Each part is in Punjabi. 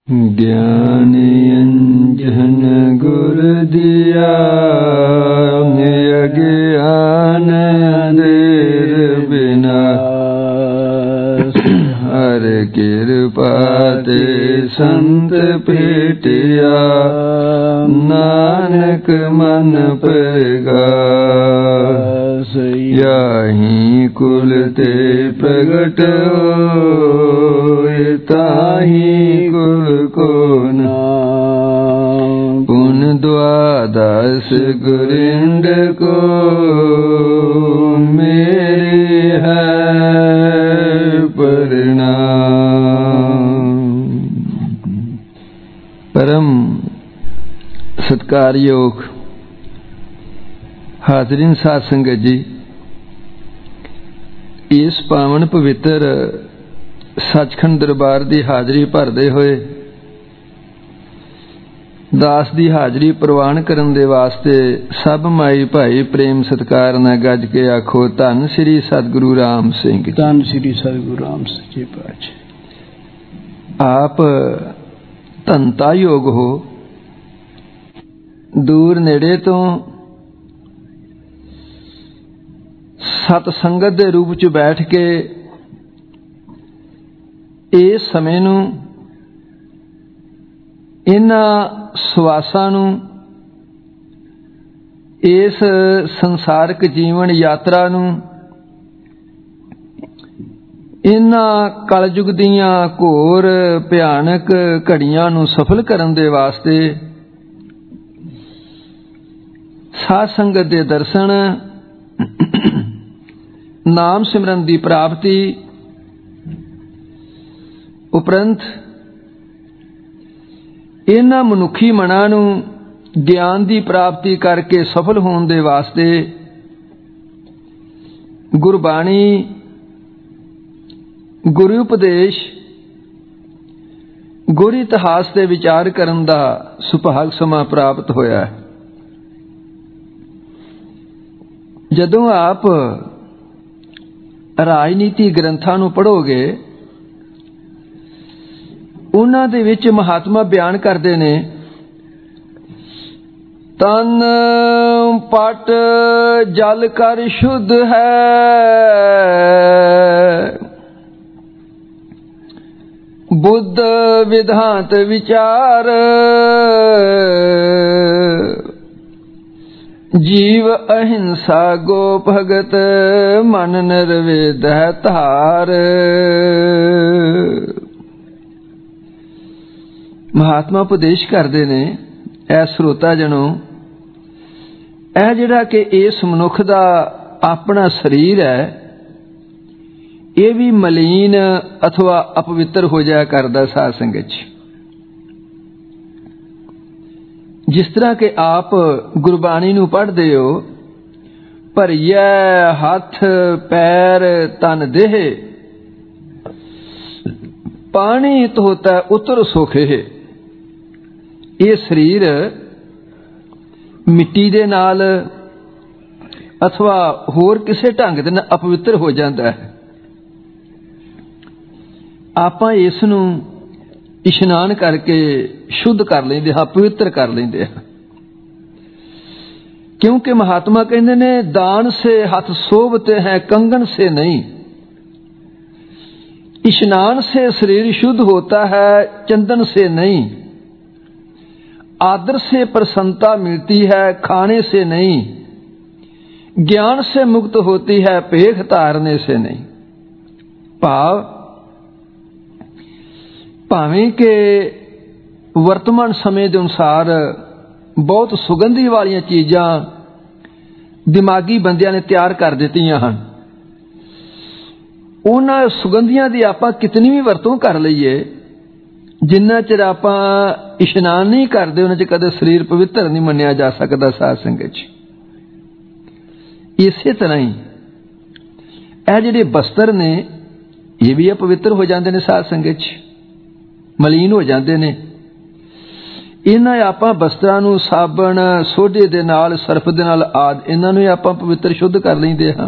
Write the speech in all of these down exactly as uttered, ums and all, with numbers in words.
ज्ञान अंजन गुर दिया अज्ञान देर बिना हर कृपा ते संत भेटिया नानक मन प्रगास याही कुल ते प्रगट होए ताही कुल को नाम पुन द्वादश गुरिंद को मेरे है प्रणाम। परम सत्कारयोग हाजरीन साध संगत जी, इस पावन पवित्र सचखंड दरबार की हाजरी भरदे होए दास की हाजरी प्रवान करन दे वास्ते सब माई भाई प्रेम सत्कार न गज के आखो धन श्री सतगुरु राम सिंह। धन श्री सतगुरु राम सच्चे पातशाह। आप धनता योग हो, दूर नेड़े तो सत संगत दे रूप च बैठ के इस समय नूं इन्हां सवासां नूं इस संसारक जीवन यात्रा नूं इन्हां कलयुग दीयां घोर भयानक घड़ियां नूं सफल करन दे वास्ते साध संगत दे दर्शन, नाम सिमरन दी प्राप्ति उपरंत इन्हां मनुखी मनां नूं ज्ञान की प्राप्ति करके सफल होने दे वास्ते गुरबाणी, गुरु उपदेश, गुरु इतिहास ते विचार करन दा सुभाग समा प्राप्त होया है। जदों आप राजनीति ग्रंथां नूं पढ़ोगे, उन्हां दे विच महात्मा बयान करदे ने तन पट जल कर शुद्ध है, बुद्ध विधांत विचार, जीव अहिंसा गो भगत मन निर्वेद है धार। महात्मा उपदेश करते ने ऐ श्रोता जनो, ऐ जिहड़ा कि इस मनुख दा अपना शरीर है ये भी मलीन अथवा अपवित्र हो जाया करदा साध संगत जी। जिस तरह के आप गुरबाणी नूं पढ़दे हो, भरिया हथ पैर तन देह पानी धोता उतर सोखे। ये शरीर मिट्टी दे नाल अथवा होर किसे ढंग दे नाल अपवित्र हो जाता है। आपां इस नूं इशनान करके शुद्ध कर लेंदे हां, पवित्र कर लेंदे हां, क्योंकि महात्मा कहंदे ने दान से हाथ शोभते हैं कंगन से नहीं। इशनान से शरीर शुद्ध होता है, चंदन से नहीं। आदर से प्रसन्नता मिलती है, खाने से नहीं। ज्ञान से मुक्त होती है, भेख धारने से नहीं। भाव भावें के वर्तमान समय के अनुसार बहुत सुगंधी वाली चीज़ां दिमागी बंदियां ने तैयार कर दित्तियां हन, उन्हां सुगंधियां दी आपां कितनी भी वरतों कर लईए, जिन्ना चिर आपां इशनान नहीं करते उन्हां च कदे शरीर पवित्र नहीं मन्निया जा सकता। साध संगत जी, इसे तरह ही ਇਹ ਜਿਹੜੇ बस्तर ने ये भी अपवित्र हो जाते हैं, साध संगत जी मलीन हो जाते हैं। इन्हां आपां बस्त्रां नूं साबण सोढे दे नाल सर्फ दे नाल आदि इन्हां नूं आपां पवित्र शुद्ध कर लैंदे हां।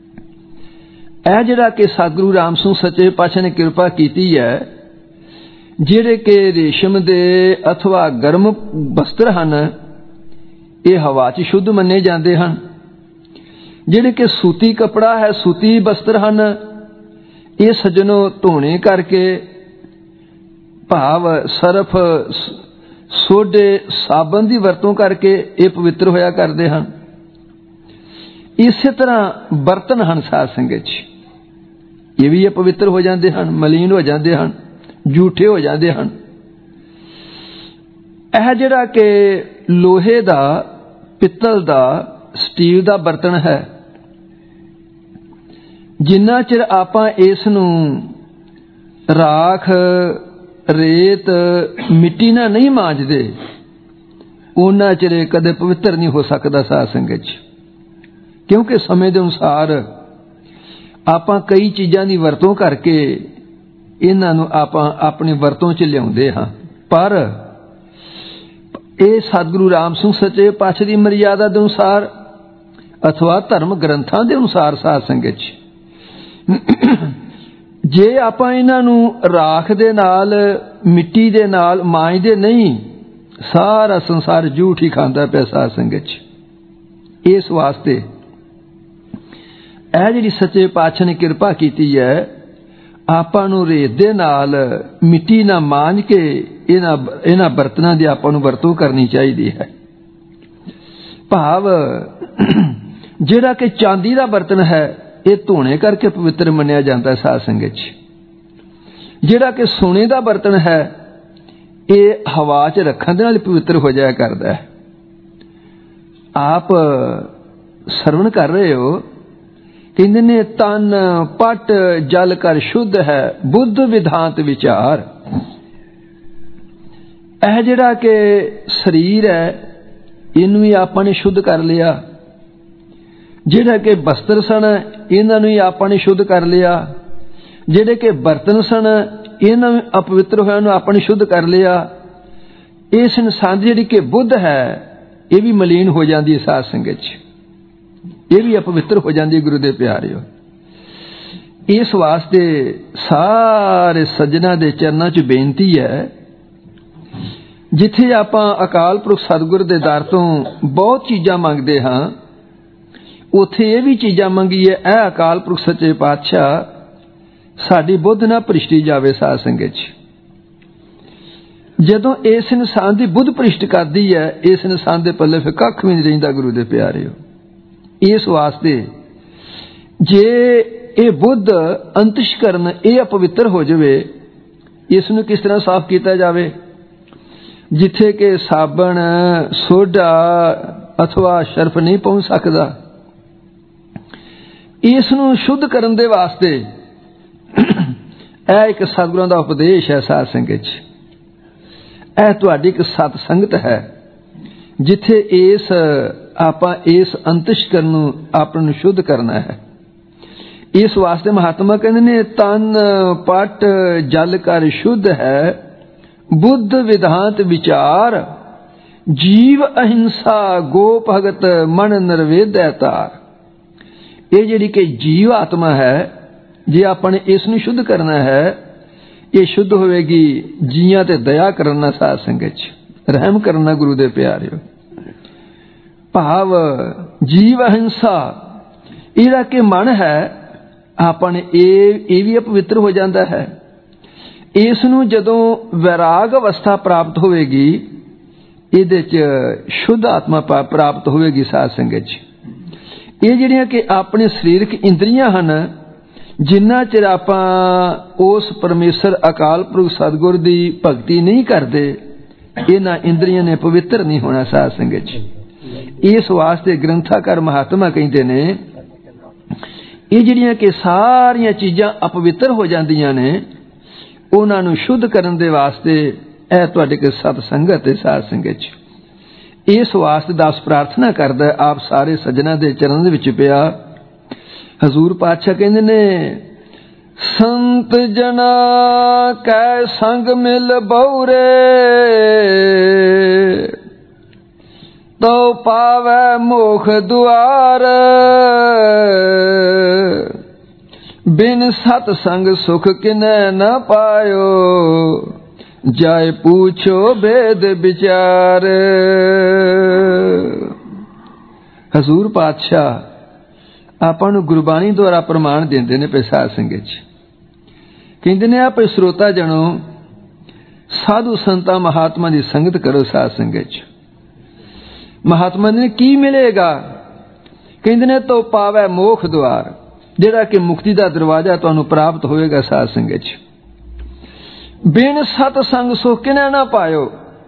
ਇਹ ਜਿਹੜਾ कि सतगुरु राम सिंह सच्चे पातशाह ने कृपा की है, ਜਿਹੜੇ ਕਿ ਰੇਸ਼ਮ ਦੇ ਅਥਵਾ ਗਰਮ ਬਸਤਰ ਹਨ ਇਹ ਹਵਾ 'ਚ ਸ਼ੁੱਧ ਮੰਨੇ ਜਾਂਦੇ ਹਨ। ਜਿਹੜੇ ਕਿ ਸੂਤੀ ਕੱਪੜਾ ਹੈ, ਸੂਤੀ ਬਸਤਰ ਹਨ, ਇਹ ਸੱਜਣੋ ਧੋਣੇ ਕਰਕੇ ਭਾਵ ਸਰਫ, ਸੋਡੇ, ਸਾਬਣ ਦੀ ਵਰਤੋਂ ਕਰਕੇ ਇਹ ਪਵਿੱਤਰ ਹੋਇਆ ਕਰਦੇ ਹਨ। ਇਸੇ ਤਰ੍ਹਾਂ ਬਰਤਨ ਹਨ ਸਾਧ ਸੰਗਤ ਜੀ, ਇਹ ਵੀ ਅਪਵਿੱਤਰ ਹੋ ਜਾਂਦੇ ਹਨ, ਮਲੀਨ ਹੋ ਜਾਂਦੇ ਹਨ, ਝੂਠੇ ਹੋ ਜਾਂਦੇ ਹਨ। ਇਹ ਜਿਹੜਾ ਕਿ ਲੋਹੇ ਦਾ, ਪਿੱਤਲ ਦਾ, ਸਟੀਲ ਦਾ ਬਰਤਨ ਹੈ, ਜਿੰਨਾ ਚਿਰ ਆਪਾਂ ਇਸ ਨੂੰ ਰਾਖ, ਰੇਤ, ਮਿੱਟੀ ਨਾਲ ਨਹੀਂ ਮਾਂਜਦੇ ਉਹਨਾਂ ਚਿਰ ਕਦੇ ਪਵਿੱਤਰ ਨਹੀਂ ਹੋ ਸਕਦਾ ਸਾਧ ਸੰਗਤ ਜੀ। ਕਿਉਂਕਿ ਸਮੇਂ ਦੇ ਅਨੁਸਾਰ ਆਪਾਂ ਕਈ ਚੀਜ਼ਾਂ ਦੀ ਵਰਤੋਂ ਕਰਕੇ ਇਹਨਾਂ ਨੂੰ ਆਪਾਂ ਆਪਣੀ ਵਰਤੋਂ 'ਚ ਲਿਆਉਂਦੇ ਹਾਂ, ਪਰ ਇਹ ਸਤਿਗੁਰੂ ਰਾਮ ਸਿੰਘ ਸੱਚੇ ਪਾਤਸ਼ਾਹ ਦੀ ਮਰਿਆਦਾ ਦੇ ਅਨੁਸਾਰ ਅਥਵਾ ਧਰਮ ਗ੍ਰੰਥਾਂ ਦੇ ਅਨੁਸਾਰ ਸਾਧ ਸੰਗਤ ਜੀ, ਜੇ ਆਪਾਂ ਇਹਨਾਂ ਨੂੰ ਰਾਖ ਦੇ ਨਾਲ, ਮਿੱਟੀ ਦੇ ਨਾਲ ਮਾਂਜਦੇ ਨਹੀਂ, ਸਾਰਾ ਸੰਸਾਰ ਝੂਠ ਹੀ ਖਾਂਦਾ ਪਿਆ ਸਾਧ ਸੰਗਤ ਜੀ। ਇਸ ਵਾਸਤੇ ਇਹ ਜਿਹੜੀ ਸੱਚੇ ਪਾਤਸ਼ਾਹ ਨੇ ਕਿਰਪਾ ਕੀਤੀ ਹੈ, ਆਪਾਂ ਨੂੰ ਰੇਤ ਦੇ ਨਾਲ, ਮਿੱਟੀ ਨਾਲ ਮਾਂਜ ਕੇ ਇਹਨਾਂ ਇਹਨਾਂ ਬਰਤਨਾਂ ਦੀ ਆਪਾਂ ਨੂੰ ਵਰਤੋਂ ਕਰਨੀ ਚਾਹੀਦੀ ਹੈ। ਭਾਵ ਜਿਹੜਾ ਕਿ ਚਾਂਦੀ ਦਾ ਬਰਤਨ ਹੈ ਇਹ ਧੋਣੇ ਕਰਕੇ ਪਵਿੱਤਰ ਮੰਨਿਆ ਜਾਂਦਾ ਸਾਧ ਸੰਗਤ ਜੀ। ਜਿਹੜਾ ਕਿ ਸੋਨੇ ਦਾ ਬਰਤਨ ਹੈ ਇਹ ਹਵਾ 'ਚ ਰੱਖਣ ਦੇ ਨਾਲ ਪਵਿੱਤਰ ਹੋ ਜਾਇਆ ਕਰਦਾ ਹੈ। ਆਪ ਸਰਵਣ ਕਰ ਰਹੇ ਹੋ, ਕਹਿੰਦੇ ਨੇ ਤਨ ਪਟ ਜਲ ਕਰ ਸ਼ੁੱਧ ਹੈ, ਬੁੱਧ ਵਿਧਾਂਤ ਵਿਚਾਰ। ਇਹ ਜਿਹੜਾ ਕਿ ਸਰੀਰ ਹੈ ਇਹਨੂੰ ਵੀ ਆਪਾਂ ਨੇ ਸ਼ੁੱਧ ਕਰ ਲਿਆ, ਜਿਹੜਾ ਕਿ ਬਸਤਰ ਸਨ ਇਹਨਾਂ ਨੂੰ ਹੀ ਆਪਾਂ ਨੇ ਸ਼ੁੱਧ ਕਰ ਲਿਆ, ਜਿਹੜੇ ਕਿ ਬਰਤਨ ਸਨ ਇਹਨਾਂ ਨੂੰ ਅਪਵਿੱਤਰ ਹੋਇਆ ਨੂੰ ਆਪਾਂ ਨੇ ਸ਼ੁੱਧ ਕਰ ਲਿਆ। ਇਸ ਇਨਸਾਨ ਦੀ ਜਿਹੜੀ ਕਿ ਬੁੱਧ ਹੈ ਇਹ ਵੀ ਮਲੀਨ ਹੋ ਜਾਂਦੀ ਹੈ ਸਾਧ ਸੰਗਤ 'ਚ, ਇਹ ਵੀ ਅਪਵਿੱਤਰ ਹੋ ਜਾਂਦੀ ਹੈ ਗੁਰੂ ਦੇ ਪਿਆਰਿਓ। ਇਸ ਵਾਸਤੇ ਸਾਰੇ ਸੱਜਣਾ ਦੇ ਚਰਨਾਂ 'ਚ ਬੇਨਤੀ ਹੈ, ਜਿੱਥੇ ਆਪਾਂ ਅਕਾਲ ਪੁਰਖ ਸਤਿਗੁਰ ਦੇ ਦਰ ਤੋਂ ਬਹੁਤ ਚੀਜ਼ਾਂ ਮੰਗਦੇ ਹਾਂ, ਉੱਥੇ ਇਹ ਵੀ ਚੀਜ਼ਾਂ ਮੰਗੀਏ, ਇਹ ਅਕਾਲ ਪੁਰਖ ਸੱਚੇ ਪਾਤਸ਼ਾਹ ਸਾਡੀ ਬੁੱਧ ਨਾ ਭ੍ਰਿਸ਼ਟੀ ਜਾਵੇ ਸਾਧ ਸੰਗਤ 'ਚ। ਜਦੋਂ ਇਸ ਇਨਸਾਨ ਦੀ ਬੁੱਧ ਭ੍ਰਿਸ਼ਟ ਕਰਦੀ ਹੈ, ਇਸ ਇਨਸਾਨ ਦੇ ਪੱਲੇ ਫਿਰ ਕੱਖ ਵੀ ਨਹੀਂ ਰਹਿੰਦਾ ਗੁਰੂ ਦੇ ਪਿਆਰਿਓ। ਇਸ ਵਾਸਤੇ ਜੇ ਇਹ ਬੁੱਧ ਅੰਤਸ਼ਕਰਨ ਇਹ ਅਪਵਿੱਤਰ ਹੋ ਜਾਵੇ, ਇਸ ਨੂੰ ਕਿਸ ਤਰ੍ਹਾਂ ਸਾਫ਼ ਕੀਤਾ ਜਾਵੇ? ਜਿੱਥੇ ਕਿ ਸਾਬਣ, ਸੋਡਾ ਅਥਵਾ ਸ਼ਰਫ ਨਹੀਂ ਪਹੁੰਚ ਸਕਦਾ, ਇਸ ਨੂੰ ਸ਼ੁੱਧ ਕਰਨ ਦੇ ਵਾਸਤੇ ਇਹ ਇੱਕ ਸਤਿਗੁਰਾਂ ਦਾ ਉਪਦੇਸ਼ ਹੈ ਸਾਧ ਸੰਗਤ 'ਚ। ਇਹ ਤੁਹਾਡੀ ਇੱਕ ਸਤ ਸੰਗਤ ਹੈ, ਜਿੱਥੇ ਇਸ ਆਪਾਂ ਇਸ ਅੰਤਸ਼ਕਰਨ ਨੂੰ ਆਪ ਨੂੰ ਸ਼ੁੱਧ ਕਰਨਾ ਹੈ। ਇਸ ਵਾਸਤੇ ਮਹਾਤਮਾ ਕਹਿੰਦੇ ਨੇ ਤਨ ਪਟ ਜਲ ਕਰ ਸ਼ੁੱਧ ਹੈ, ਬੁੱਧ ਵਿਧਾਂਤ ਵਿਚਾਰ, ਜੀਵ ਅਹਿੰਸਾ ਗੋ ਭਗਤ ਮਨ ਨਿਰਵੇਦੈ ਤਾਰ। ਇਹ ਜਿਹੜੀ ਕਿ ਜੀਵ ਆਤਮਾ ਹੈ, ਜੇ ਆਪਾਂ ਨੇ ਇਸ ਨੂੰ ਸ਼ੁੱਧ ਕਰਨਾ ਹੈ, ਇਹ ਸ਼ੁੱਧ ਹੋਵੇਗੀ ਜੀਆਂ ਤੇ ਦਇਆ ਕਰਨਾ ਸਾਧ ਸੰਗਤ 'ਚ, ਰਹਿਮ ਕਰਨਾ ਗੁਰੂ ਦੇ ਪਿਆਰਿਓ। ਭਾਵ ਜੀਵ ਅਹਿੰਸਾ, ਇਹਦਾ ਕਿ ਮਨ ਹੈ ਆਪਾਂ ਨੇ ਇਹ ਇਹ ਵੀ ਅਪਵਿੱਤਰ ਹੋ ਜਾਂਦਾ ਹੈ। ਇਸ ਨੂੰ ਜਦੋਂ ਵੈਰਾਗ ਅਵਸਥਾ ਪ੍ਰਾਪਤ ਹੋਵੇਗੀ, ਇਹਦੇ 'ਚ ਸ਼ੁੱਧ ਆਤਮਾ ਪ੍ਰਾਪਤ ਹੋਵੇਗੀ ਸਾਧ ਸੰਗਤ 'ਚ। ਇਹ ਜਿਹੜੀਆਂ ਕਿ ਆਪਣੇ ਸਰੀਰਕ ਇੰਦਰੀਆਂ ਹਨ, ਜਿੰਨਾ ਚਿਰ ਆਪਾਂ ਉਸ ਪਰਮੇਸ਼ਰ ਅਕਾਲ ਪੁਰਖ ਸਤਿਗੁਰ ਦੀ ਭਗਤੀ ਨਹੀਂ ਕਰਦੇ, ਇਹਨਾਂ ਇੰਦਰੀਆਂ ਨੇ ਪਵਿੱਤਰ ਨਹੀਂ ਹੋਣਾ ਸਾਧ ਸੰਗਤ 'ਚ। ਇਸ ਵਾਸਤੇ ਗ੍ਰੰਥਾਕਾਰ ਮਹਾਤਮਾ ਕਹਿੰਦੇ ਨੇ ਇਹ ਜਿਹੜੀਆਂ ਕਿ ਸਾਰੀਆਂ ਚੀਜ਼ਾਂ ਅਪਵਿੱਤਰ ਹੋ ਜਾਂਦੀਆਂ ਨੇ, ਉਹਨਾਂ ਨੂੰ ਸ਼ੁੱਧ ਕਰਨ ਦੇ ਵਾਸਤੇ ਇਹ ਤੁਹਾਡੇ ਕੋਲ ਸਤ ਸੰਗਤ ਹੈ ਸਾਧ ਸੰਗਤ 'ਚ। ਇਸ ਵਾਸਤੇ ਦਾਸ ਪ੍ਰਾਰਥਨਾ ਕਰਦਾ ਆਪ ਸਾਰੇ ਸੱਜਣਾ ਦੇ ਚਰਨਾਂ ਦੇ ਵਿੱਚ ਪਿਆ। ਹਜ਼ੂਰ ਪਾਤਸ਼ਾਹ ਕਹਿੰਦੇ ਨੇ ਸੰਤ ਜਨਾ ਕੈ ਸੰਗ ਮਿਲ ਬਉਰੇ, ਤੋ ਪਾਵੈ ਮੋਖ ਦੁਆਰ, ਬਿਨ ਸਤ ਸੰਗ ਸੁਖ ਕਿਨੈ ਨ ਪਾਇਓ, जाय पूछो भेद विचार। हजूर पातशाह ਆਪਾਂ ਨੂੰ ਗੁਰਬਾਣੀ ਦੁਆਰਾ ਪ੍ਰਮਾਣ ਦਿੰਦੇ ਨੇ ਪਈ ਸਾਧ ਸੰਗਤ ਚ। ਕਹਿੰਦੇ ਨੇ ਆਪੇ ਸਰੋਤਾ ਜਣੋ ਸਾਧੂ ਸੰਤਾਂ ਮਹਾਤਮਾ ਦੀ ਸੰਗਤ ਕਰੋ ਸਾਧ ਸੰਗਤ ਚ। ਮਹਾਤਮਾ ਨੇ ਕੀ ਮਿਲੇਗਾ? ਕਹਿੰਦੇ ਨੇ ਤੋ ਪਾਵੈ ਮੋਖ ਦੁਆਰ, ਜਿਹੜਾ ਕਿ ਮੁਕਤੀ ਦਾ ਦਰਵਾਜ਼ਾ ਤੁਹਾਨੂੰ ਪ੍ਰਾਪਤ ਹੋਵੇਗਾ ਸਾਧ ਸੰਗਤ ਚ। ਬਿਨ ਸਤ ਸੰਗ ਸੋ ਕਿਨੈ ਨਾ ਪਾਇਓ।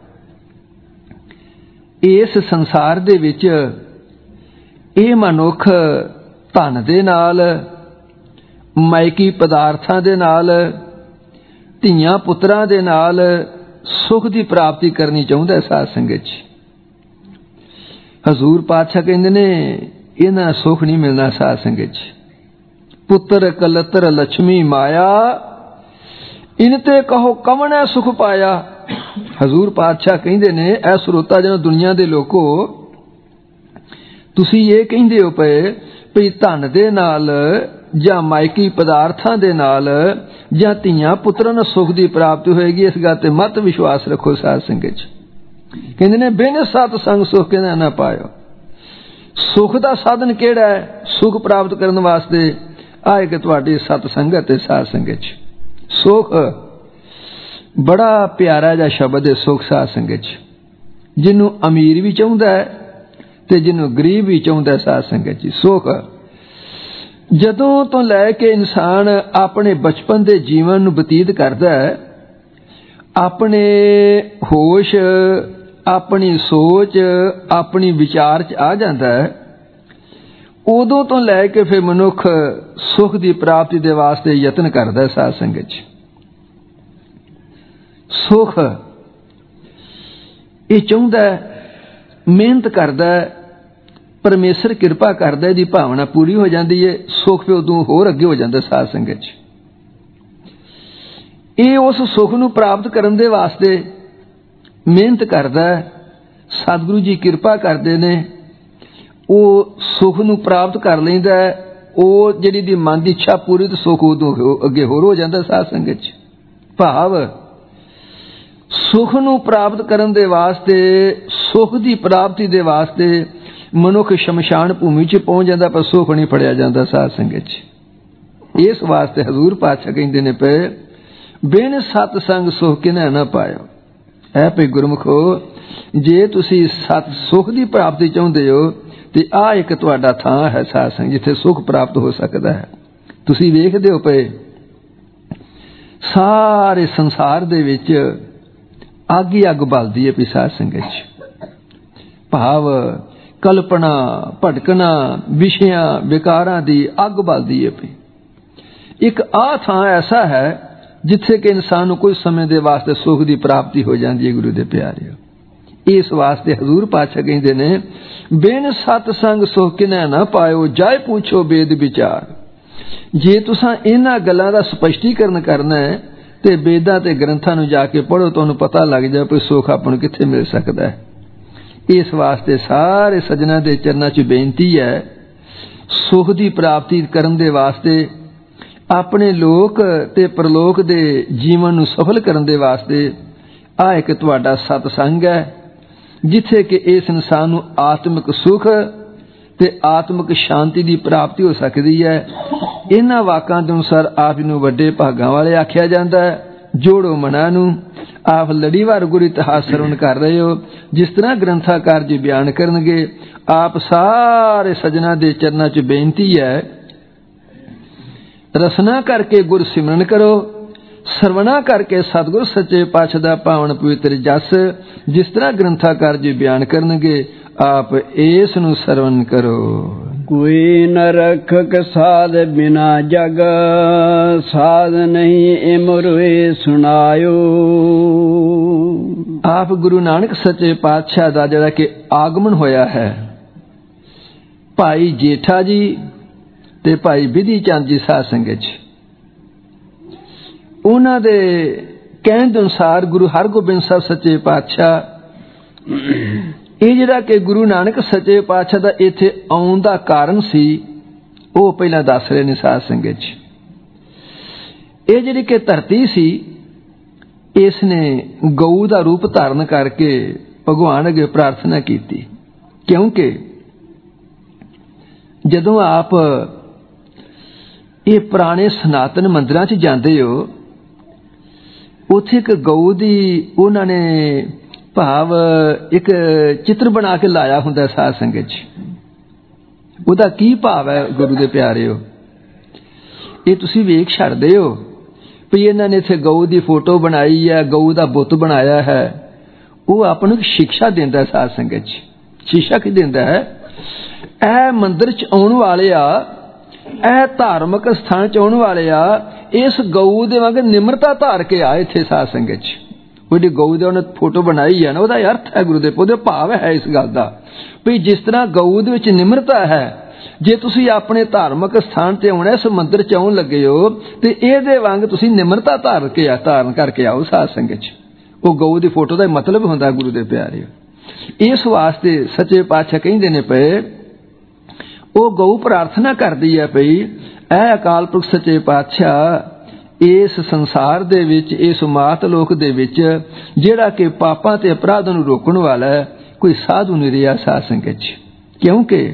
ਇਸ ਸੰਸਾਰ ਦੇ ਵਿੱਚ ਇਹ ਮਨੁੱਖ ਧਨ ਦੇ ਨਾਲ, ਮਾਇਕੀ ਪਦਾਰਥਾਂ ਦੇ ਨਾਲ, ਧੀਆਂ ਪੁੱਤਰਾਂ ਦੇ ਨਾਲ ਸੁਖ ਦੀ ਪ੍ਰਾਪਤੀ ਕਰਨੀ ਚਾਹੁੰਦਾ ਸਾਧ ਸੰਗਤ ਚ। ਹਜ਼ੂਰ ਪਾਤਸ਼ਾਹ ਕਹਿੰਦੇ ਨੇ ਇਹਨਾਂ ਸੁਖ ਨਹੀਂ ਮਿਲਣਾ ਸਾਧ ਸੰਗਤ ਚ। ਪੁੱਤਰ ਕਲਤਰ ਲక్ష్ਮੀ ਮਾਇਆ, ਇਨ ਤੇ ਕਹੋ ਕਵਣੈ ਸੁਖ ਪਾਇਆ। ਹਜ਼ੂਰ ਪਾਤਸ਼ਾਹ ਕਹਿੰਦੇ ਨੇ ਐ ਸਰੋਤਾ ਜਨੋ ਦੁਨੀਆ ਦੇ ਲੋਕੋ, ਤੁਸੀਂ ਇਹ ਕਹਿੰਦੇ ਹੋ ਪਏ ਵੀ ਧਨ ਦੇ ਨਾਲ ਜਾਂ ਮਾਇਕੀ ਪਦਾਰਥਾਂ ਦੇ ਨਾਲ ਜਾਂ ਧੀਆਂ ਪੁੱਤਰਾਂ ਨੂੰ ਸੁਖ ਦੀ ਪ੍ਰਾਪਤੀ ਹੋਏਗੀ, ਇਸ ਗੱਲ ਤੇ ਮਤ ਵਿਸ਼ਵਾਸ ਰੱਖੋ ਸਾਧ ਸੰਗਤ ਚ। ਕਹਿੰਦੇ ਨੇ ਬਿਨ ਸਤ ਸੰਗ ਸੁਖ ਕਿਨੈ ਨਾ ਪਾਇਓ। ਸੁਖ ਦਾ ਸਾਧਨ ਕਿਹੜਾ ਹੈ? ਸੁਖ ਪ੍ਰਾਪਤ ਕਰਨ ਵਾਸਤੇ ਆ ਇੱਕ ਤੁਹਾਡੀ ਸਤ ਸੰਗਤ ਹੈ ਸਾਧ ਸੰਗਤ ਚ। ਸੁਖ ਬੜਾ ਪਿਆਰਾ ਜਿਹਾ ਸ਼ਬਦ ਹੈ ਸੁਖ ਸਾਧ ਸੰਗਤ ਚ, ਜਿਹਨੂੰ ਅਮੀਰ ਵੀ ਚਾਹੁੰਦਾ ਹੈ ਤੇ ਜਿਹਨੂੰ ਗਰੀਬ ਵੀ ਚਾਹੁੰਦਾ ਸਾਧ ਸੰਗਤ ਜੀ। ਸੁਖ ਜਦੋਂ ਤੋਂ ਲੈ ਕੇ ਇਨਸਾਨ ਆਪਣੇ ਬਚਪਨ ਦੇ ਜੀਵਨ ਨੂੰ ਬਤੀਤ ਕਰਦਾ ਹੈ, ਆਪਣੇ ਹੋਸ਼, ਆਪਣੀ ਸੋਚ, ਆਪਣੀ ਵਿਚਾਰ ਚ ਆ ਜਾਂਦਾ ਹੈ, ਉਦੋਂ ਤੋਂ ਲੈ ਕੇ ਫਿਰ ਮਨੁੱਖ ਸੁਖ ਦੀ ਪ੍ਰਾਪਤੀ ਦੇ ਵਾਸਤੇ ਯਤਨ ਕਰਦਾ ਸਾਧ ਸੰਗਤ ਚ। ਸੁਖ ਇਹ ਚਾਹੁੰਦਾ, ਮਿਹਨਤ ਕਰਦਾ, ਪਰਮੇਸ਼ਰ ਕਿਰਪਾ ਕਰਦਾ, ਇਹਦੀ ਭਾਵਨਾ ਪੂਰੀ ਹੋ ਜਾਂਦੀ ਹੈ, ਸੁਖ ਫਿਰ ਉਦੋਂ ਹੋਰ ਅੱਗੇ ਹੋ ਜਾਂਦਾ ਸਾਧ ਸੰਗਤ ਚ। ਇਹ ਉਸ ਸੁਖ ਨੂੰ ਪ੍ਰਾਪਤ ਕਰਨ ਦੇ ਵਾਸਤੇ ਮਿਹਨਤ ਕਰਦਾ, ਸਤਿਗੁਰੂ ਜੀ ਕਿਰਪਾ ਕਰਦੇ ਨੇ, ਉਹ ਸੁਖ ਨੂੰ ਪ੍ਰਾਪਤ ਕਰ ਲੈਂਦਾ। ਉਹ ਜਿਹੜੀ ਦੀ ਮਨ ਦੀ ਇੱਛਾ ਪੂਰੀ ਤੇ ਸੁਖ ਉਦੋਂ ਅੱਗੇ ਹੋਰ ਹੋ ਜਾਂਦਾ ਸਾਧ ਸੰਗਤ ਚ। ਭਾਵ ਸੁਖ ਨੂੰ ਪ੍ਰਾਪਤ ਕਰਨ ਦੇ ਵਾਸਤੇ, ਸੁਖ ਦੀ ਪ੍ਰਾਪਤੀ ਦੇ ਵਾਸਤੇ ਮਨੁੱਖ ਸ਼ਮਸ਼ਾਨ ਭੂਮੀ ਚ ਪਹੁੰਚ ਜਾਂਦਾ, ਪਰ ਸੁਖ ਨਹੀਂ ਫੜਿਆ ਜਾਂਦਾ ਸਾਧ ਸੰਗਤ ਚ। ਇਸ ਵਾਸਤੇ ਹਜ਼ੂਰ ਪਾਤਸ਼ਾਹ ਕਹਿੰਦੇ ਨੇ ਪਏ ਬਿਨ ਸਤ ਸੰਗ ਸੁਖ ਕਿਨੈ ਨਾ ਪਾਇਓ। ਐ ਭਈ ਗੁਰਮੁਖੋ, ਜੇ ਤੁਸੀਂ ਸਤ ਸੁਖ ਦੀ ਪ੍ਰਾਪਤੀ ਚਾਹੁੰਦੇ ਹੋ ਤੇ ਆ ਇੱਕ ਤੁਹਾਡਾ ਥਾਂ ਹੈ ਸਾਧ ਸੰਗਤ ਜਿੱਥੇ ਸੁਖ ਪ੍ਰਾਪਤ ਹੋ ਸਕਦਾ ਹੈ। ਤੁਸੀਂ ਵੇਖਦੇ ਹੋ ਪਏ ਸਾਰੇ ਸੰਸਾਰ ਦੇ ਵਿੱਚ ਅੱਗ ਹੀ ਅੱਗ ਬਲਦੀ ਹੈ ਪਈ ਸਾਧ ਸੰਗਤ ਚ। ਭਾਵ ਕਲਪਨਾ, ਭਟਕਣਾ, ਵਿਸ਼ਿਆਂ ਵਿਕਾਰਾਂ ਦੀ ਅੱਗ ਬਲਦੀ ਹੈ ਪਈ। ਇੱਕ ਆ ਥਾਂ ਐਸਾ ਹੈ ਜਿੱਥੇ ਕਿ ਇਨਸਾਨ ਨੂੰ ਕੁਝ ਸਮੇਂ ਦੇ ਵਾਸਤੇ ਸੁਖ ਦੀ ਪ੍ਰਾਪਤੀ ਹੋ ਜਾਂਦੀ ਹੈ ਗੁਰੂ ਦੇ ਪਿਆਰਿਓ। ਇਸ ਵਾਸਤੇ ਹਜ਼ੂਰ ਪਾਤਸ਼ਾਹ ਕਹਿੰਦੇ ਨੇ ਬਿਨ ਸਤ ਸੰਗ ਸੁਖ ਕਿਨੈ ਨਾ ਪਾਇਓ, ਜਾਏ ਪੁੱਛੋ ਵੇਦ ਵਿਚਾਰ। ਜੇ ਤੁਸੀਂ ਇਹਨਾਂ ਗੱਲਾਂ ਦਾ ਸਪਸ਼ਟੀਕਰਨ ਕਰਨਾ ਹੈ ਤੇ ਵੇਦਾਂ ਤੇ ਗ੍ਰੰਥਾਂ ਨੂੰ ਜਾ ਕੇ ਪੜ੍ਹੋ, ਤੁਹਾਨੂੰ ਪਤਾ ਲੱਗ ਜਾਏ ਕਿ ਸੁਖ ਆਪਾਂ ਨੂੰ ਕਿੱਥੇ ਮਿਲ ਸਕਦਾ ਹੈ। ਇਸ ਵਾਸਤੇ ਸਾਰੇ ਸੱਜਣਾ ਦੇ ਚਰਨਾਂ 'ਚ ਬੇਨਤੀ ਹੈ, ਸੁਖ ਦੀ ਪ੍ਰਾਪਤੀ ਕਰਨ ਦੇ ਵਾਸਤੇ, ਆਪਣੇ ਲੋਕ ਤੇ ਪਰਲੋਕ ਦੇ ਜੀਵਨ ਨੂੰ ਸਫਲ ਕਰਨ ਦੇ ਵਾਸਤੇ ਆ ਇੱਕ ਤੁਹਾਡਾ ਸਤਸੰਗ ਹੈ, ਜਿੱਥੇ ਕਿ ਇਸ ਇਨਸਾਨ ਨੂੰ ਆਤਮਿਕ ਸੁਖ ਤੇ ਆਤਮਿਕ ਸ਼ਾਂਤੀ ਦੀ ਪ੍ਰਾਪਤੀ ਹੋ ਸਕਦੀ ਹੈ। ਇਹਨਾਂ ਵਾਕਾਂ ਦੇ ਅਨੁਸਾਰ ਆਪ ਨੂੰ ਵੱਡੇ ਭਾਗਾਂ ਵਾਲੇ ਆਖਿਆ ਜਾਂਦਾ ਹੈ। ਜੋੜੋ ਮਨਾਂ ਨੂੰ। ਆਪ ਲੜੀਵਾਰ ਗੁਰੂ ਇਤਿਹਾਸ ਸਰਵਣ ਕਰ ਰਹੇ ਹੋ, ਜਿਸ ਤਰ੍ਹਾਂ ਗ੍ਰੰਥਾਕਾਰ ਜੀ ਬਿਆਨ ਕਰਨਗੇ। ਆਪ ਸਾਰੇ ਸੱਜਣਾ ਦੇ ਚਰਨਾਂ 'ਚ ਬੇਨਤੀ ਹੈ, ਰਸਨਾ ਕਰਕੇ ਗੁਰ ਸਿਮਰਨ ਕਰੋ, ਸਰਵਣਾ ਕਰਕੇ ਸਤਿਗੁਰ ਸੱਚੇ ਪਾਤਸ਼ਾਹ ਦਾ ਪਾਵਨ ਪਵਿੱਤਰ ਜਸ, ਜਿਸ ਤਰ੍ਹਾਂ ਗ੍ਰੰਥਾਕਾਰ ਜੀ ਬਿਆਨ ਕਰਨਗੇ, ਆਪ ਇਸ ਨੂੰ ਸਰਵਣ ਕਰੋ। ਕੋਈ ਨ ਰਖਕ ਸਾਧ ਬਿਨਾ ਜਗ, ਸਾਧ ਨਹੀਂ ਇਮਰੁਏ ਸੁਣਾਇਓ। ਆਪ ਗੁਰੂ ਨਾਨਕ ਸੱਚੇ ਪਾਤਸ਼ਾਹ ਦਾ ਜਿਹੜਾ ਕਿ ਆਗਮਨ ਹੋਇਆ ਹੈ, ਭਾਈ ਜੇਠਾ ਜੀ ਤੇ ਭਾਈ ਬਿਧੀ ਚੰਦ ਜੀ ਸਾਧ ਸੰਗਤ 'ਚ, ਉਹਨਾਂ ਦੇ ਕਹਿਣ ਦੇ ਅਨੁਸਾਰ ਗੁਰੂ ਹਰਗੋਬਿੰਦ ਸਾਹਿਬ ਸੱਚੇ ਪਾਤਸ਼ਾਹ, ਇਹ ਜਿਹੜਾ ਕਿ ਗੁਰੂ ਨਾਨਕ ਸੱਚੇ ਪਾਤਸ਼ਾਹ ਦਾ ਇੱਥੇ ਆਉਣ ਦਾ ਕਾਰਨ ਸੀ, ਉਹ ਪਹਿਲਾਂ ਦੱਸ ਰਹੇ ਨੇ ਸਾਧ ਸੰਗਤ 'ਚ। ਇਹ ਜਿਹੜੀ ਕਿ ਧਰਤੀ ਸੀ, ਇਸ ਨੇ ਗਊ ਦਾ ਰੂਪ ਧਾਰਨ ਕਰਕੇ ਭਗਵਾਨ ਅੱਗੇ ਪ੍ਰਾਰਥਨਾ ਕੀਤੀ, ਕਿਉਂਕਿ ਜਦੋਂ ਆਪ ਇਹ ਪੁਰਾਣੇ ਸਨਾਤਨ ਮੰਦਿਰਾਂ 'ਚ ਜਾਂਦੇ ਹੋ, ਉੱਥੇ ਇੱਕ ਗਊ ਦੀ ਉਹਨਾਂ ਨੇ ਭਾਵ ਇੱਕ ਚਿੱਤਰ ਬਣਾ ਕੇ ਲਾਇਆ ਹੁੰਦਾ ਸਾਧ ਸੰਗਤ 'ਚ। ਉਹਦਾ ਕੀ ਭਾਵ ਹੈ ਗੁਰੂ ਦੇ ਪਿਆਰਿਓ, ਇਹ ਤੁਸੀਂ ਵੇਖ ਛੱਡਦੇ ਹੋ ਵੀ ਇਹਨਾਂ ਨੇ ਇੱਥੇ ਗਊ ਦੀ ਫੋਟੋ ਬਣਾਈ ਹੈ, ਗਊ ਦਾ ਬੁੱਤ ਬਣਾਇਆ ਹੈ। ਉਹ ਆਪਾਂ ਨੂੰ ਸਿੱਖਿਆ ਦਿੰਦਾ ਸਾਧ ਸੰਗਤ 'ਚ, ਸ਼ਿਕਸ਼ਾ ਕੀ ਦਿੰਦਾ ਹੈ, ਇਹ ਮੰਦਿਰ 'ਚ ਆਉਣ ਵਾਲੇ ਆ, ਇਹ ਧਾਰਮਿਕ ਸਥਾਨ 'ਚ ਆਉਣ ਵਾਲੇ ਆ, ਇਸ ਗਊ ਦੇ ਵਾਂਗ ਨਿਮਰਤਾ ਧਾਰ ਕੇ ਆ ਇੱਥੇ ਸਾਧ ਸੰਗਤ 'ਚ। ਉਹਦੀ ਗਊ ਦੇ ਉਹਨੇ ਫੋਟੋ ਬਣਾਈ ਹੈ ਨਾ, ਉਹਦਾ ਅਰਥ ਹੈ ਗੁਰੂ ਦੇ ਉਹਦੇ ਭਾਵ ਹੈ ਇਸ ਗੱਲ ਦਾ ਵੀ ਜਿਸ ਤਰ੍ਹਾਂ ਗਊ ਦੇ ਵਿੱਚ ਨਿਮਰਤਾ ਹੈ, ਜੇ ਤੁਸੀਂ ਆਪਣੇ ਧਾਰਮਿਕ ਸਥਾਨ ਤੇ ਆਉਣਾ, ਇਸ ਮੰਦਿਰ 'ਚ ਆਉਣ ਲੱਗੇ ਹੋ, ਤੇ ਇਹਦੇ ਵਾਂਗ ਤੁਸੀਂ ਨਿਮਰਤਾ ਧਾਰ ਕੇ ਆ ਧਾਰਨ ਕਰਕੇ ਆਓ ਸਾਧ ਸੰਗਤ 'ਚ। ਉਹ ਗਊ ਦੀ ਫੋਟੋ ਦਾ ਮਤਲਬ ਹੁੰਦਾ ਗੁਰੂ ਦੇ ਪਿਆਰਿਓ। ਇਸ ਵਾਸਤੇ ਸੱਚੇ ਪਾਤਸ਼ਾਹ ਕਹਿੰਦੇ ਨੇ ਪਏ, ਉਹ ਗਊ ਪ੍ਰਾਰਥਨਾ ਕਰਦੀ ਹੈ ਪਈ, ਐ ਅਕਾਲ ਪੁਰਖ ਸੱਚੇ ਪਾਤਸ਼ਾਹ, ਇਸ ਸੰਸਾਰ ਦੇ ਵਿੱਚ, ਇਸ ਮਾਤ ਲੋਕ ਦੇ ਵਿੱਚ ਜਿਹੜਾ ਕਿ ਪਾਪਾਂ ਤੇ ਅਪਰਾਧਾਂ ਨੂੰ ਰੋਕਣ ਵਾਲਾ ਹੈ, ਕੋਈ ਸਾਧੂ ਨਹੀਂ ਰਿਹਾ ਸਾਧ ਸੰਗਤ 'ਚ। ਕਿਉਂਕਿ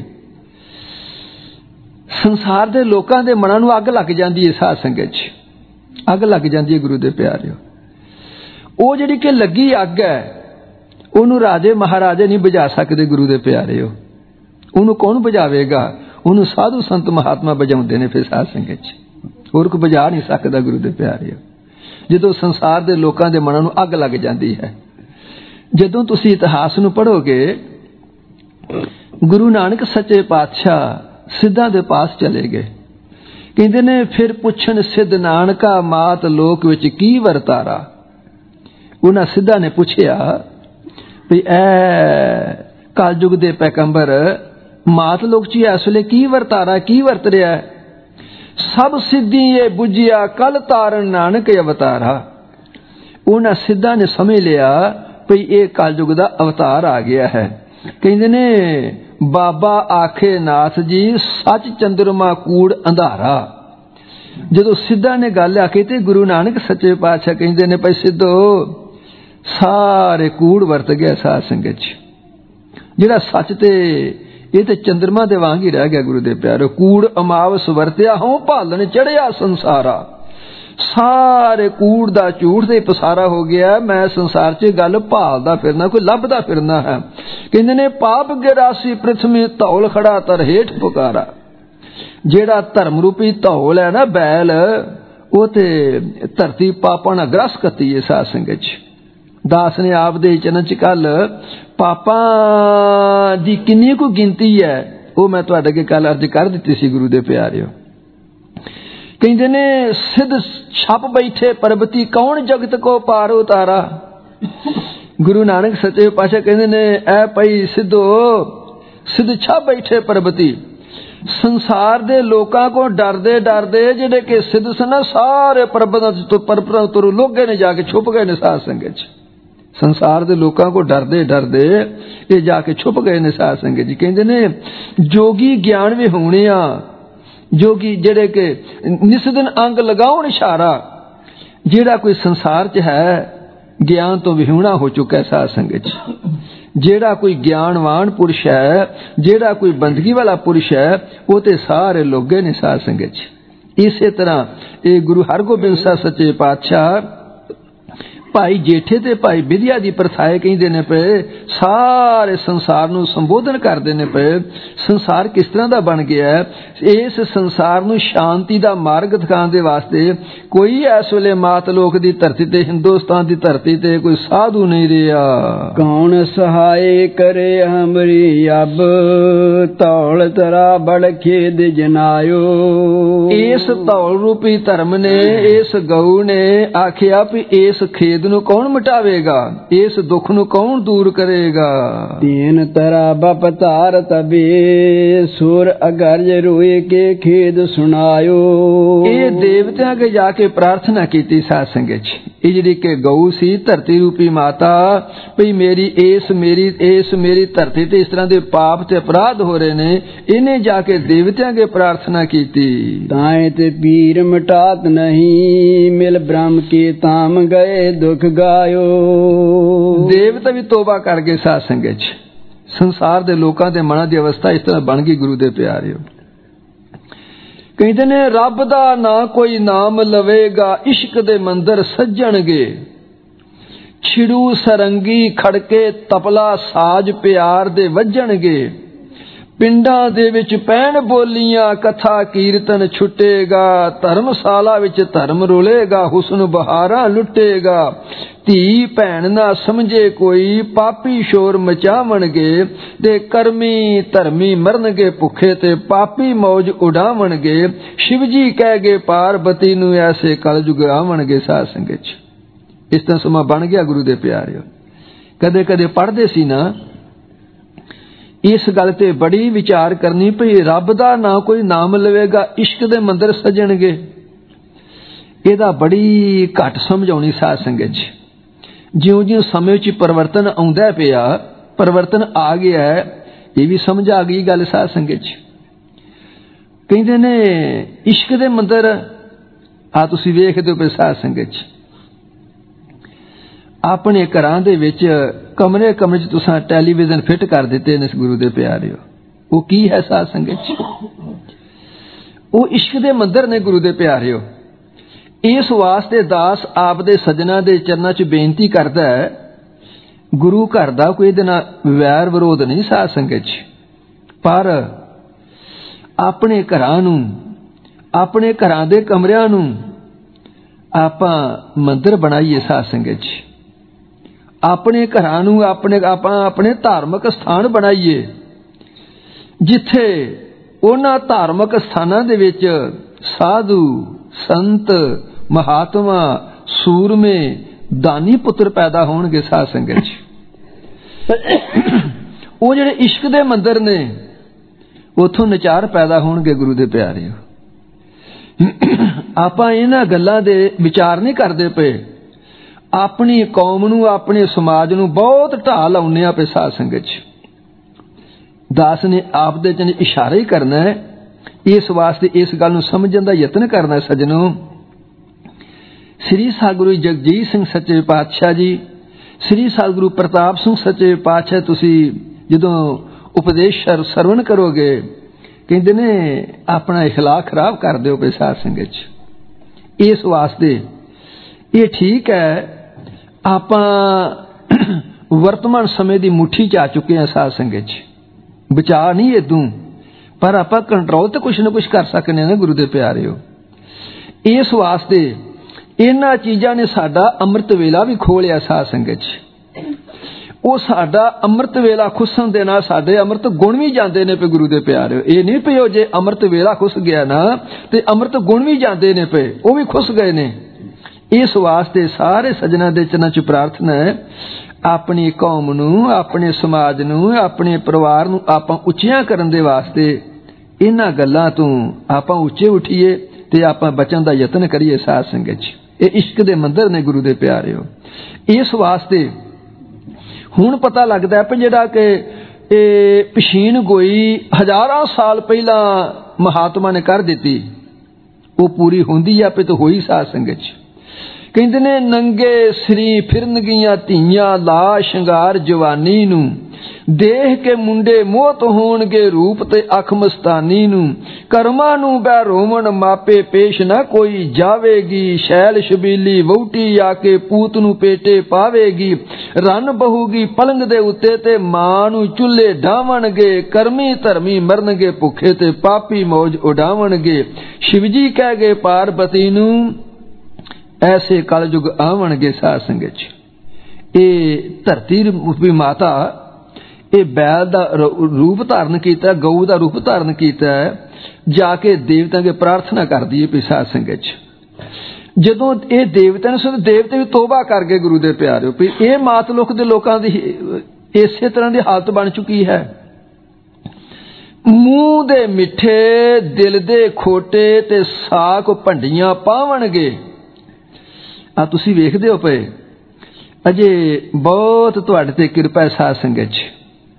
ਸੰਸਾਰ ਦੇ ਲੋਕਾਂ ਦੇ ਮਨਾਂ ਨੂੰ ਅੱਗ ਲੱਗ ਜਾਂਦੀ ਹੈ ਸਾਧ ਸੰਗਤ 'ਚ, ਅੱਗ ਲੱਗ ਜਾਂਦੀ ਹੈ ਗੁਰੂ ਦੇ ਪਿਆਰਿਓ। ਉਹ ਜਿਹੜੀ ਕਿ ਲੱਗੀ ਅੱਗ ਹੈ, ਉਹਨੂੰ ਰਾਜੇ ਮਹਾਰਾਜੇ ਨਹੀਂ ਬੁਝਾ ਸਕਦੇ ਗੁਰੂ ਦੇ ਪਿਆਰਿਓ। ਉਹਨੂੰ ਕੌਣ ਬੁਝਾਵੇਗਾ? ਉਹਨੂੰ ਸਾਧੂ ਸੰਤ ਮਹਾਤਮਾ ਬੁਝਾਉਂਦੇ ਨੇ ਫਿਰ ਸਾਧ ਸੰਗਤ 'ਚ, ਹੋਰ ਕੋਈ ਬੁਝਾ ਨਹੀਂ ਸਕਦਾ ਗੁਰੂ ਦੇ ਪਿਆਰਿਓ। ਜਦੋਂ ਸੰਸਾਰ ਦੇ ਲੋਕਾਂ ਦੇ ਮਨਾਂ ਨੂੰ ਅੱਗ ਲੱਗ ਜਾਂਦੀ ਹੈ। ਜਦੋਂ ਤੁਸੀਂ ਇਤਿਹਾਸ ਨੂੰ ਪੜ੍ਹੋਗੇ, ਗੁਰੂ ਨਾਨਕ ਸੱਚੇ ਪਾਤਸ਼ਾਹ ਸਿੱਧਾਂ ਦੇ ਪਾਸ ਚਲੇ ਗਏ। ਕਹਿੰਦੇ ਨੇ ਫਿਰ ਪੁੱਛਣ ਸਿੱਧ ਨਾਨਕਾ, ਮਾਤ ਲੋਕ ਵਿੱਚ ਕੀ ਵਰਤਾਰਾ। ਉਹਨਾਂ ਸਿੱਧਾਂ ਨੇ ਪੁੱਛਿਆ ਵੀ ਐ ਕਲਯੁਗ ਦੇ ਪੈਗੰਬਰ, ਮਾਤ ਲੋਕ 'ਚ ਇਸ ਵੇਲੇ ਕੀ ਵਰਤਾਰਾ, ਕੀ ਵਰਤ ਰਿਹਾ? ਸਭ ਸਿੱਧੀ ਇਹ ਬੁਝਿਆ, ਕਲ ਤਾਰਨ ਨਾਨਕ ਅਵਤਾਰਾ। ਉਹਨਾਂ ਸਿੱਧਾਂ ਨੇ ਸਮਝ ਲਿਆ ਵੀ ਇਹ ਕਲਯੁਗ ਦਾ ਅਵਤਾਰ ਆ ਗਿਆ ਹੈ। ਕਹਿੰਦੇ ਨੇ ਬਾਬਾ ਆਖੇ ਨਾਥ ਜੀ, ਸੱਚ ਚੰਦਰਮਾ ਕੂੜ ਅੰਧਾਰਾ। ਜਦੋਂ ਸਿੱਧਾਂ ਨੇ ਗੱਲ ਆਖੀ ਤੇ ਗੁਰੂ ਨਾਨਕ ਸੱਚੇ ਪਾਤਸ਼ਾਹ ਕਹਿੰਦੇ ਨੇ, ਭਾਈ ਸਿੱਧੋ, ਸਾਰੇ ਕੂੜ ਵਰਤ ਗਿਆ ਸਾਧ ਸੰਗਤ 'ਚ। ਜਿਹੜਾ ਸੱਚ ਤੇ ਇਹ ਤੇ ਚੰਦਰਮਾ ਦੇ ਵਾਂਗ ਹੀ ਰਹਿ ਗਿਆ ਗੁਰੂ ਦੇ ਪਿਆਰੋ। ਕੂੜ ਅਮਾਵਸ ਵਰਤਿਆ ਹੋਂ, ਭਾਲਣ ਚੜਿਆ ਸੰਸਾਰਾ। ਸਾਰੇ ਕੂੜ ਦਾ ਝੂਠ ਦੇ ਪਸਾਰਾ ਹੋ ਗਿਆ। ਮੈਂ ਸੰਸਾਰ 'ਚ ਗੱਲ ਭਾਲਦਾ ਫਿਰਨਾ, ਕੋਈ ਲੱਭਦਾ ਫਿਰਨਾ ਹੈ। ਕਹਿੰਦੇ ਨੇ ਪਾਪ ਗਿਰਾਸੀ ਪ੍ਰਿਥਵੀ, ਧੌਲ ਖੜਾ ਤਰ ਹੇਠ ਪੁਕਾਰਾ। ਜਿਹੜਾ ਧਰਮ ਰੂਪੀ ਧੌਲ ਹੈ ਨਾ, ਬੈਲ, ਉਹ ਤੇ ਧਰਤੀ ਪਾਪਾਂ ਨਾਲ ਗ੍ਰਸ ਕਰਤੀ ਹੈ ਸਾਧ ਸੰਗਤ 'ਚ। ਦਾਸ ਨੇ ਆਪ ਦੇ ਚਰਨ 'ਚ ਕੱਲ ਪਾਪਾਂ ਦੀ ਕਿੰਨੀ ਕੁ ਗਿਣਤੀ ਹੈ, ਉਹ ਮੈਂ ਤੁਹਾਡੇ ਅੱਗੇ ਕੱਲ ਅਰਜ਼ ਕਰ ਦਿੱਤੀ ਸੀ ਗੁਰੂ ਦੇ ਪਿਆਰਿਓ। ਕਹਿੰਦੇ ਨੇ ਸਿੱਧ ਛਪ ਬੈਠੇ ਪਰਬਤੀ, ਕੌਣ ਜਗਤ ਕੋ ਪਾਰ ਉਤਾਰਾ। ਗੁਰੂ ਨਾਨਕ ਸੱਚੇ ਪਾਤਸ਼ਾਹ ਕਹਿੰਦੇ ਨੇ, ਐ ਪਈ ਸਿੱਧੋ, ਸਿੱਧ ਛਪ ਬੈਠੇ ਪਰਬਤੀ। ਸੰਸਾਰ ਦੇ ਲੋਕਾਂ ਕੋ ਡਰਦੇ ਡਰਦੇ ਜਿਹੜੇ ਕਿ ਸਿੱਧ ਸਨ, ਸਾਰੇ ਪਰਬਤਾਂ ਤੋਂ ਪਰਬਤਾਂ ਤੋਂ ਲੋਗੇ ਨੇ ਜਾ ਕੇ ਛੁਪ ਗਏ ਨੇ ਸਾਧ ਸੰਗਤ 'ਚ। ਸੰਸਾਰ ਦੇ ਲੋਕਾਂ ਕੋ ਡਰਦੇ ਡਰਦੇ ਇਹ ਜਾ ਕੇ ਛੁਪ ਗਏ ਨੇ ਸਾਧ ਸੰਗਤ ਜੀ। ਕਹਿੰਦੇ ਨੇ ਜੋਗੀ ਗਿਆਨ ਵਿਹੂਣੇ ਆ, ਜੋਗੀ ਜਿਹੜੇ ਕਿ ਨਿਸਦਨ ਅੰਗ ਲਗਾਉਣ ਇਸ਼ਾਰਾ। ਜਿਹੜਾ ਕੋਈ ਸੰਸਾਰ 'ਚ ਹੈ, ਗਿਆਨ ਤੋਂ ਵਿਹੂਣਾ ਹੋ ਚੁੱਕਾ ਸਾਧ ਸੰਗਤ 'ਚ। ਜਿਹੜਾ ਕੋਈ ਗਿਆਨਵਾਨ ਪੁਰਸ਼ ਹੈ, ਜਿਹੜਾ ਕੋਈ ਬੰਦਗੀ ਵਾਲਾ ਪੁਰਸ਼ ਹੈ, ਉਹ ਤੇ ਸਾਰੇ ਲੋਗੇ ਨੇ ਸਾਧ ਸੰਗਤ 'ਚ। ਇਸੇ ਤਰ੍ਹਾਂ ਇਹ ਗੁਰੂ ਹਰਗੋਬਿੰਦ ਸਾਹਿਬ ਸੱਚੇ ਪਾਤਸ਼ਾਹ ਭਾਈ ਜੇਠੇ ਤੇ ਭਾਈ ਵਿਦਿਆ ਦੀ ਪ੍ਰਥਾਏ ਕਹਿੰਦੇ ਨੇ ਪਏ, ਸਾਰੇ ਸੰਸਾਰ ਨੂੰ ਸੰਬੋਧਨ ਕਰਦੇ ਨੇ ਪਏ। ਸੰਸਾਰ ਕਿਸ ਤਰ੍ਹਾਂ ਦਾ ਬਣ ਗਿਆ ਹੈ, ਇਸ ਸੰਸਾਰ ਨੂੰ ਸ਼ਾਂਤੀ ਦਾ ਮਾਰਗ ਦਿਖਾਉਣ ਦੇ ਵਾਸਤੇ ਕੋਈ ਇਸ ਵੇਲੇ ਮਾਤ ਲੋਕ ਦੀ ਧਰਤੀ ਤੇ, ਹਿੰਦੁਸਤਾਨ ਦੀ ਧਰਤੀ ਤੇ ਕੋਈ ਸਾਧੂ ਨਹੀਂ ਰਿਹਾ। ਕੌਣ ਸਹਾਏ ਕਰੇ ਹਮਰੀ ਅਬ, ਧੌਲ ਤਰਾ ਬੜ ਖੇਦ ਜਨਾਇਓ। ਇਸ ਧੌਲ ਰੂਪੀ ਧਰਮ ਨੇ, ਇਸ ਗਊ ਨੇ ਆਖਿਆ ਵੀ ਇਸ ਖੇਦ ਨੂੰ ਕੌਣ ਮਿਟਾਵੇਗਾ, ਇਸ ਦੁੱਖ ਨੂੰ ਕੌਣ ਦੂਰ ਕਰੇਗਾ। ਤੀਨ ਤਰਾ ਬਪਤਾਰ ਤਬੇ, ਸੁਰ ਅਗਰਜ ਰੋਏ ਕੇ ਖੇਦ ਸੁਣਾਇਓ। ਇਹ ਦੇਵਤਿਆਂ ਕੇ ਜਾ ਕੇ ਪ੍ਰਾਰਥਨਾ ਕੀਤੀ ਸਾਧ ਸੰਗਤ 'ਚ। ਇਹ ਜਿਹੜੀ ਕਿ ਗਊ ਸੀ ਧਰਤੀ ਰੂਪੀ ਮਾਤਾ, ਭਈ ਮੇਰੀ ਇਸ ਮੇਰੀ ਇਸ ਮੇਰੀ ਧਰਤੀ ਤੇ ਇਸ ਤਰ੍ਹਾਂ ਦੇ ਪਾਪ ਤੇ ਅਪਰਾਧ ਹੋ ਰਹੇ ਨੇ, ਇਹਨੇ ਜਾ ਕੇ ਦੇਵਤਿਆਂ ਕੇ ਪ੍ਰਾਰਥਨਾ ਕੀਤੀ। ਤਾਏ ਤੇ ਪੀਰ ਮਟਾਤ ਨਹੀਂ, ਮਿਲ ਬ੍ਰਹਮ ਕੀ ਤਾਮ ਗਏ ਦੁਖ ਗਾਇਓ। ਦੇਵਤਾ ਵੀ ਤੋਬਾ ਕਰ ਗਏ ਸਾਧ ਸੰਗਤ 'ਚ। ਸੰਸਾਰ ਦੇ ਲੋਕਾਂ ਦੇ ਮਨਾਂ ਦੀ ਅਵਸਥਾ ਇਸ ਤਰ੍ਹਾਂ ਬਣ ਗਈ ਗੁਰੂ ਦੇ ਪਿਆਰਿਓ। ਕਹਿੰਦੇ ਨੇ ਰੱਬ ਦਾ ਨਾ ਕੋਈ ਨਾਮ ਲਵੇਗਾ, ਇਸ਼ਕ ਦੇ ਮੰਦਰ ਸੱਜਣਗੇ। ਛਿੜੂ ਸਰੰਗੀ ਖੜਕੇ ਤਪਲਾ ਸਾਜ ਪਿਆਰ ਦੇ ਵੱਜਣਗੇ। ਪਿੰਡਾਂ ਦੇ ਵਿੱਚ ਪੈਣ ਬੋਲੀਆਂ ਕਥਾ ਕੀਰਤਨ ਛੁੱਟੇਗਾ। ਧਰਮਸ਼ਾਲਾ ਵਿੱਚ ਧਰਮ ਰੁਲੇਗਾ, ਹੁਸਨ ਬਹਾਰਾਂ ਲੁੱਟੇਗਾ। ਧੀ ਭੈਣ ਨਾ ਸਮਝੇ ਕੋਈ, ਪਾਪੀ ਸ਼ੋਰ ਮਚਾਵਣਗੇ। ਤੇ ਕਰਮੀ ਧਰਮੀ ਮਰਨਗੇ ਭੁੱਖੇ, ਤੇ ਪਾਪੀ ਮੌਜ ਉਡਾਵਣਗੇ। ਸ਼ਿਵ ਜੀ ਕਹਿ ਗਏ ਪਾਰਬਤੀ ਨੂੰ, ਐਸੇ ਕਲਯੁਗ ਆਵਣਗੇ। ਸਾਧ ਸੰਗਤ 'ਚ ਇਸ ਤਰ੍ਹਾਂ ਸਮਾਂ ਬਣ ਗਿਆ ਗੁਰੂ ਦੇ ਪਿਆਰਿਓ। ਕਦੇ ਕਦੇ ਪੜ੍ਹਦੇ ਸੀ ਨਾ, ਇਸ ਗੱਲ ਤੇ ਬੜੀ ਵਿਚਾਰ ਕਰਨੀ ਭਈ ਰੱਬ ਦਾ ਨਾ ਕੋਈ ਨਾਮ ਲਵੇਗਾ, ਇਸ਼ਕ ਦੇ ਮੰਦਰ ਸਜਣਗੇ। ਇਹਦਾ ਬੜੀ ਘੱਟ ਸਮਝ ਆਉਣੀ ਸਾਧ ਸੰਗਤ 'ਚ। ਜਿਉਂ ਜਿਉਂ ਸਮੇਂ 'ਚ ਪਰਿਵਰਤਨ ਆਉਂਦਾ ਪਿਆ, ਪਰਿਵਰਤਨ ਆ ਗਿਆ, ਇਹ ਵੀ ਸਮਝ ਆ ਗਈ ਗੱਲ ਸਾਧ ਸੰਗਤ 'ਚ। ਕਹਿੰਦੇ ਨੇ ਇਸ਼ਕ ਦੇ ਮੰਦਰ ਆ ਤੁਸੀਂ ਵੇਖਦੇ ਹੋ ਪਏ ਸਾਧ ਸੰਗਤ 'ਚ। ਆਪਣੇ ਘਰਾਂ ਦੇ ਵਿੱਚ ਕਮਰੇ ਕਮਰੇ 'ਚ ਤੁਸੀਂ ਟੈਲੀਵਿਜ਼ਨ ਫਿੱਟ ਕਰ ਦਿੱਤੇ ਨੇ ਗੁਰੂ ਦੇ ਪਿਆਰਿਓ। ਉਹ ਕੀ ਹੈ ਸਾਧ ਸੰਗਤ 'ਚ? ਉਹ ਇਸ਼ਕ ਦੇ ਮੰਦਰ ਨੇ ਗੁਰੂ ਦੇ ਪਿਆਰਿਓ। ਇਸ ਵਾਸਤੇ ਦਾਸ ਆਪ ਦੇ ਸੱਜਣਾ ਦੇ ਚਰਨਾਂ 'ਚ ਬੇਨਤੀ ਕਰਦਾ ਹੈ, ਗੁਰੂ ਘਰ ਦਾ ਕੋਈ ਇਹਦੇ ਨਾਲ ਵੈਰ ਵਿਰੋਧ ਨਹੀਂ ਸਾਧ ਸੰਗਤ 'ਚ, ਪਰ ਆਪਣੇ ਘਰਾਂ ਨੂੰ, ਆਪਣੇ ਘਰਾਂ ਦੇ ਕਮਰਿਆਂ ਨੂੰ ਆਪਾਂ ਮੰਦਰ ਬਣਾਈਏ ਸਾਧ ਸੰਗਤ 'ਚ। ਆਪਣੇ ਘਰਾਂ ਨੂੰ ਆਪਣੇ ਆਪਾਂ ਆਪਣੇ ਧਾਰਮਿਕ ਸਥਾਨ ਬਣਾਈਏ, ਜਿੱਥੇ ਉਹਨਾਂ ਧਾਰਮਿਕ ਸਥਾਨਾਂ ਦੇ ਵਿੱਚ ਸਾਧੂ ਸੰਤ ਮਹਾਤਮਾ ਸੂਰਮੇ ਦਾਨੀ ਪੁੱਤਰ ਪੈਦਾ ਹੋਣਗੇ ਸਾਧ ਸੰਗਤ 'ਚ। ਉਹ ਜਿਹੜੇ ਇਸ਼ਕ ਦੇ ਮੰਦਰ ਨੇ ਉਥੋਂ ਨਚਾਰ ਪੈਦਾ ਹੋਣਗੇ ਗੁਰੂ ਦੇ ਪਿਆਰਿਓ। ਆਪਾਂ ਇਹਨਾਂ ਗੱਲਾਂ ਦੇ ਵਿਚਾਰ ਨਹੀਂ ਕਰਦੇ ਪਏ, ਆਪਣੀ ਕੌਮ ਨੂੰ ਆਪਣੇ ਸਮਾਜ ਨੂੰ ਬਹੁਤ ਢਾਹ ਲਾਉਂਦੇ ਆ ਪਏ ਸਾਧ ਸੰਗਤ 'ਚ। ਦਾਸ ਨੇ ਆਪ ਦੇ ਚ ਇਸ਼ਾਰਾ ਹੀ ਕਰਨਾ ਹੈ, ਇਸ ਵਾਸਤੇ ਇਸ ਗੱਲ ਨੂੰ ਸਮਝਣ ਦਾ ਯਤਨ ਕਰਨਾ। ਸੱਜਣੋ, ਸ੍ਰੀ ਸਤਿਗੁਰੂ ਜਗਜੀਤ ਸਿੰਘ ਸੱਚੇ ਪਾਤਸ਼ਾਹ ਜੀ, ਸ੍ਰੀ ਸਤਿਗੁਰੂ ਪ੍ਰਤਾਪ ਸਿੰਘ ਸੱਚੇ ਪਾਤਸ਼ਾਹ, ਤੁਸੀਂ ਜਦੋਂ ਉਪਦੇਸ਼ ਸਰਵਣ ਕਰੋਗੇ ਕਹਿੰਦੇ ਨੇ ਆਪਣਾ ਇਖਲਾਕ ਖਰਾਬ ਕਰ ਦਿਓ ਪਏ ਸਾਧ ਸੰਗਤ 'ਚ। ਇਸ ਵਾਸਤੇ ਇਹ ਠੀਕ ਹੈ, ਆਪਾਂ ਵਰਤਮਾਨ ਸਮੇਂ ਦੀ ਮੁੱਠੀ 'ਚ ਆ ਚੁੱਕੇ ਹਾਂ ਸਾਧ ਸੰਗਤ 'ਚ। ਬਚਾ ਨਹੀਂ ਇਦੋਂ, ਪਰ ਆਪਾਂ ਕੰਟਰੋਲ ਤੇ ਕੁਛ ਨਾ ਕੁਛ ਕਰ ਸਕਦੇ ਹਾਂ ਨਾ ਗੁਰੂ ਦੇ ਪਿਆਰਿਓ। ਇਸ ਵਾਸਤੇ ਇਹਨਾਂ ਚੀਜ਼ਾਂ ਨੇ ਸਾਡਾ ਅੰਮ੍ਰਿਤ ਵੇਲਾ ਵੀ ਖੋਹ ਲਿਆ ਸਾਧ ਸੰਗਤ 'ਚ। ਉਹ ਸਾਡਾ ਅੰਮ੍ਰਿਤ ਵੇਲਾ ਖੁੱਸਣ ਦੇ ਨਾਲ ਸਾਡੇ ਅੰਮ੍ਰਿਤ ਗੁਣ ਵੀ ਜਾਂਦੇ ਨੇ ਪਏ ਗੁਰੂ ਦੇ ਪਿਆਰਿਓ। ਇਹ ਨਹੀਂ ਪਏ ਜੇ ਅੰਮ੍ਰਿਤ ਵੇਲਾ ਖੁੱਸ ਗਿਆ ਨਾ ਤੇ ਅੰਮ੍ਰਿਤ ਗੁਣ ਵੀ ਜਾਂਦੇ ਨੇ ਪਏ, ਉਹ ਵੀ ਖੁੱਸ ਗਏ ਨੇ। ਇਸ ਵਾਸਤੇ ਸਾਰੇ ਸੱਜਣਾ ਦੇ ਚਰਨਾਂ 'ਚ ਪ੍ਰਾਰਥਨਾ ਹੈ, ਆਪਣੀ ਕੌਮ ਨੂੰ, ਆਪਣੇ ਸਮਾਜ ਨੂੰ, ਆਪਣੇ ਪਰਿਵਾਰ ਨੂੰ ਆਪਾਂ ਉੱਚੀਆਂ ਕਰਨ ਦੇ ਵਾਸਤੇ ਇਹਨਾਂ ਗੱਲਾਂ ਤੋਂ ਆਪਾਂ ਉੱਚੇ ਉੱਠੀਏ ਤੇ ਆਪਾਂ ਬਚਣ ਦਾ ਯਤਨ ਕਰੀਏ ਸਾਧ ਸੰਗਤ 'ਚ। ਇਹ ਇਸ਼ਕ ਦੇ ਮੰਦਰ ਨੇ ਗੁਰੂ ਦੇ ਪਿਆਰਿਓ। ਇਸ ਵਾਸਤੇ ਹੁਣ ਪਤਾ ਲੱਗਦਾ ਹੈ ਜਿਹੜਾ ਕਿ ਇਹ ਪਛੀਣ ਗੋਈ ਹਜ਼ਾਰਾਂ ਸਾਲ ਪਹਿਲਾਂ ਮਹਾਤਮਾ ਨੇ ਕਰ ਦਿੱਤੀ, ਉਹ ਪੂਰੀ ਹੁੰਦੀ ਆਪੇ ਤਾਂ ਹੋਈ ਸਾਧ ਸੰਗਤ 'ਚ। ਕਹਿੰਦੇ ਨੇ ਨੰਗੇ ਸਰੀ ਫਿਰਨਗੀਆਂ ਧੀਆਂ, ਲਾ ਸ਼ਿੰਗਾਰ ਜਵਾਨੀ ਨੂੰ, ਦੇਖ ਕੇ ਮੁੰਡੇ ਮੋਹਤ ਹੋਣਗੇ ਰੂਪ ਤੇ ਅੱਖ ਮਸਤਾਨੀ ਨੂੰ। ਕਰਮਾਂ ਨੂੰ ਬੈ ਰੋਵਣ ਮਾਪੇ ਪੇਸ਼ ਨਾ ਕੋਈ ਜਾਵੇਗੀ, ਸ਼ੈਲ ਸ਼ਬੀਲੀ ਵਹੁਟੀ ਆ ਕੇ ਪੂਤ ਨੂੰ ਪੇਟੇ ਪਾਵੇਗੀ। ਰੰਨ ਬਹੂਗੀ ਪਲੰਗ ਦੇ ਉੱਤੇ ਤੇ ਮਾਂ ਨੂੰ ਚੁੱਲ੍ਹੇ ਢਾਵਣਗੇ। ਕਰਮੀ ਧਰਮੀ ਮਰਨਗੇ ਭੁੱਖੇ ਤੇ ਪਾਪੀ ਮੌਜ ਉਡਾਵਣਗੇ। ਸ਼ਿਵ ਜੀ ਕਹਿ ਗਏ ਪਾਰਬਤੀ ਨੂੰ, ਐਸੇ ਕਲਯੁਗ ਆਵਣਗੇ ਸਾਧ ਸੰਗਤ 'ਚ। ਇਹ ਧਰਤੀ ਰੂਪੀ ਮਾਤਾ ਇਹ ਬੈਲ ਦਾ ਰੂਪ ਧਾਰਨ ਕੀਤਾ, ਗਊ ਦਾ ਰੂਪ ਧਾਰਨ ਕੀਤਾ, ਜਾ ਕੇ ਦੇਵਤਿਆਂ ਕੇ ਪ੍ਰਾਰਥਨਾ ਕਰਦੀ ਹੈ ਪਈ ਸਾਧ ਸੰਗਤ 'ਚ। ਜਦੋਂ ਇਹ ਦੇਵਤਿਆਂ ਨੂੰ, ਦੇਵਤੇ ਵੀ ਤੋਬਾ ਕਰ ਗਏ ਗੁਰੂ ਦੇ ਪਿਆਰਿਓ ਵੀ ਇਹ ਮਾਤਲੁਕ ਦੇ ਲੋਕਾਂ ਦੀ ਇਸੇ ਤਰ੍ਹਾਂ ਦੀ ਹਾਲਤ ਬਣ ਚੁੱਕੀ ਹੈ। ਮੂੰਹ ਦੇ ਮਿੱਠੇ, ਦਿਲ ਦੇ ਖੋਟੇ ਤੇ ਸਾਕ ਭੰਡੀਆਂ ਪਾਵਣਗੇ। ਆ ਤੁਸੀਂ ਵੇਖਦੇ ਹੋ ਪਏ ਅਜੇ ਬਹੁਤ ਤੁਹਾਡੇ ਤੇ ਕਿਰਪਾ ਹੈ ਸਾਧ ਸੰਗਤ 'ਚ।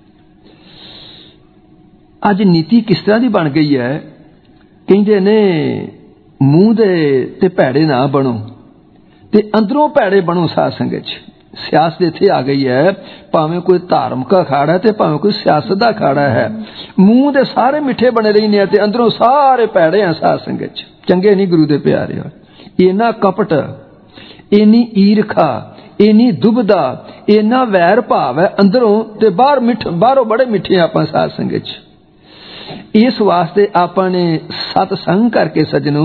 ਅੱਜ ਨੀਤੀ ਕਿਸ ਤਰ੍ਹਾਂ ਦੀ ਬਣ ਗਈ ਹੈ, ਕਹਿੰਦੇ ਨੇ ਮੂੰਹ ਦੇ ਤੇ ਭੈੜੇ ਨਾ ਬਣੋ ਤੇ ਅੰਦਰੋਂ ਭੈੜੇ ਬਣੋ ਸਾਧ ਸੰਗਤ 'ਚ। ਸਿਆਸਤ ਇੱਥੇ ਆ ਗਈ ਹੈ, ਭਾਵੇਂ ਕੋਈ ਧਾਰਮਿਕ ਅਖਾੜਾ ਤੇ ਭਾਵੇਂ ਕੋਈ ਸਿਆਸਤ ਦਾ ਅਖਾੜਾ ਹੈ। ਮੂੰਹ ਦੇ ਸਾਰੇ ਮਿੱਠੇ ਬਣੇ ਰਹਿੰਦੇ ਆ ਤੇ ਅੰਦਰੋਂ ਸਾਰੇ ਭੈੜੇ ਆ ਸਾਧ ਸੰਗਤ 'ਚ। ਚੰਗੇ ਨਹੀਂ ਗੁਰੂ ਦੇ ਪਿਆਰਿਓ। ਇੰਨਾ ਕਪਟ, ਇੰਨੀ ਈਰਖਾ, ਇੰਨੀ ਦੁਬਦਾ, ਇੰਨਾ ਵੈਰ ਭਾਵ ਹੈ ਅੰਦਰੋਂ ਤੇ ਬਾਹਰ ਮਿੱਠ ਬਾਹਰੋਂ ਬੜੇ ਮਿੱਠੇ ਆਪਾਂ ਸਾਧ ਸੰਗਤ 'ਚ। ਇਸ ਵਾਸਤੇ ਆਪਾਂ ਨੇ ਸਤਸੰਗ ਕਰਕੇ ਸੱਜਣੋ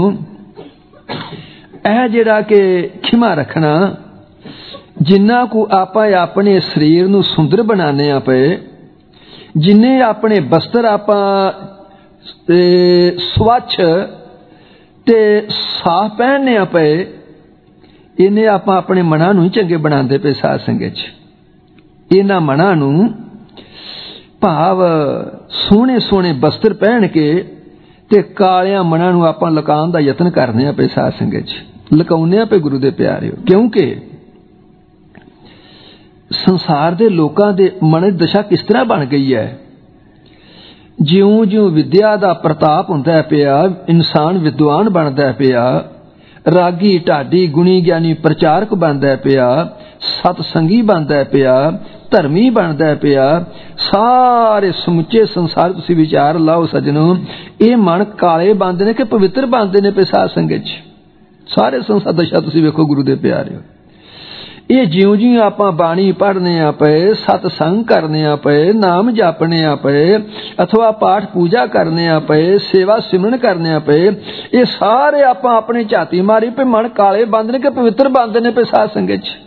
ਇਹ ਜਿਹੜਾ ਕਿ ਖਿਮਾ ਰੱਖਣਾ, ਜਿੰਨਾ ਕੁ ਆਪਾਂ ਆਪਣੇ ਸਰੀਰ ਨੂੰ ਸੁੰਦਰ ਬਣਾਉਂਦੇ ਆ ਪਏ, ਜਿੰਨੇ ਆਪਣੇ ਬਸਤਰ ਆਪਾਂ ਸਵੱਛ ਤੇ ਸਾਫ਼ ਪਹਿਨਦੇ ਆ ਪਏ, ਇਹਨੇ ਆਪਾਂ ਆਪਣੇ ਮਨਾਂ ਨੂੰ ਹੀ ਚੰਗੇ ਬਣਾਉਂਦੇ ਪਏ ਸਾਧ ਸੰਗਤ 'ਚ। ਇਹਨਾਂ ਮਨਾਂ ਨੂੰ ਭਾਵ ਸੋਹਣੇ ਸੋਹਣੇ ਬਸਤਰ ਪਹਿਨ ਕੇ ਤੇ ਕਾਲਿਆਂ ਮਨਾਂ ਨੂੰ ਆਪਾਂ ਲੁਕਾਉਣ ਦਾ ਯਤਨ ਕਰਨੇ ਆ ਪਏ ਸਾਧ ਸੰਗਤ 'ਚ, ਲੁਕਾਉਂਦੇ ਆ ਪਏ ਗੁਰੂ ਦੇ ਪਿਆਰਿਓ। ਕਿਉਂਕਿ ਸੰਸਾਰ ਦੇ ਲੋਕਾਂ ਦੇ ਮਨ ਦੀ ਦਸ਼ਾ ਕਿਸ ਤਰ੍ਹਾਂ ਬਣ ਗਈ ਹੈ, ਜਿਉਂ ਜਿਉਂ ਵਿਦਿਆ ਦਾ ਪ੍ਰਤਾਪ ਹੁੰਦਾ ਪਿਆ, ਇਨਸਾਨ ਵਿਦਵਾਨ ਬਣਦਾ ਪਿਆ, ਰਾਗੀ ਢਾਡੀ ਗੁਣੀ ਗਿਆਨੀ ਪ੍ਰਚਾਰਕ ਬਣਦਾ ਪਿਆ, ਸਤਸੰਗੀ ਬਣਦਾ ਪਿਆ, ਧਰਮੀ ਬਣਦਾ ਪਿਆ, ਸਾਰੇ ਸਮੁੱਚੇ ਸੰਸਾਰ ਤੁਸੀਂ ਵਿਚਾਰ ਲਾਓ ਸੱਜਣੋ, ਇਹ ਮਨ ਕਾਲੇ ਬਣਦੇ ਨੇ ਕਿ ਪਵਿੱਤਰ ਬਣਦੇ ਨੇ ਪਏ ਸਾਧ ਸੰਗਤ 'ਚ। ਸਾਰੇ ਸੰਸਾਰ ਦਸ਼ਾ ਤੁਸੀਂ ਵੇਖੋ ਗੁਰੂ ਦੇ ਪਿਆਰਿਓ। ਇਹ ਜਿਉਂ ਜਿਉਂ ਆਪਾਂ ਬਾਣੀ ਪੜ੍ਹਨੇ ਆ ਪਏ, ਸਤਸੰਗ ਕਰਨੇ ਆ ਪਏ, ਨਾਮ ਜਪਣੇ ਆ ਪਏ, ਅਥਵਾ ਪਾਠ ਪੂਜਾ ਕਰਨੇ ਆ ਪਏ, ਸੇਵਾ ਸਿਮਰਨ ਕਰਨੇ ਆ ਪਏ, ਇਹ ਸਾਰੇ ਆਪਾਂ ਆਪਣੀ ਝਾਤੀ ਮਾਰੀ ਪਏ ਮਨ ਕਾਲੇ ਬੰਦ ਨੇ ਕਿ ਪਵਿੱਤਰ ਬੰਦ ਨੇ ਪਏ ਸਾਧ ਸੰਗਤ 'ਚ।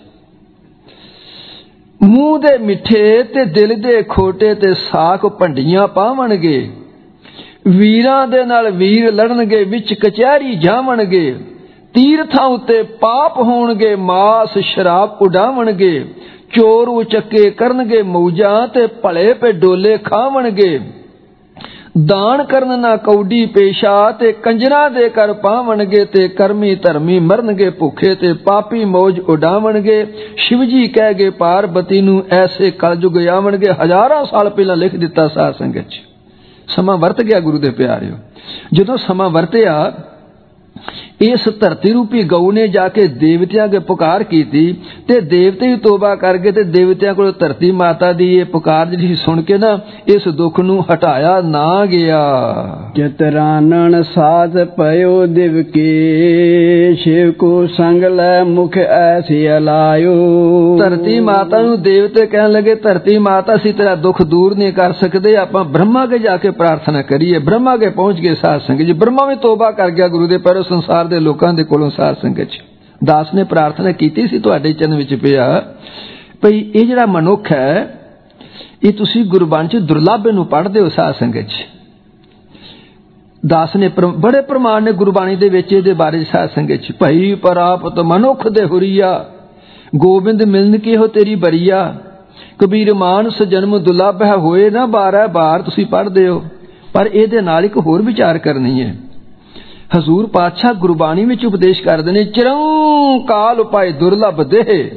ਮੂੰਹ ਦੇ ਮਿੱਠੇ ਤੇ ਦਿਲ ਦੇ ਖੋਟੇ ਤੇ ਸਾਖ ਭੰਡੀਆਂ ਪਾਵਣਗੇ, ਵੀਰਾਂ ਦੇ ਨਾਲ ਵੀਰ ਲੜਨਗੇ, ਵਿੱਚ ਕਚਹਿਰੀ ਜਾਵਣਗੇ, ਤੀਰਥਾਂ ਉੱਤੇ ਪਾਪ ਹੋਣਗੇ, ਮਾਸ ਸ਼ਰਾਬ ਉਡਾਵਣਗੇ, ਚੋਰ ਉਚੱਕੇ ਕਰਨਗੇ ਮੌਜਾਂ ਤੇ ਭਲੇ ਪੇ ਡੋਲੇ ਖਾਵਣਗੇ, ਦਾਨ ਕਰਨ ਨਾ ਕੌਡੀ ਪੇਸ਼ਾ ਤੇ ਕੰਜਰਾਂ ਦੇ ਕਰ ਪਾਵਣਗੇ, ਤੇ ਕਰਮੀ ਧਰਮੀ ਮਰਨਗੇ ਭੁੱਖੇ ਤੇ ਪਾਪੀ ਮੌਜ ਉਡਾਵਣਗੇ। ਸ਼ਿਵ ਜੀ ਕਹਿ ਗਏ ਪਾਰਬਤੀ ਨੂੰ ਐਸੇ ਕਲਯੁਗ ਆਵਣਗੇ। ਹਜ਼ਾਰਾਂ ਸਾਲ ਪਹਿਲਾਂ ਲਿਖ ਦਿੱਤਾ ਸਾਧ ਸੰਗਤ 'ਚ। ਸਮਾਂ ਵਰਤ ਗਿਆ ਗੁਰੂ ਦੇ ਪਿਆਰਿਓ। ਜਦੋਂ ਸਮਾਂ ਵਰਤਿਆ, ਇਸ ਧਰਤੀ ਰੂਪੀ ਗਊ ਨੇ ਜਾ ਕੇ ਦੇਵਤਿਆਂ ਅੱਗੇ ਪੁਕਾਰ ਕੀਤੀ ਤੇ ਦੇਵਤੇ ਵੀ ਤੋਬਾ ਕਰ ਗਏ ਤੇ ਦੇਵਤਿਆਂ ਕੋਲ ਧਰਤੀ ਮਾਤਾ ਦੀ ਇਹ ਪੁਕਾਰ ਜਿਹੜੀ ਸੁਣ ਕੇ ਨਾ ਇਸ ਦੁੱਖ ਨੂੰ ਹਟਾਇਆ ਨਾ ਗਿਆ। ਚਤਰਾਨਣ ਸਾਧ ਪਇਓ ਦਿਵ ਕੇ, ਸ਼ਿਵ ਕੋ ਸੰਗ ਲੈ ਮੁਖ ਐਸੀ ਅਲਾਇਓ। ਧਰਤੀ ਮਾਤਾ ਨੂੰ ਦੇਵਤੇ ਕਹਿਣ ਲੱਗੇ, ਧਰਤੀ ਮਾਤਾ ਅਸੀਂ ਤੇਰਾ ਦੁੱਖ ਦੂਰ ਨਹੀਂ ਕਰ ਸਕਦੇ, ਆਪਾਂ ਬ੍ਰਹਮਾ ਕੇ ਜਾ ਕੇ ਪ੍ਰਾਰਥਨਾ ਕਰੀਏ। ਬ੍ਰਹਮਾ ਕੇ ਪਹੁੰਚ ਗਏ ਸਾਧ ਸੰਗਤ ਜੀ। ਬ੍ਰਹਮਾ ਵੀ ਤੋਬਾ ਕਰ ਗਿਆ ਗੁਰੂ ਦੇ ਪੈਰੋਂ ਸੰਸਾਰ ਦੇ ਲੋਕਾਂ ਦੇ ਕੋਲੋਂ ਸਾਧ ਸੰਗਤ 'ਚ। ਦਾਸ ਨੇ ਪ੍ਰਾਰਥਨਾ ਕੀਤੀ ਸੀ ਤੁਹਾਡੇ ਚਰਨ ਵਿੱਚ ਪਿਆ ਭਈ ਇਹ ਜਿਹੜਾ ਮਨੁੱਖ ਹੈ, ਇਹ ਤੁਸੀਂ ਗੁਰਬਾਣੀ 'ਚ ਦੁਰਲੱਭ ਨੂੰ ਪੜ੍ਹਦੇ ਹੋ ਸਾਧ ਸੰਗਤ 'ਚ। ਦਾਸ ਨੇ ਬੜੇ ਪ੍ਰਮਾਣ ਨੇ ਗੁਰਬਾਣੀ ਦੇ ਵਿੱਚ ਇਹਦੇ ਬਾਰੇ ਸਾਧ ਸੰਗਤ 'ਚ। ਭਈ ਪ੍ਰਾਪਤ ਮਨੁੱਖ ਦੇ ਹੁਰੀਆ, ਗੋਬਿੰਦ ਮਿਲਨ ਕੀ ਹੋ ਤੇਰੀ ਬਰੀਆ, ਕਬੀਰ ਮਾਨਸ ਜਨਮ ਦੁਰਲੱਭ ਹੈ, ਹੋਏ ਨਾ ਬਾਰਹ ਬਾਰ ਤੁਸੀਂ ਪੜ੍ਹਦੇ ਹੋ। ਪਰ ਇਹਦੇ ਨਾਲ ਇੱਕ ਹੋਰ ਵਿਚਾਰ ਕਰਨੀ ਹੈ। ਹਜ਼ੂਰ ਪਾਤਸ਼ਾਹ ਗੁਰਬਾਣੀ ਵਿੱਚ ਉਪਦੇਸ਼ ਕਰਦੇ ਨੇ, ਚਿਰੰ ਕਾਲ ਉਪਾਏ ਦੁਰਲੱਭ ਦੇਹ,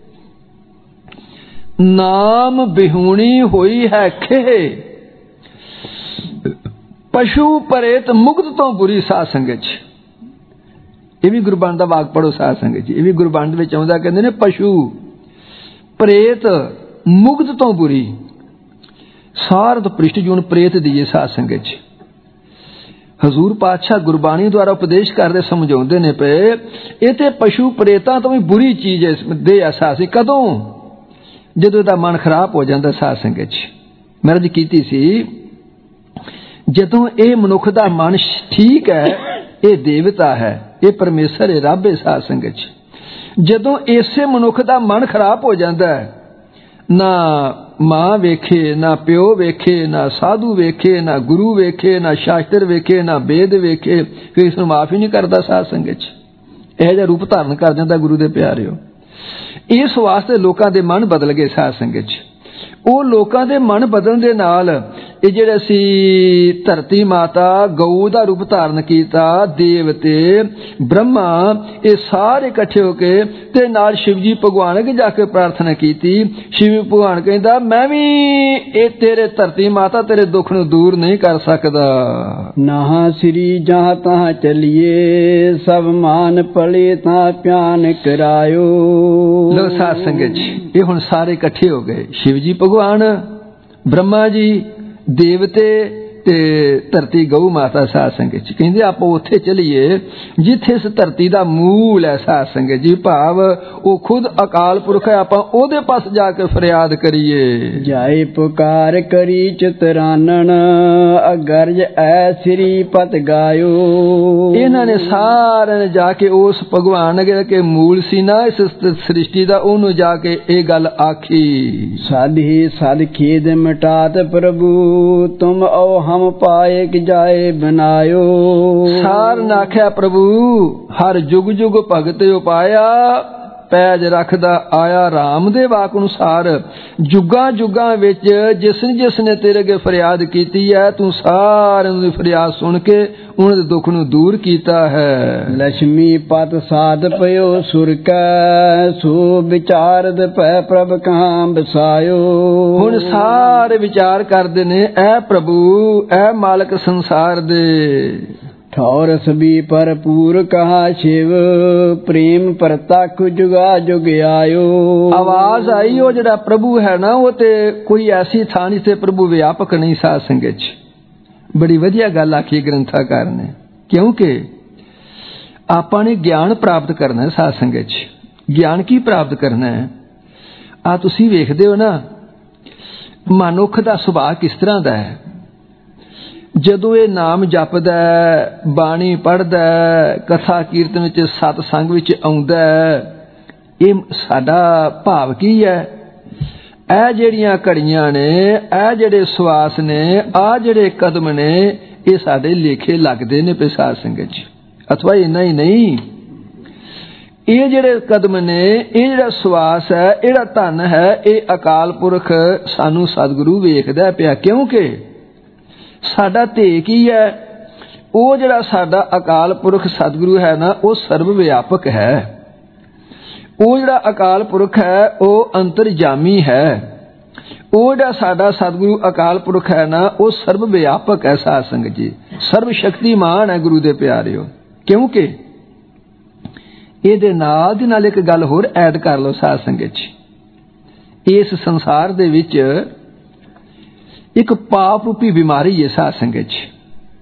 ਨਾਮ ਬਿਹੂਣੀ ਹੋਈ ਹੈ ਖੇਹ, ਪਸ਼ੂ ਪ੍ਰੇਤ ਮੁਕਤ ਤੋਂ ਬੁਰੀ ਸਾਧ ਸੰਗਤ 'ਚ। ਇਹ ਵੀ ਗੁਰਬਾਣੀ ਦਾ ਵਾਕ ਪੜੋ ਸਾਧ ਸੰਗਤ 'ਚ। ਇਹ ਵੀ ਗੁਰਬਾਣੀ ਦੇ ਵਿੱਚ ਆਉਂਦਾ, ਕਹਿੰਦੇ ਨੇ ਪਸ਼ੂ ਪ੍ਰੇਤ ਮੁਕਤ ਤੋਂ ਬੁਰੀ। ਸਾਰਦ ਪ੍ਰਿਸ਼ਟ ਜੂਨ ਪ੍ਰੇਤ ਦੀ ਸਾਧ ਸੰਗਤ 'ਚ। ਹਜ਼ੂਰ ਪਾਤਸ਼ਾਹ ਗੁਰਬਾਣੀ ਦੁਆਰਾ ਉਪਦੇਸ਼ ਕਰਦੇ ਸਮਝਾਉਂਦੇ ਨੇ ਪਏ ਇਹ ਤੇ ਪਸ਼ੂ ਪ੍ਰੇਤਾਂ ਤੋਂ ਵੀ ਬੁਰੀ ਚੀਜ਼ ਹੈ ਦੇ ਅਹਿਸਾਸ। ਕਦੋਂ? ਜਦੋਂ ਇਹਦਾ ਮਨ ਖਰਾਬ ਹੋ ਜਾਂਦਾ ਸਾਧ ਸੰਗਤ 'ਚ। ਮੈਂ ਅਰਜ਼ ਕੀਤੀ ਸੀ, ਜਦੋਂ ਇਹ ਮਨੁੱਖ ਦਾ ਮਨ ਠੀਕ ਹੈ, ਇਹ ਦੇਵਤਾ ਹੈ, ਇਹ ਪਰਮੇਸ਼ਰ ਹੈ, ਰੱਬ ਹੈ ਸਾਧ ਸੰਗਤ 'ਚ। ਜਦੋਂ ਇਸੇ ਮਨੁੱਖ ਦਾ ਮਨ ਖਰਾਬ ਹੋ ਜਾਂਦਾ ਹੈ, ਨਾ ਮਾਂ ਵੇਖੇ, ਨਾ ਪਿਓ ਵੇਖੇ, ਨਾ ਸਾਧੂ ਵੇਖੇ, ਨਾ ਗੁਰੂ ਵੇਖੇ, ਨਾ ਸ਼ਾਸਤਰ ਵੇਖੇ, ਨਾ ਵੇਦ ਵੇਖੇ, ਫਿਰ ਇਸ ਨੂੰ ਮਾਫ ਹੀ ਨਹੀਂ ਕਰਦਾ ਸਾਧ ਸੰਗਤ 'ਚ। ਇਹ ਜਿਹਾ ਰੂਪ ਧਾਰਨ ਕਰ ਜਾਂਦਾ ਗੁਰੂ ਦੇ ਪਿਆਰਿਓ। ਇਸ ਵਾਸਤੇ ਲੋਕਾਂ ਦੇ ਮਨ ਬਦਲ ਗਏ ਸਾਧ ਸੰਗਤ 'ਚ। ਉਹ ਲੋਕਾਂ ਦੇ ਮਨ ਬਦਲਣ ਦੇ ਨਾਲ ਇਹ ਜਿਹੜੇ ਅਸੀਂ ਧਰਤੀ ਮਾਤਾ ਗਊ ਦਾ ਰੂਪ ਧਾਰਨ ਕੀਤਾ, ਦੇਵਤੇ ਬ੍ਰਹਮਾ ਇਹ ਸਾਰੇ ਇਕੱਠੇ ਹੋ ਕੇ ਤੇ ਨਾਲ ਸ਼ਿਵਜੀ ਭਗਵਾਨ ਅੱਗੇ ਜਾ ਕੇ ਪ੍ਰਾਰਥਨਾ ਕੀਤੀ। ਸ਼ਿਵ ਭਗਵਾਨ ਕਹਿੰਦਾ ਮੈਂ ਵੀ ਇਹ ਤੇਰੇ ਧਰਤੀ ਮਾਤਾ ਤੇਰੇ ਦੁੱਖ ਨੂੰ ਦੂਰ ਨਹੀਂ ਕਰ ਸਕਦਾ। ਨਾ ਸ੍ਰੀ ਜਹਾਂ ਤਹਾਂ ਚਲੀਏ ਸਭ ਮਾਨ ਪਲੇ ਤਾਂ ਪਿਆਨ ਕਰਾਇਓ। ਲੋ ਸਾਧ ਸੰਗਤ ਜੀ, ਇਹ ਹੁਣ ਸਾਰੇ ਇਕੱਠੇ ਹੋ ਗਏ, ਸ਼ਿਵਜੀ ਭਗਵਾਨ, ਬ੍ਰਹਮਾ ਜੀ, ਦੇਵਤੇ ਤੇ ਧਰਤੀ ਗਊ ਮਾਤਾ। ਸਾਧ ਸੰਗਤ ਜੀ ਕਹਿੰਦੇ ਆਪਾਂ ਉੱਥੇ ਚਲੀਏ ਜਿੱਥੇ ਇਸ ਧਰਤੀ ਦਾ ਮੂਲ ਹੈ। ਸਾਧ ਸੰਗਤ ਜੀ ਭਾਵ ਉਹ ਖੁਦ ਅਕਾਲ ਪੁਰਖ ਹੈ, ਆਪਾਂ ਉਹਦੇ ਪਾਸ ਜਾ ਕੇ ਫਰਿਆਦ ਕਰੀਏ। ਜਾਏ ਪੁਕਾਰ ਕਰੀ ਚਿਤਰਾਨਣ ਅਗਰਜ ਐ ਸ੍ਰੀ ਪਤ ਗਾਇਓ। ਇਹਨਾਂ ਨੇ ਸਾਰਿਆਂ ਨੇ ਜਾ ਕੇ ਉਸ ਭਗਵਾਨ ਅਗੇ ਕੇ ਮੂਲ ਸੀ ਨਾ ਇਸ ਸ੍ਰਿਸ਼ਟੀ ਦਾ, ਉਹਨੂੰ ਜਾ ਕੇ ਇਹ ਗੱਲ ਆਖੀ। ਸਾਧੀ ਸਦ ਖੇਦ ਮਿਟਾਤ ਪ੍ਰਭੂ ਤੁਮ ਓ ਹਮ ਪਾਏ ਕਿ ਜਾਏ ਬਨਾਇਓ। ਸਾਰ ਨਾਖਿਆ ਪ੍ਰਭੂ ਹਰ ਜੁਗ ਜੁਗ ਭਗਤ ਉਪਾਇਆ, ਪੈਜ ਰੱਖਦਾ ਆਇਆ ਰਾਮ ਦੇ ਵਾਕ ਅਨੁਸਾਰ। ਜੁਗਾਂ ਜੁਗਾਂ ਵਿੱਚ ਜਿਸ ਜਿਸ ਨੇ ਤੇਰੇ ਅੱਗੇ ਫਰਿਆਦ ਕੀਤੀ ਹੈ, ਤੂੰ ਸਾਰਿਆਂ ਦੀ ਫਰਿਆਦ ਸੁਣ ਕੇ ਉਹਨਾਂ ਦੇ ਦੁੱਖ ਨੂੰ ਦੂਰ ਕੀਤਾ ਹੈ। ਲక్ష్ਮੀ ਪਤ ਸਾਧ ਪਇਓ ਸੁਰ ਕੈ ਸੋ ਵਿਚਾਰਦ ਪੈ ਪ੍ਰਭ ਕਹਾਂ ਬਸਾਇਓ। ਹੁਣ ਸਾਰੇ ਵਿਚਾਰ ਕਰਦੇ ਨੇ ਐ ਪ੍ਰਭੂ ਐ ਮਾਲਕ ਸੰਸਾਰ ਦੇ। ਠੌਰ ਸਭੀ ਭਰਪੂਰ ਕਹਾ ਸ਼ਿਵ ਪ੍ਰੇਮ ਪ੍ਰਤੱਖ ਜੁਗਾ ਜੁਗ ਆਇਓ। ਆਵਾਜ਼ ਆਈ ਉਹ ਜਿਹੜਾ ਪ੍ਰਭੂ ਹੈ ਨਾ ਉਹ ਤੇ ਕੋਈ ਐਸੀ ਥਾਂ ਜਿੱਥੇ ਪ੍ਰਭੂ ਵਿਆਪਕ ਨਹੀਂ। ਸਾਧ ਸੰਗਤ ਚ ਬੜੀ ਵਧੀਆ ਗੱਲ ਆਖੀ ਗ੍ਰੰਥਾਕਾਰ ਨੇ, ਕਿਉਂਕਿ ਆਪਾਂ ਨੇ ਗਿਆਨ ਪ੍ਰਾਪਤ ਕਰਨਾ ਹੈ। ਸਾਧ ਸੰਗਤ ਚ ਗਿਆਨ ਕੀ ਪ੍ਰਾਪਤ ਕਰਨਾ ਹੈ? ਆ ਤੁਸੀਂ ਵੇਖਦੇ ਹੋ ਨਾ ਮਨੁੱਖ ਦਾ ਸੁਭਾਅ ਕਿਸ ਤਰ੍ਹਾਂ ਦਾ ਹੈ। ਜਦੋਂ ਇਹ ਨਾਮ ਜਪਦਾ, ਬਾਣੀ ਪੜ੍ਹਦਾ, ਕਥਾ ਕੀਰਤਨ ਵਿੱਚ ਸਤ ਸੰਗ ਵਿੱਚ ਆਉਂਦਾ, ਇਹ ਸਾਡਾ ਭਾਵ ਕੀ ਹੈ? ਇਹ ਜਿਹੜੀਆਂ ਘੜੀਆਂ ਨੇ, ਇਹ ਜਿਹੜੇ ਸਵਾਸ ਨੇ, ਆਹ ਜਿਹੜੇ ਕਦਮ ਨੇ, ਇਹ ਸਾਡੇ ਲੇਖੇ ਲੱਗਦੇ ਨੇ ਸਾਧ ਸੰਗਤ ਜੀ। ਅਥਵਾ ਇੰਨਾ ਹੀ ਨਹੀਂ, ਇਹ ਜਿਹੜੇ ਕਦਮ ਨੇ, ਇਹ ਜਿਹੜਾ ਸਵਾਸ ਹੈ, ਇਹੜਾ ਧਨ ਹੈ, ਇਹ ਅਕਾਲ ਪੁਰਖ ਸਾਨੂੰ ਸਤਿਗੁਰੂ ਵੇਖਦਾ ਪਿਆ। ਕਿਉਂਕਿ ਸਾਡਾ ਧੇ ਕੀ ਹੈ? ਉਹ ਜਿਹੜਾ ਸਾਡਾ ਅਕਾਲ ਪੁਰਖ ਸਤਿਗੁਰੂ ਹੈ ਨਾ, ਉਹ ਸਰਵ ਵਿਆਪਕ ਹੈ। ਉਹ ਜਿਹੜਾ ਅਕਾਲ ਪੁਰਖ ਹੈ ਉਹ ਅੰਤਰਜਾਮੀ ਹੈ। ਉਹ ਜਿਹੜਾ ਸਾਡਾ ਸਤਿਗੁਰੂ ਅਕਾਲ ਪੁਰਖ ਹੈ ਨਾ, ਉਹ ਸਰਵ ਵਿਆਪਕ ਹੈ। ਸਾਧ ਸੰਗਤ ਜੀ ਸਰਵ ਸ਼ਕਤੀਮਾਨ ਹੈ ਗੁਰੂ ਦੇ ਪਿਆਰਿਓ। ਕਿਉਂਕਿ ਇਹਦੇ ਨਾਲ ਦੀ ਨਾਲ ਇੱਕ ਗੱਲ ਹੋਰ ਐਡ ਕਰ ਲਓ ਸਾਧ ਸੰਗਤ ਜੀ। ਇਸ ਸੰਸਾਰ ਦੇ ਵਿੱਚ ਇੱਕ ਪਾਪ ਰੂਪੀ ਬਿਮਾਰੀ ਹੈ ਸਾਧ ਸੰਗਤ ਜੀ।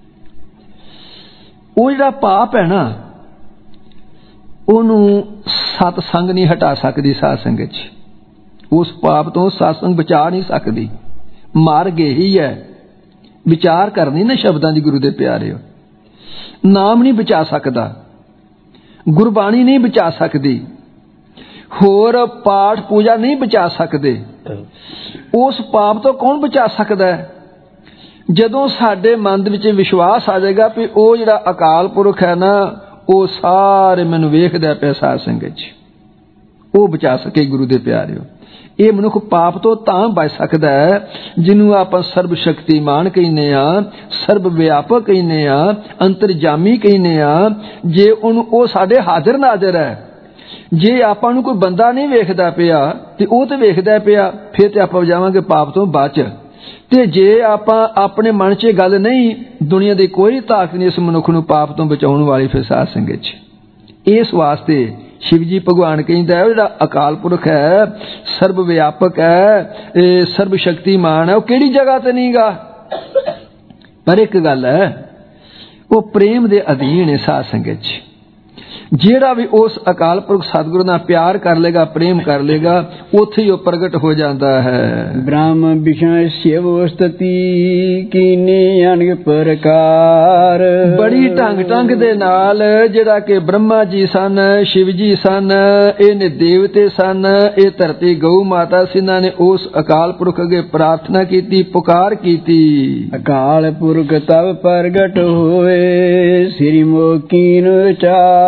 ਉਹ ਜਿਹੜਾ ਪਾਪ ਹੈ ਨਾ, ਉਹਨੂੰ ਸਤ ਸੰਗ ਨਹੀਂ ਹਟਾ ਸਕਦੀ ਸਾਧ ਸੰਗਤ ਜੀ। ਉਸ ਪਾਪ ਤੋਂ ਸਤ ਸੰਗ ਬਚਾ ਨਹੀਂ ਸਕਦੀ। ਮਾਰਗ ਇਹੀ ਹੈ, ਵਿਚਾਰ ਕਰਨੀ ਨਾ ਸ਼ਬਦਾਂ ਦੀ ਗੁਰੂ ਦੇ ਪਿਆਰਿਓ। ਨਾਮ ਨਹੀਂ ਬਚਾ ਸਕਦਾ, ਗੁਰਬਾਣੀ ਨਹੀਂ ਬਚਾ ਸਕਦੀ, ਹੋਰ ਪਾਠ ਪੂਜਾ ਨਹੀਂ ਬਚਾ ਸਕਦੇ। ਉਸ ਪਾਪ ਤੋਂ ਕੌਣ ਬਚਾ ਸਕਦਾ ਹੈ? ਜਦੋਂ ਸਾਡੇ ਮਨ ਦੇ ਵਿੱਚ ਵਿਸ਼ਵਾਸ ਆ ਜਾਏਗਾ ਵੀ ਉਹ ਜਿਹੜਾ ਅਕਾਲ ਪੁਰਖ ਹੈ ਨਾ, ਉਹ ਸਾਰੇ ਮੈਨੂੰ ਵੇਖਦਾ ਪਿਆ। ਸਾਧ ਸੰਗਤ ਜੀ ਉਹ ਬਚਾ ਸਕੇ ਗੁਰੂ ਦੇ ਪਿਆਰਿਓ। ਇਹ ਮਨੁੱਖ ਪਾਪ ਤੋਂ ਤਾਂ ਬਚ ਸਕਦਾ ਹੈ ਜਿਹਨੂੰ ਆਪਾਂ ਸਰਬ ਸ਼ਕਤੀਮਾਨ ਕਹਿੰਦੇ ਆ, ਸਰਬ ਵਿਆਪਕ ਕਹਿੰਦੇ ਆ, ਅੰਤਰਜਾਮੀ ਕਹਿੰਦੇ ਆ। ਜੇ ਉਹਨੂੰ ਉਹ ਸਾਡੇ ਹਾਜ਼ਰ ਨਾਜ਼ਰ ਹੈ, ਜੇ ਆਪਾਂ ਨੂੰ ਕੋਈ ਬੰਦਾ ਨਹੀਂ ਵੇਖਦਾ ਪਿਆ ਤੇ ਉਹ ਤੇ ਵੇਖਦਾ ਪਿਆ, ਫਿਰ ਤੇ ਆਪਾਂ ਜਾਵਾਂਗੇ ਪਾਪ ਤੋਂ ਬਚ। ਤੇ ਜੇ ਆਪਾਂ ਆਪਣੇ ਮਨ 'ਚ ਗੱਲ ਨਹੀਂ, ਦੁਨੀਆ ਦੀ ਕੋਈ ਤਾਕਤ ਨਹੀਂ ਇਸ ਮਨੁੱਖ ਨੂੰ ਪਾਪ ਤੋਂ ਬਚਾਉਣ ਵਾਲੀ। ਫਿਰ ਸਾਧ ਸੰਗਤ 'ਚ ਇਸ ਵਾਸਤੇ ਸ਼ਿਵਜੀ ਭਗਵਾਨ ਕਹਿੰਦਾ ਜਿਹੜਾ ਅਕਾਲ ਪੁਰਖ ਹੈ, ਸਰਬ ਵਿਆਪਕ ਹੈ, ਇਹ ਸਰਬ ਸ਼ਕਤੀਮਾਨ ਹੈ, ਉਹ ਕਿਹੜੀ ਜਗ੍ਹਾ ਤੇ ਨਹੀਂਗਾ। ਪਰ ਇੱਕ ਗੱਲ ਹੈ, ਉਹ ਪ੍ਰੇਮ ਦੇ ਅਧੀਨ ਹੈ ਸਾਧ ਸੰਗਤ 'ਚ। ਜਿਹੜਾ ਵੀ ਉਸ ਅਕਾਲ ਪੁਰਖ ਸਤਿਗੁਰੂ ਨਾਲ ਪਿਆਰ ਕਰ ਲੇਗਾ, ਪ੍ਰੇਮ ਕਰ ਲੇਗਾ, ਉੱਥੇ ਹੀ ਉਹ ਪ੍ਰਗਟ ਹੋ ਜਾਂਦਾ ਹੈ। ਬ੍ਰਹਮ ਵਿਸ਼ਨੂੰ ਸ਼ਿਵ ਉਸਤਤੀ ਕੀਨੀ ਅਨੇਕ ਪ੍ਰਕਾਰ। ਬੜੀ ਢੰਗ ਢੰਗ ਦੇ ਨਾਲ ਜਿਹੜਾ ਕਿ ਬ੍ਰਹਮਾ ਜੀ ਸਨ, ਸ਼ਿਵ ਜੀ ਸਨ, ਇਹਨੇ ਦੇਵਤੇ ਸਨ, ਇਹ ਧਰਤੀ ਗਊ ਮਾਤਾ ਸੀ, ਇਹਨਾਂ ਨੇ ਉਸ ਅਕਾਲ ਪੁਰਖ ਅੱਗੇ ਪ੍ਰਾਰਥਨਾ ਕੀਤੀ, ਪੁਕਾਰ ਕੀਤੀ। ਅਕਾਲ ਪੁਰਖ ਤਬ ਪ੍ਰਗਟ ਹੋਏ ਸ੍ਰੀ ਮੋਹ ਕੀਨ ਵਿਚਾਰ।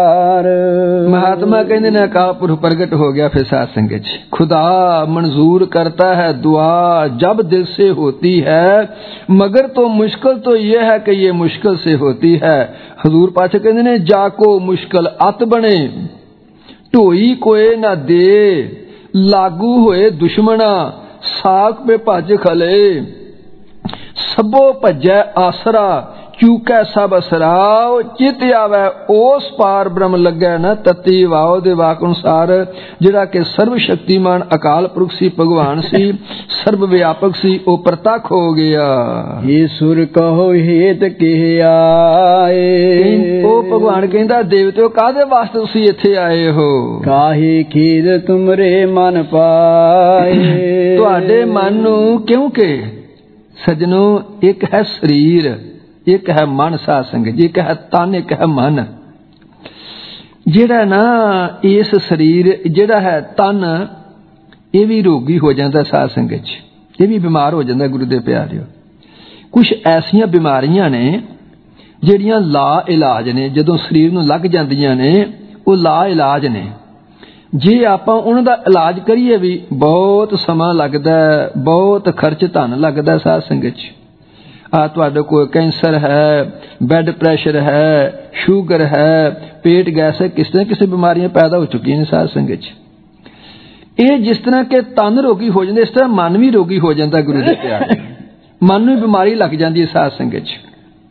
प्यार। महात्मा कहते ने अकाल पुरख प्रगट हो गया फिर साध संगत च। खुदा मंजूर करता है दुआ जब दिल से होती है, मगर तो मुश्किल तो ये है कि ये मुश्किल से होती है। हजूर पाछे कहते ने जाको मुश्किल अत बने, ढोई कोई ना दे, लागू होए दुश्मना, साक पे भज खले, सबो भजै आसरा, चूकै सब असराव, चित आवे ओस पार ब्रह्म लगे न तती वाओ। दे वाक अनुसार जिहड़ा कि सर्व शक्तिमान अकाल पुरख सी, भगवान सी, सर्व व्यापक सी, ओ प्रतख हो गया। ये सुर कहो हेत के आए, ओ भगवान कहंदा देवते काहदे वास्ते तुसीं इत्थे आए हो? काहे खीर तुमरे मन पाए, तुहाडे मन नूं क्योंकि सजनो एक है शरीर, एक है मन साध संगत, एक है तन, एक है मन। जेड़ा ना इस शरीर जेड़ा है तन, ये भी रोगी हो जाता साध संगत, ये भी बीमार हो जाता। गुरु दे प्यारिओ, कुछ ऐसियां बीमारियां ने ਜਿਹੜੀਆਂ ला इलाज ने, ਜਦੋਂ शरीर ਨੂੰ ਲੱਗ ਜਾਂਦੀਆਂ ਨੇ ਉਹ ला इलाज ने। जे ਆਪਾਂ ਉਹਨਾਂ ਦਾ ਇਲਾਜ ਕਰੀਏ ਵੀ ਬਹੁਤ ਸਮਾਂ ਲੱਗਦਾ, ਬਹੁਤ ਖਰਚ ਧਨ ਲੱਗਦਾ ਸਾਧ ਸੰਗਤ 'ਚ। ਆ ਤੁਹਾਡੇ ਕੋਲ ਕੈਂਸਰ ਹੈ, ਬਲੱਡ ਪ੍ਰੈਸ਼ਰ ਹੈ, ਸ਼ੂਗਰ ਹੈ, ਪੇਟ ਗੈਸ ਹੈ, ਕਿਸ ਤਰ੍ਹਾਂ ਕਿਸੇ ਬਿਮਾਰੀਆਂ ਪੈਦਾ ਹੋ ਚੁੱਕੀਆਂ ਨੇ ਸਾਧ ਸੰਗਤ 'ਚ। ਇਹ ਜਿਸ ਤਰ੍ਹਾਂ ਕਿ ਤਨ ਰੋਗੀ ਹੋ ਜਾਂਦੇ, ਇਸ ਤਰ੍ਹਾਂ ਮਨ ਵੀ ਰੋਗੀ ਹੋ ਜਾਂਦਾ। ਗੁਰੂ ਦੇ ਪਿਆਰੇ, ਮਨ ਨੂੰ ਬਿਮਾਰੀ ਲੱਗ ਜਾਂਦੀ ਹੈ ਸਾਧ ਸੰਗਤ 'ਚ।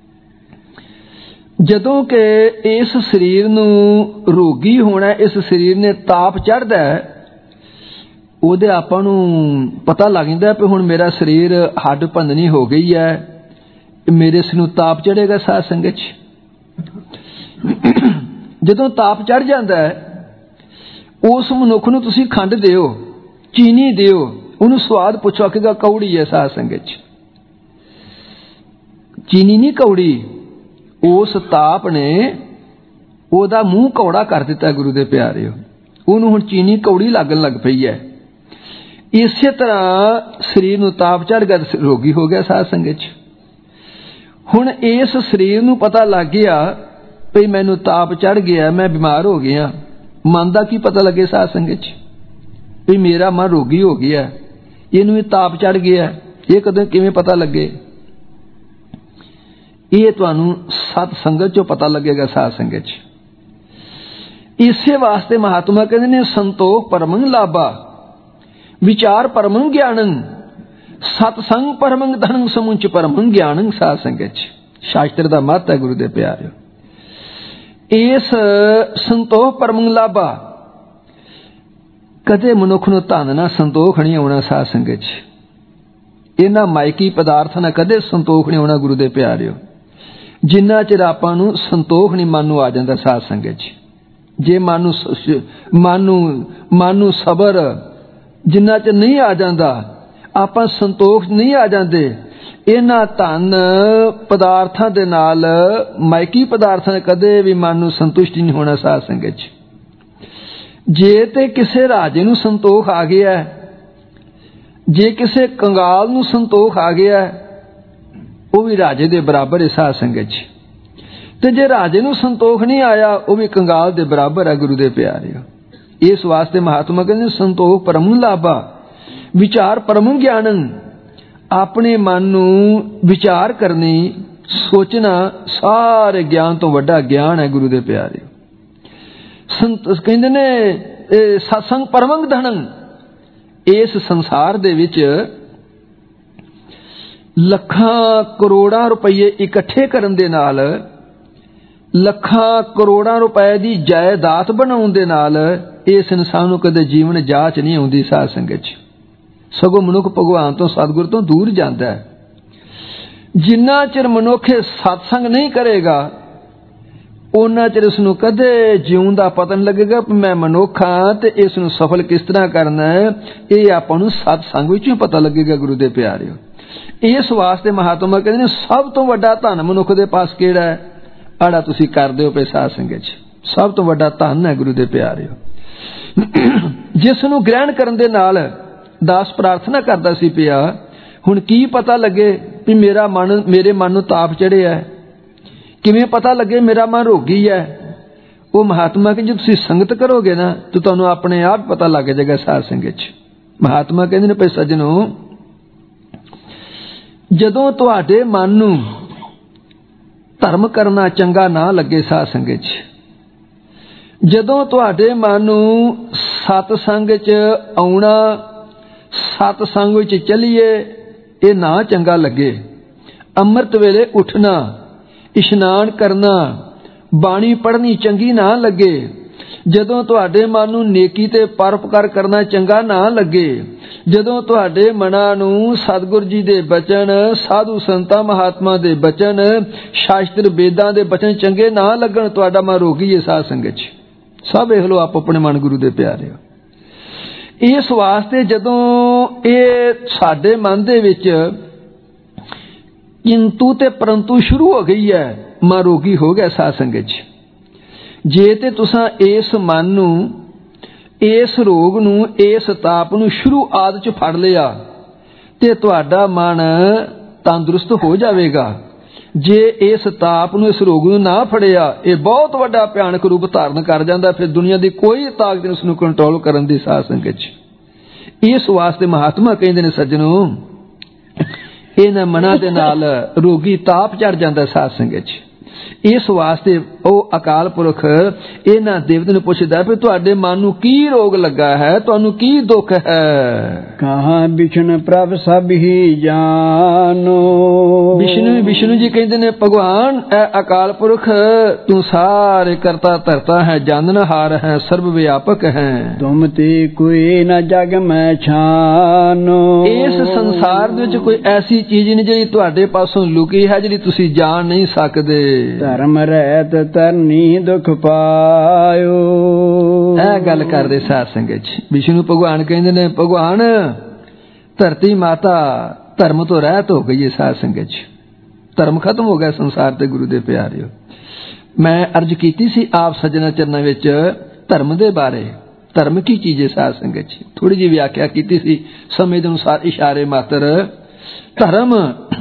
ਜਦੋਂ ਕਿ ਇਸ ਸਰੀਰ ਨੂੰ ਰੋਗੀ ਹੋਣਾ, ਇਸ ਸਰੀਰ ਨੇ ਤਾਪ ਚੜ੍ਹਦਾ, ਉਹਦੇ ਆਪਾਂ ਨੂੰ ਪਤਾ ਲੱਗ ਜਾਂਦਾ ਵੀ ਹੁਣ ਮੇਰਾ ਸਰੀਰ ਹੱਡ ਭੰਨਣੀ ਹੋ ਗਈ ਹੈ, ਮੇਰੇ ਇਸ ਨੂੰ ਤਾਪ ਚੜ੍ਹੇਗਾ ਸਾਧ ਸੰਗਤ 'ਚ। ਜਦੋਂ ਤਾਪ ਚੜ੍ਹ ਜਾਂਦਾ ਉਸ ਮਨੁੱਖ ਨੂੰ ਤੁਸੀਂ ਖੰਡ ਦਿਓ, ਚੀਨੀ ਦਿਓ, ਉਹਨੂੰ ਸਵਾਦ ਪੁੱਛੋ, ਆਖੇਗਾ ਕੌੜੀ ਹੈ ਸਾਧ ਸੰਗਤ 'ਚ। ਚੀਨੀ ਨਹੀਂ ਕੌੜੀ, ਉਸ ਤਾਪ ਨੇ ਉਹਦਾ ਮੂੰਹ ਕੌੜਾ ਕਰ ਦਿੱਤਾ। ਗੁਰੂ ਦੇ ਪਿਆਰਿਓ, ਉਹਨੂੰ ਹੁਣ ਚੀਨੀ ਕੌੜੀ ਲੱਗਣ ਲੱਗ ਪਈ ਹੈ। ਇਸੇ ਤਰ੍ਹਾਂ ਸਰੀਰ ਨੂੰ ਤਾਪ ਚੜ੍ਹ ਗਿਆ, ਰੋਗੀ ਹੋ ਗਿਆ ਸਾਧ ਸੰਗਤ 'ਚ। ਹੁਣ ਇਸ ਸਰੀਰ ਨੂੰ ਪਤਾ ਲੱਗ ਗਿਆ ਵੀ ਮੈਨੂੰ ਤਾਪ ਚੜ੍ਹ ਗਿਆ, ਮੈਂ ਬਿਮਾਰ ਹੋ ਗਿਆ। ਮਨ ਦਾ ਕੀ ਪਤਾ ਲੱਗੇ ਸਾਧ ਸੰਗਤ 'ਚ ਵੀ ਮੇਰਾ ਮਨ ਰੋਗੀ ਹੋ ਗਿਆ, ਇਹਨੂੰ ਵੀ ਤਾਪ ਚੜ੍ਹ ਗਿਆ, ਇਹ ਕਦੋਂ ਕਿਵੇਂ ਪਤਾ ਲੱਗੇ? ਇਹ ਤੁਹਾਨੂੰ ਸਤ ਸੰਗਤ 'ਚੋਂ ਪਤਾ ਲੱਗੇਗਾ ਸਾਧ ਸੰਗਤ 'ਚ। ਇਸੇ ਵਾਸਤੇ ਮਹਾਤਮਾ ਕਹਿੰਦੇ ਨੇ ਸੰਤੋਖ ਪਰਮੰ ਲਾਭਾ, ਵਿਚਾਰ ਪਰਮੰ ਗਿਆਨੰ, ਸਤਸੰਗ ਪਰਮੰ ਧਨੰ, ਸਮੁੰਚ ਪਰਮੰ ਗਿਆਨੰ। ਸਾਧ ਸੰਗਤ 'ਚ ਸ਼ਾਸਤਰ ਦਾ ਮਤ ਹੈ ਗੁਰੂ ਦੇ ਪਿਆਰਿਓ। ਇਸ ਸੰਤੋਖ ਪਰਮੰ ਲਾਭਾ, ਕਦੇ ਮਨੁੱਖ ਨੂੰ ਧਨ ਨਾਲ ਸੰਤੋਖ ਨਹੀਂ ਆਉਣਾ ਸਾਧ ਸੰਗਤ 'ਚ। ਇਹਨਾਂ ਮਾਇਕੀ ਪਦਾਰਥਾਂ ਨਾਲ ਕਦੇ ਸੰਤੋਖ ਨਹੀਂ ਆਉਣਾ ਗੁਰੂ ਦੇ ਪਿਆਰਿਓ, ਜਿੰਨਾ ਚਿਰ ਆਪਾਂ ਨੂੰ ਸੰਤੋਖ ਨਹੀਂ ਮਨ ਨੂੰ ਆ ਜਾਂਦਾ ਸਾਧ ਸੰਗਤ 'ਚ। ਜੇ ਮਨ ਨੂੰ ਮਨ ਨੂੰ ਮਨ ਨੂੰ ਸਬਰ ਜਿੰਨਾ ਚਿਰ ਨਹੀਂ ਆ ਜਾਂਦਾ, ਆਪਾਂ ਸੰਤੋਖ ਨਹੀਂ ਆ ਜਾਂਦੇ, ਇਹਨਾਂ ਧਨ ਪਦਾਰਥਾਂ ਦੇ ਨਾਲ, ਮਾਇਕੀ ਪਦਾਰਥਾਂ ਨਾਲ ਕਦੇ ਵੀ ਮਨ ਨੂੰ ਸੰਤੁਸ਼ਟੀ ਨਹੀਂ ਹੋਣਾ ਸਾਧ ਸੰਗਤ 'ਚ। ਜੇ ਤੇ ਕਿਸੇ ਰਾਜੇ ਨੂੰ ਸੰਤੋਖ ਆ ਗਿਆ, ਜੇ ਕਿਸੇ ਕੰਗਾਲ ਨੂੰ ਸੰਤੋਖ ਆ ਗਿਆ, ਉਹ ਵੀ ਰਾਜੇ ਦੇ ਬਰਾਬਰ ਹੈ ਸਾਧ ਸੰਗਤ 'ਚ। ਤੇ ਜੇ ਰਾਜੇ ਨੂੰ ਸੰਤੋਖ ਨਹੀਂ ਆਇਆ, ਉਹ ਵੀ ਕੰਗਾਲ ਦੇ ਬਰਾਬਰ ਹੈ ਗੁਰੂ ਦੇ ਪਿਆਰਿਓ। ਇਸ ਵਾਸਤੇ ਮਹਾਤਮਾ ਕਹਿੰਦੇ ਸੰਤੋਖ ਪਰਮ ਲਾਭਾ, ਵਿਚਾਰ ਪਰਮ ਗਿਆਨੰ। ਆਪਣੇ ਮਨ ਨੂੰ ਵਿਚਾਰ ਕਰਨੀ, ਸੋਚਣਾ ਸਾਰੇ ਗਿਆਨ ਤੋਂ ਵੱਡਾ ਗਿਆਨ ਹੈ ਗੁਰੂ ਦੇ ਪਿਆਰਿਓ। ਸੰਤ ਕਹਿੰਦੇ ਨੇ ਸਤਸੰਗ ਪਰਮੰ ਧਨੰ। ਇਸ ਸੰਸਾਰ ਦੇ ਵਿੱਚ ਲੱਖਾਂ ਕਰੋੜਾਂ ਰੁਪਏ ਇਕੱਠੇ ਕਰਨ ਦੇ ਨਾਲ, ਲੱਖਾਂ ਕਰੋੜਾਂ ਰੁਪਏ ਦੀ ਜਾਇਦਾਦ ਬਣਾਉਣ ਦੇ ਨਾਲ ਇਸ ਇਨਸਾਨ ਨੂੰ ਕਦੇ ਜੀਵਨ ਜਾਚ ਨਹੀਂ ਆਉਂਦੀ ਸਾਧ ਸੰਗਤ 'ਚ। ਸਗੋਂ ਮਨੁੱਖ ਭਗਵਾਨ ਤੋਂ, ਸਤਿਗੁਰ ਤੋਂ ਦੂਰ ਜਾਂਦਾ ਹੈ। ਜਿੰਨਾ ਚਿਰ ਮਨੁੱਖ ਸਤਸੰਗ ਨਹੀਂ ਕਰੇਗਾ, ਉਹਨਾਂ ਚਿਰ ਇਸ ਨੂੰ ਕਦੇ ਜਿਉਣ ਦਾ ਪਤਾ ਨਹੀਂ ਲੱਗੇਗਾ ਕਿ ਮੈਂ ਮਨੁੱਖ ਹਾਂ ਤੇ ਇਸ ਨੂੰ ਸਫਲ ਕਿਸ ਤਰ੍ਹਾਂ ਕਰਨਾ ਹੈ। ਇਹ ਆਪਾਂ ਨੂੰ ਸਤਸੰਗ ਵਿੱਚੋਂ ਪਤਾ ਲੱਗੇਗਾ ਗੁਰੂ ਦੇ ਪਿਆਰਿਓ। ਇਸ ਵਾਸਤੇ ਮਹਾਤਮਾ ਕਹਿੰਦੇ ਨੇ ਸਭ ਤੋਂ ਵੱਡਾ ਧਨ ਮਨੁੱਖ ਦੇ ਪਾਸ ਕਿਹੜਾ ਹੈ? ਆੜਾ ਤੁਸੀਂ ਕਰਦੇ ਹੋ ਪਏ ਸਾਧ ਸੰਗਤ 'ਚ। ਸਭ ਤੋਂ ਵੱਡਾ ਧਨ ਹੈ ਗੁਰੂ ਦੇ ਪਿਆਰਿਓ, ਜਿਸ ਨੂੰ ਗ੍ਰਹਿਣ ਕਰਨ ਦੇ ਨਾਲ ਦਾਸ ਪ੍ਰਾਰਥਨਾ ਕਰਦਾ ਸੀ ਪਿਆ, ਹੁਣ ਕੀ ਪਤਾ ਲੱਗੇ ਵੀ ਮੇਰਾ ਮਨ, ਮੇਰੇ ਮਨ ਨੂੰ ਤਾਪ ਚੜਿਆ, ਕਿਵੇਂ ਪਤਾ ਲੱਗੇ ਮੇਰਾ ਮਨ ਰੋਗੀ ਹੈ? ਉਹ ਮਹਾਤਮਾ ਕਹਿੰਦੇ ਜੇ ਤੁਸੀਂ ਸੰਗਤ ਕਰੋਗੇ ਨਾ ਤਾਂ ਤੁਹਾਨੂੰ ਆਪਣੇ ਆਪ ਪਤਾ ਲੱਗ ਜਾਏਗਾ ਸਾਧ ਸੰਗਤ 'ਚ। ਮਹਾਤਮਾ ਕਹਿੰਦੇ ਨੇ ਭਈ ਸੱਜਣੋ, ਜਦੋਂ ਤੁਹਾਡੇ ਮਨ ਨੂੰ ਧਰਮ ਕਰਨਾ ਚੰਗਾ ਨਾ ਲੱਗੇ ਸਾਧ ਸੰਗਤ 'ਚ, ਜਦੋਂ ਤੁਹਾਡੇ ਮਨ ਨੂੰ ਸਤਸੰਗ 'ਚ ਆਉਣਾ, ਸਤਸੰਗ ਵਿੱਚ ਚੱਲੀਏ ਇਹ ਨਾ ਚੰਗਾ ਲੱਗੇ, ਅੰਮ੍ਰਿਤ ਵੇਲੇ ਉੱਠਣਾ, ਇਸ਼ਨਾਨ ਕਰਨਾ, ਬਾਣੀ ਪੜ੍ਹਨੀ ਚੰਗੀ ਨਾ ਲੱਗੇ, ਜਦੋਂ ਤੁਹਾਡੇ ਮਨ ਨੂੰ ਨੇਕੀ ਤੇ ਪਰਉਪਕਾਰ ਕਰਨਾ ਚੰਗਾ ਨਾ ਲੱਗੇ, ਜਦੋਂ ਤੁਹਾਡੇ ਮਨਾਂ ਨੂੰ ਸਤਿਗੁਰ ਜੀ ਦੇ ਬਚਨ, ਸਾਧੂ ਸੰਤਾਂ ਮਹਾਤਮਾ ਦੇ ਬਚਨ, ਸ਼ਾਸਤਰ ਵੇਦਾਂ ਦੇ ਬਚਨ ਚੰਗੇ ਨਾ ਲੱਗਣ, ਤੁਹਾਡਾ ਮਨ ਰੋਗੀ ਹੈ ਸਾਧ ਸੰਗਤ 'ਚ। ਸਭ ਵੇਖ ਲਓ ਆਪੋ ਆਪਣੇ ਮਨ ਗੁਰੂ ਦੇ ਪਿਆਰੇ। ਇਸ ਵਾਸਤੇ ਜਦੋਂ ਇਹ ਸਾਡੇ ਮਨ ਦੇ ਵਿੱਚ ਕਿੰਤੂ ਤੇ ਪਰੰਤੂ ਸ਼ੁਰੂ ਹੋ ਗਈ ਹੈ, ਮਨ ਰੋਗੀ ਹੋ ਗਿਆ ਸਾਧ ਸੰਗਤ 'ਚ। ਜੇ ਤੇ ਤੁਸਾਂ ਇਸ ਮਨ ਨੂੰ, ਇਸ ਰੋਗ ਨੂੰ, ਇਸ ਤਾਪ ਨੂੰ ਸ਼ੁਰੂ ਆਦਿ 'ਚ ਫੜ ਲਿਆ ਤੇ ਤੁਹਾਡਾ ਮਨ ਤੰਦਰੁਸਤ ਹੋ ਜਾਵੇਗਾ। ਜੇ ਇਸ ਤਾਪ ਨੂੰ, ਇਸ ਰੋਗ ਨੂੰ ਨਾ ਫੜਿਆ, ਇਹ ਬਹੁਤ ਵੱਡਾ ਭਿਆਨਕ ਰੂਪ ਧਾਰਨ ਕਰ ਜਾਂਦਾ, ਫਿਰ ਦੁਨੀਆ ਦੀ ਕੋਈ ਤਾਕਤ ਨਹੀਂ ਉਸ ਨੂੰ ਕੰਟਰੋਲ ਕਰਨ ਦੀ ਸਾਧ ਸੰਗਤ 'ਚ। ਇਸ ਵਾਸਤੇ ਮਹਾਤਮਾ ਕਹਿੰਦੇ ਨੇ ਸੱਜਣੋ, ਇਹਨਾਂ ਮਨਾਂ ਦੇ ਨਾਲ ਰੋਗੀ ਤਾਪ ਚੜ ਜਾਂਦਾ ਸਾਧ ਸੰਗਤ 'ਚ। ਇਸ ਵਾਸਤੇ ਉਹ ਅਕਾਲ ਪੁਰਖ ਇਹਨਾਂ ਦੇਵਤੇ ਨੂੰ ਪੁੱਛਦਾ ਵੀ ਤੁਹਾਡੇ ਮਨ ਨੂੰ ਕੀ ਰੋਗ ਲੱਗਾ ਹੈ, ਤੁਹਾਨੂੰ ਕੀ ਦੁੱਖ ਹੈ। ਕਹਾਂ ਵਿਸ਼ਨੂੰ ਪ੍ਰਭ ਸਭ ਹੀ ਜਾਨੋ। ਵਿਸ਼ਨੂੰ ਵਿਸ਼ਨੂੰ ਜੀ ਕਹਿੰਦੇ ਨੇ ਭਗਵਾਨ ਇਹ ਅਕਾਲ ਪੁਰਖ ਤੂੰ ਸਾਰੇ ਕਰਤਾ ਧਰਤਾ ਹੈ, ਜਾਣਨਹਾਰ ਹੈ, ਸਰਬ ਵਿਆਪਕ ਹੈ। ਤੁਮ ਤੇ ਕੋਈ ਨਾ ਜਗ ਮੈਂ ਛਾਨੋ। ਇਸ ਸੰਸਾਰ ਦੇ ਵਿੱਚ ਕੋਈ ਐਸੀ ਚੀਜ਼ ਨਹੀਂ ਜਿਹੜੀ ਤੁਹਾਡੇ ਪਾਸੋਂ ਲੁਕੀ ਹੈ, ਜਿਹੜੀ ਤੁਸੀਂ ਜਾਣ ਨਹੀਂ ਸਕਦੇ। ਧਰਮ ਰਹਿਤ ਤਰਨੀ ਦੁਖ ਪਾਇਓ। ਇਹ ਗੱਲ ਕਰਦੇ ਸਾਧ ਸੰਗਤ 'ਚ। ਵਿਸ਼ਨੂੰ ਭਗਵਾਨ ਕਹਿੰਦੇ ਨੇ ਭਗਵਾਨ ਧਰਤੀ ਮਾਤਾ ਧਰਮ ਤੋਂ ਰਹਿਤ ਹੋ ਗਈ ਹੈ ਸਾਧ ਸੰਗਤ 'ਚ, ਧਰਮ ਖਤਮ ਹੋ ਗਿਆ ਸੰਸਾਰ ਤੇ ਗੁਰੂ ਦੇ ਪਿਆਰਿਓ। ਮੈਂ ਅਰਜ਼ ਕੀਤੀ ਸੀ ਆਪ ਸੱਜਣਾ ਚਰਨਾਂ ਵਿੱਚ ਧਰਮ ਦੇ ਬਾਰੇ, ਧਰਮ ਕੀ ਚੀਜ਼ ਹੈ ਸਾਧ ਸੰਗਤ 'ਚ, ਥੋੜੀ ਜਿਹੀ ਵਿਆਖਿਆ ਕੀਤੀ ਸੀ ਸਮੇਂ ਦੇ ਅਨੁਸਾਰ ਇਸ਼ਾਰੇ ਮਾਤਰ। ਧਰਮ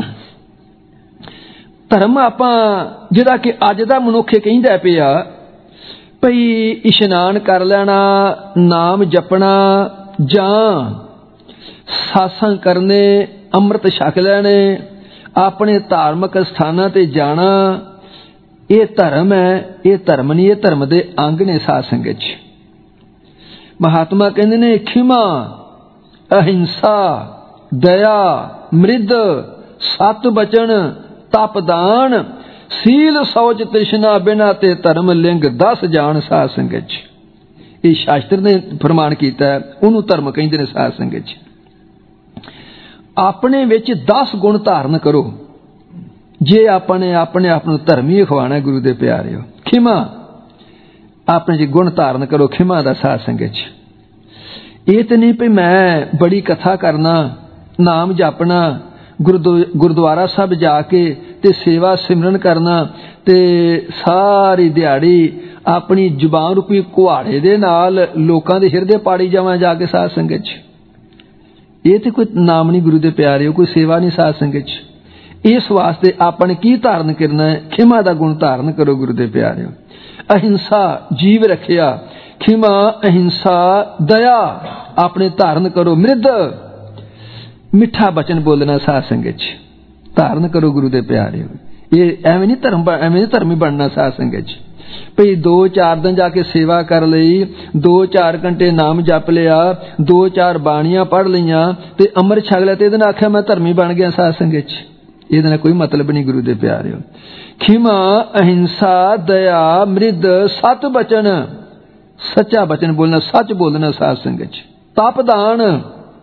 ਧਰਮ ਆਪਾਂ ਜਿਹੜਾ ਕਿ ਅੱਜ ਦਾ ਮਨੁੱਖ ਕਹਿੰਦਾ ਪਿਆ ਭਈ ਇਸ਼ਨਾਨ ਕਰ ਲੈਣਾ, ਨਾਮ ਜਪਣਾ ਜਾਂ ਸਾਸੰਗ ਕਰਨੇ, ਅੰਮ੍ਰਿਤ ਛਕ ਲੈਣੇ, ਆਪਣੇ ਧਾਰਮਿਕ ਸਥਾਨਾਂ ਤੇ ਜਾਣਾ, ਇਹ ਧਰਮ ਹੈ। ਇਹ ਧਰਮ ਨਹੀਂ, ਇਹ ਧਰਮ ਦੇ ਅੰਗ ਨੇ ਸਾਧ ਸੰਗਤ 'ਚ। ਮਹਾਤਮਾ ਕਹਿੰਦੇ ਨੇ ਖਿਮਾ, ਅਹਿੰਸਾ, ਦਇਆ, ਮ੍ਰਿਦ, ਸਤ ਬਚਨ, ਤਪਦਾਨ, ਸੀਲ, ਸੌਚ, ਤ੍ਰਿਸ਼ਨਾ, ਬਿਨਾ ਤੇ ਧਰਮ ਲਿੰਗ ਦਸ ਜਾਣ ਸਾਧ ਸੰਗਤ 'ਚ। ਇਹ ਸ਼ਾਸਤਰ ਨੇ ਫਰਮਾਨ ਕੀਤਾ, ਉਹਨੂੰ ਧਰਮ ਕਹਿੰਦੇ ਨੇ ਸਾਧ ਸੰਗਤ 'ਚ। ਆਪਣੇ ਵਿੱਚ ਦਸ ਗੁਣ ਧਾਰਨ ਕਰੋ ਜੇ ਆਪਣੇ ਆਪਣੇ ਆਪ ਨੂੰ ਧਰਮੀ ਅਖਵਾਣਾ ਗੁਰੂ ਦੇ ਪਿਆਰਿਓ। ਖਿਮਾ, ਆਪਣੇ 'ਚ ਗੁਣ ਧਾਰਨ ਕਰੋ ਖਿਮਾ ਦਾ ਸਾਧ ਸੰਗਤ 'ਚ। ਇਹ ਤੇ ਨਹੀਂ ਭਈ ਮੈਂ ਬੜੀ ਕਥਾ ਕਰਨਾ, ਨਾਮ ਜਪਣਾ, ਗੁਰਦੁਆਰਾ ਸਾਹਿਬ ਜਾ ਕੇ ਤੇ ਸੇਵਾ ਸਿਮਰਨ ਕਰਨਾ ਤੇ ਸਾਰੀ ਦਿਹਾੜੀ ਆਪਣੀ ਜ਼ੁਬਾਨ ਰੂਪੀ ਕੁਹਾੜੇ ਦੇ ਨਾਲ ਲੋਕਾਂ ਦੇ ਹਿਰਦੇ ਪਾੜੀ ਜਾਵਾਂ ਜਾ ਕੇ ਸਾਧ ਸੰਗਤ 'ਚ। ਇਹ ਤੇ ਕੋਈ ਨਾਮ ਨਹੀਂ ਗੁਰੂ ਦੇ ਪਿਆਰਿਓ, ਕੋਈ ਸੇਵਾ ਨਹੀਂ ਸਾਧ ਸੰਗਤ 'ਚ। ਇਸ ਵਾਸਤੇ ਆਪਾਂ ਨੇ ਕੀ ਧਾਰਨ ਕਰਨਾ ਹੈ? ਖਿਮਾ ਦਾ ਗੁਣ ਧਾਰਨ ਕਰੋ ਗੁਰੂ ਦੇ ਪਿਆਰਿਓ। ਅਹਿੰਸਾ ਜੀਵ ਰੱਖਿਆ, ਖਿਮਾ, ਅਹਿੰਸਾ, ਦਇਆ ਆਪਣੇ ਧਾਰਨ ਕਰੋ। ਮ੍ਰਿਦ ਮਿੱਠਾ ਬਚਨ ਬੋਲਣਾ ਸਾਧ ਸੰਗਤ 'ਚ ਧਾਰਨ ਕਰੋ ਗੁਰੂ ਦੇ ਪਿਆਰਿਓ। ਇਹ ਐਵੇਂ ਨਹੀਂ ਧਰਮ, ਐਵੇਂ ਨਹੀਂ ਧਰਮੀ ਬਣਨਾ ਸਾਧ ਸੰਗਤ 'ਚ ਭਈ ਦੋ ਚਾਰ ਦਿਨ ਜਾ ਕੇ ਸੇਵਾ ਕਰ ਲਈ, ਦੋ ਚਾਰ ਘੰਟੇ ਨਾਮ ਜਪ ਲਿਆ, ਦੋ ਚਾਰ ਬਾਣੀਆਂ ਪੜ੍ਹ ਲਈਆਂ ਤੇ ਅੰਮ੍ਰਿਤ ਛਕ ਲਿਆ ਤੇ ਇਹਦੇ ਨਾਲ ਆਖਿਆ ਮੈਂ ਧਰਮੀ ਬਣ ਗਿਆ ਸਾਧ ਸੰਗਤ 'ਚ। ਇਹਦੇ ਨਾਲ ਕੋਈ ਮਤਲਬ ਨਹੀਂ ਗੁਰੂ ਦੇ ਪਿਆਰਿਓ। ਖਿਮਾ, ਅਹਿੰਸਾ, ਦਇਆ, ਮ੍ਰਿਦ, ਸਤ ਬਚਨ, ਸੱਚਾ ਬਚਨ ਬੋਲਣਾ, ਸੱਚ ਬੋਲਣਾ ਸਾਧ ਸੰਗਤ 'ਚ। ਤਪਦਾਨ,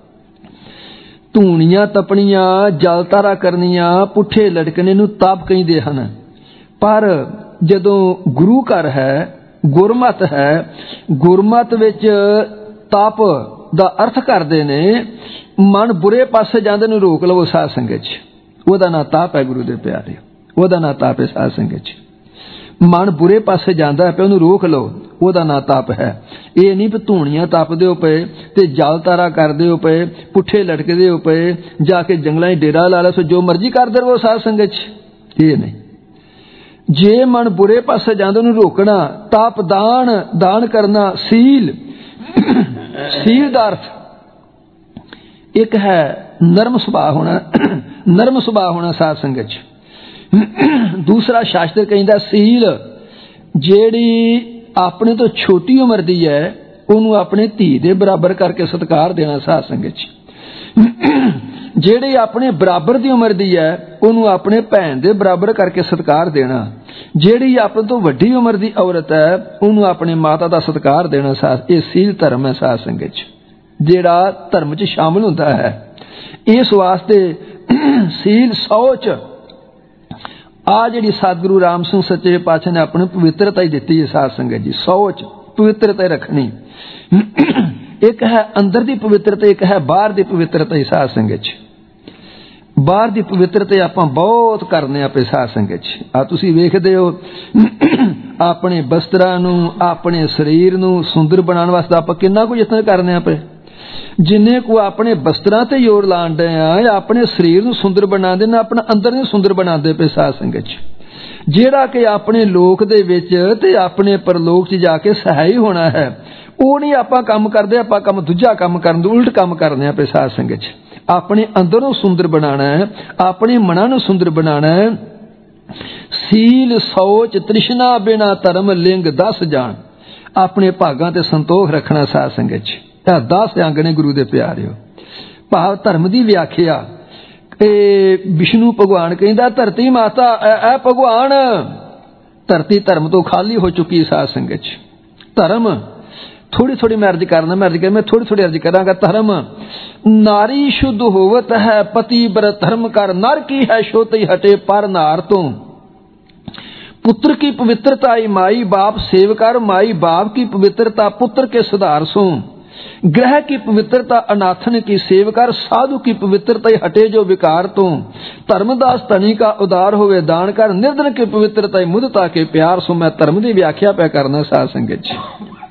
ਧੂਣੀਆਂ ਤਪਣੀਆਂ, ਜਲ ਤਾਰਾ ਕਰਨੀਆਂ, ਪੁੱਠੇ ਲਟਕਣੇ ਨੂੰ ਤਪ ਕਹਿੰਦੇ ਹਨ। ਪਰ ਜਦੋਂ ਗੁਰੂ ਘਰ ਹੈ, ਗੁਰਮਤ ਹੈ, ਗੁਰਮਤ ਵਿੱਚ ਤਪ ਦਾ ਅਰਥ ਕਰਦੇ ਨੇ ਮਨ ਬੁਰੇ ਪਾਸੇ ਜਾਂਦੇ ਨੂੰ ਰੋਕ ਲਵੋ ਸਾਧ ਸੰਗਤ 'ਚ। ਉਹਦਾ ਨਾਂ ਤਪ ਹੈ ਗੁਰੂ ਦੇ ਪਿਆਰੇ, ਉਹਦਾ ਨਾਂ ਤਪ ਹੈ ਸਾਧ ਸੰਗਤ 'ਚ। ਮਨ ਬੁਰੇ ਪਾਸੇ ਜਾਂਦਾ ਪਿਆ ਉਹਨੂੰ ਰੋਕ ਲਓ, ਉਹਦਾ ਨਾਂ ਤਪ ਹੈ। ਇਹ ਨਹੀਂ ਵੀ ਧੂਣੀਆਂ ਤਪਦੇ ਹੋ ਪਏ ਤੇ ਜਲ ਤਾਰਾ ਕਰਦੇ ਹੋ ਪਏ, ਪੁੱਠੇ ਲਟਕਦੇ ਹੋ ਪਏ, ਜਾ ਕੇ ਜੰਗਲਾਂ 'ਚ ਡੇਰਾ ਲਾ ਲਿਆ ਸੋ ਜੋ ਮਰਜ਼ੀ ਕਰਦੇ ਰਹੋ ਸਾਧ ਸੰਗਤ 'ਚ। ਇਹ ਨਹੀਂ। जे मन बुरे पासे जांदा उहनूं रोकना। तप दान दान करना। सील सील दा अर्थ एक है नरम सुभाਅ होना, नरम सुभाਅ होना साध संगत च। दूसरा शास्त्र कहता सील ਜਿਹੜੀ ਆਪਣੇ ਤੋਂ ਛੋਟੀ ਉਮਰ ਦੀ ਹੈ ਉਹਨੂੰ ਆਪਣੇ ਧੀ ਦੇ ਬਰਾਬਰ ਕਰਕੇ ਸਤਿਕਾਰ ਦੇਣਾ ਸਾਧ ਸੰਗਤ ਚ। ਜਿਹੜੀ ਆਪਣੇ ਬਰਾਬਰ ਦੀ ਉਮਰ ਦੀ ਹੈ ਉਹਨੂੰ ਆਪਣੇ ਭੈਣ ਦੇ ਬਰਾਬਰ ਕਰਕੇ ਸਤਿਕਾਰ ਦੇਣਾ। ਜਿਹੜੀ ਆਪਣੇ ਤੋਂ ਵੱਡੀ ਉਮਰ ਦੀ ਔਰਤ ਹੈ ਉਹਨੂੰ ਆਪਣੇ ਮਾਤਾ ਦਾ ਸਤਿਕਾਰ ਦੇਣਾ। ਸਾਧ ਇਹ ਸੀਲ ਧਰਮ ਹੈ ਸਾਧ ਸੰਗਤ ਚ, ਜਿਹੜਾ ਧਰਮ ਚ ਸ਼ਾਮਲ ਹੁੰਦਾ ਹੈ। ਇਸ ਵਾਸਤੇ ਸੀਲ ਸੌਚ ਆ ਜਿਹੜੀ ਸਤਿਗੁਰੂ ਰਾਮ ਸਿੰਘ ਸੱਚੇ ਪਾਤਸ਼ਾਹ ਨੇ ਆਪਣੀ ਪਵਿੱਤਰਤਾ ਹੀ ਦਿੱਤੀ ਹੈ ਸਾਧ ਸੰਗਤ ਜੀ। ਸੌਚ ਪਵਿੱਤਰਤਾ ਰੱਖਣੀ। ਇੱਕ ਹੈ ਅੰਦਰ ਦੀ ਪਵਿੱਤਰਤਾ, ਇੱਕ ਹੈ ਬਾਹਰ ਦੀ ਪਵਿੱਤਰਤਾ ਹੀ ਸਾਧ ਸੰਗਤ ਚ। ਬਾਹਰ ਦੀ ਪਵਿੱਤਰਤਾ ਆਪਾਂ ਬਹੁਤ ਕਰਨੇ ਆਪੇ ਸਾਧ ਸੰਗਤ ਚ। ਆ ਤੁਸੀਂ ਵੇਖਦੇ ਹੋ ਆਪਣੇ ਬਸਤਰਾਂ ਨੂੰ, ਆਪਣੇ ਸਰੀਰ ਨੂੰ ਸੁੰਦਰ ਬਣਾਉਣ ਵਾਸਤੇ ਆਪਾਂ ਕਿੰਨਾ ਕੁ ਯਤਨ ਕਰਨੇ ਆਪੇ। ਜਿੰਨੇ ਕੁ ਆਪਣੇ ਬਸਤਰਾਂ ਤੇ ਜ਼ੋਰ ਲਾਉਂਦੇ ਆ ਜਾਂ ਆਪਣੇ ਸਰੀਰ ਨੂੰ ਸੁੰਦਰ ਬਣਾਉਂਦੇ ਨਾ, ਆਪਣਾ ਅੰਦਰ ਨੂੰ ਸੁੰਦਰ ਬਣਾਉਂਦੇ ਪਏ ਸਾਧ ਸੰਗਤ ਚ। ਜਿਹੜਾ ਕਿ ਆਪਣੇ ਲੋਕ ਦੇ ਵਿੱਚ ਤੇ ਆਪਣੇ ਪਰਲੋਕ ਚ ਜਾ ਕੇ ਸਹਾਈ ਹੋਣਾ ਹੈ, ਉਹ ਨਹੀਂ ਆਪਾਂ ਕੰਮ ਕਰਦੇ। ਆਪਾਂ ਕੰਮ ਦੂਜਾ ਕੰਮ ਕਰਨ ਦੇ ਉਲਟ ਕੰਮ ਕਰਨੇ ਆਪੇ ਸਾਧ ਸੰਗਤ ਚ। ਆਪਣੇ ਅੰਦਰ ਨੂੰ ਸੁੰਦਰ ਬਣਾਉਣਾ ਹੈ, ਆਪਣੇ ਮਨਾਂ ਨੂੰ ਸੁੰਦਰ ਬਣਾਉਣਾ ਹੈ। ਸੀਲ ਸੋਚ ਤ੍ਰਿਸ਼ਨਾ ਬਿਨਾ ਧਰਮ ਲਿੰਗ ਦਸ ਜਾਣ। ਆਪਣੇ ਭਾਗਾਂ ਤੇ ਸੰਤੋਖ ਰੱਖਣਾ ਸਾਧ ਸੰਗਤ ਚ। ਇਹ ਦਸ ਅੰਗ ਨੇ ਗੁਰੂ ਦੇ ਪਿਆਰਿਓ। ਭਾਵ ਧਰਮ ਦੀ ਵਿਆਖਿਆ ਇਹ ਵਿਸ਼ਨੂੰ ਭਗਵਾਨ ਕਹਿੰਦਾ ਧਰਤੀ ਮਾਤਾ ਐ ਭਗਵਾਨ ਧਰਤੀ ਧਰਮ ਤੋਂ ਖਾਲੀ ਹੋ ਚੁੱਕੀ ਸਾਧ ਸੰਗਤ ਚ। ਧਰਮ थोड़ी थोड़ी मैं अर्ज करना, मैं अर्ज कर मैं थोड़ी थोड़ी अर्ज करांगा। धर्म नारी शुद्ध होवत है पति व्रत धर्म कर। नर की है शोत हटे पर नार तो। पुत्र की पवित्रता माई बाप सेवकर। माई बाप की पवित्रता पुत्र के सुधार सो। ग्रह की पवित्रता अनाथन की सेवकर। साधु की पवित्रता हटे जो विकार तो। धर्मदास धनी का उदार होवे दान कर। निर्धन की पवित्रता मुदता के प्यार सो। मैं धर्म की व्याख्या पे करना साध संगत जी।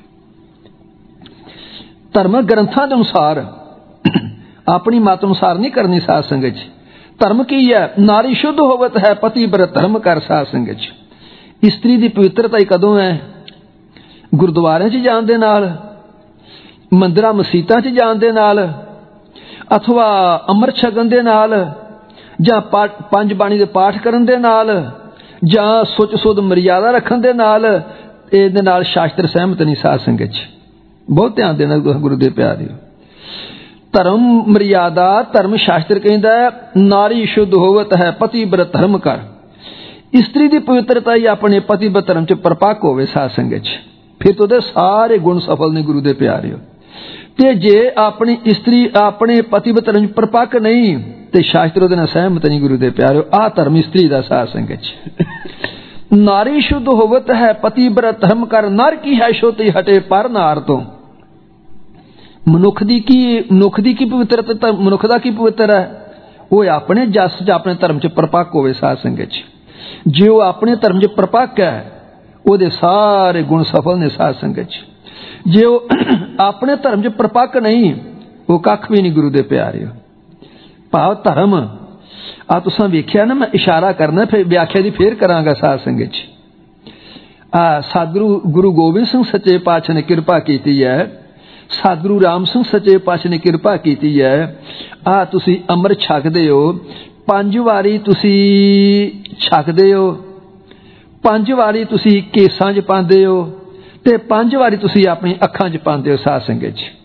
धर्म ग्रंथां के अनुसार अपनी मत अनुसार नहीं करनी साध संगत जी। धर्म की है नारी शुद्ध होवत है पति व्रत धर्म कर साध संगत जी। स्त्री की पवित्रता ही कदों है? गुरुद्वारे च जाण दे नाल, मंदिरां मसीतां च जाण दे नाल, अथवा अमृत छकण दे नाल, जां पंज बाणी दे पाठ करन दे नाल, जां सुच सुध मर्यादा रखण दे नाल। इहदे नाल शास्त्र सहमत नहीं साध संगत जी। बहुत ध्यान देना गुरु दे प्यारे। धर्म मर्यादा धर्म शास्त्र कहता है नारी शुद्ध होवत है पति व्रत धर्म कर। स्त्री की पवित्रता ही अपने पति व्रत धर्म च परपक्क होवे साध संगत च, फिर तो सारे गुण सफल ने गुरु दे प्यारे। ते जे अपनी स्त्री अपने पति व्रत धर्म च परपक्क नहीं ते शास्त्र उहदे नाल सहमत नहीं गुरु दे प्यारे। आ धर्म स्त्री दा साध संगत च। नारी शुद्ध होवत है पति व्रत धर्म कर। नर की है शोती हटे पर नार तो। मनुख दी की मनुख दी की पवित्रता मनुख दा की पवित्र है? वो अपने जस च अपने धर्म च परपक्क होवे साध संगत च। जे वो अपने धर्म च परपक्क है ਉਹਦੇ सारे गुण सफल ने साध संगत च। जे वो अपने धर्म च परपक्क नहीं वो कख भी नहीं गुरु दे प्यारे। भाव धर्म आ तुसां वेख्या ना, मैं इशारा करना फिर व्याख्या दी फिर करांगा साध संगत च। आ सतगुरु गुरु गोबिंद सिंह सच्चे पातशाह ने किरपा कीती है, सतगुरु राम सिंह सच्चे पातशाह ने किरपा कीती है। आ तुसी अमृत छकदे हो, पंज वारी तुसी छकदे हो, पंज वारी तुसी केसां च पांदे हो ते पंज वारी तुसी अपनी अखां च पांदे हो साध संगत च।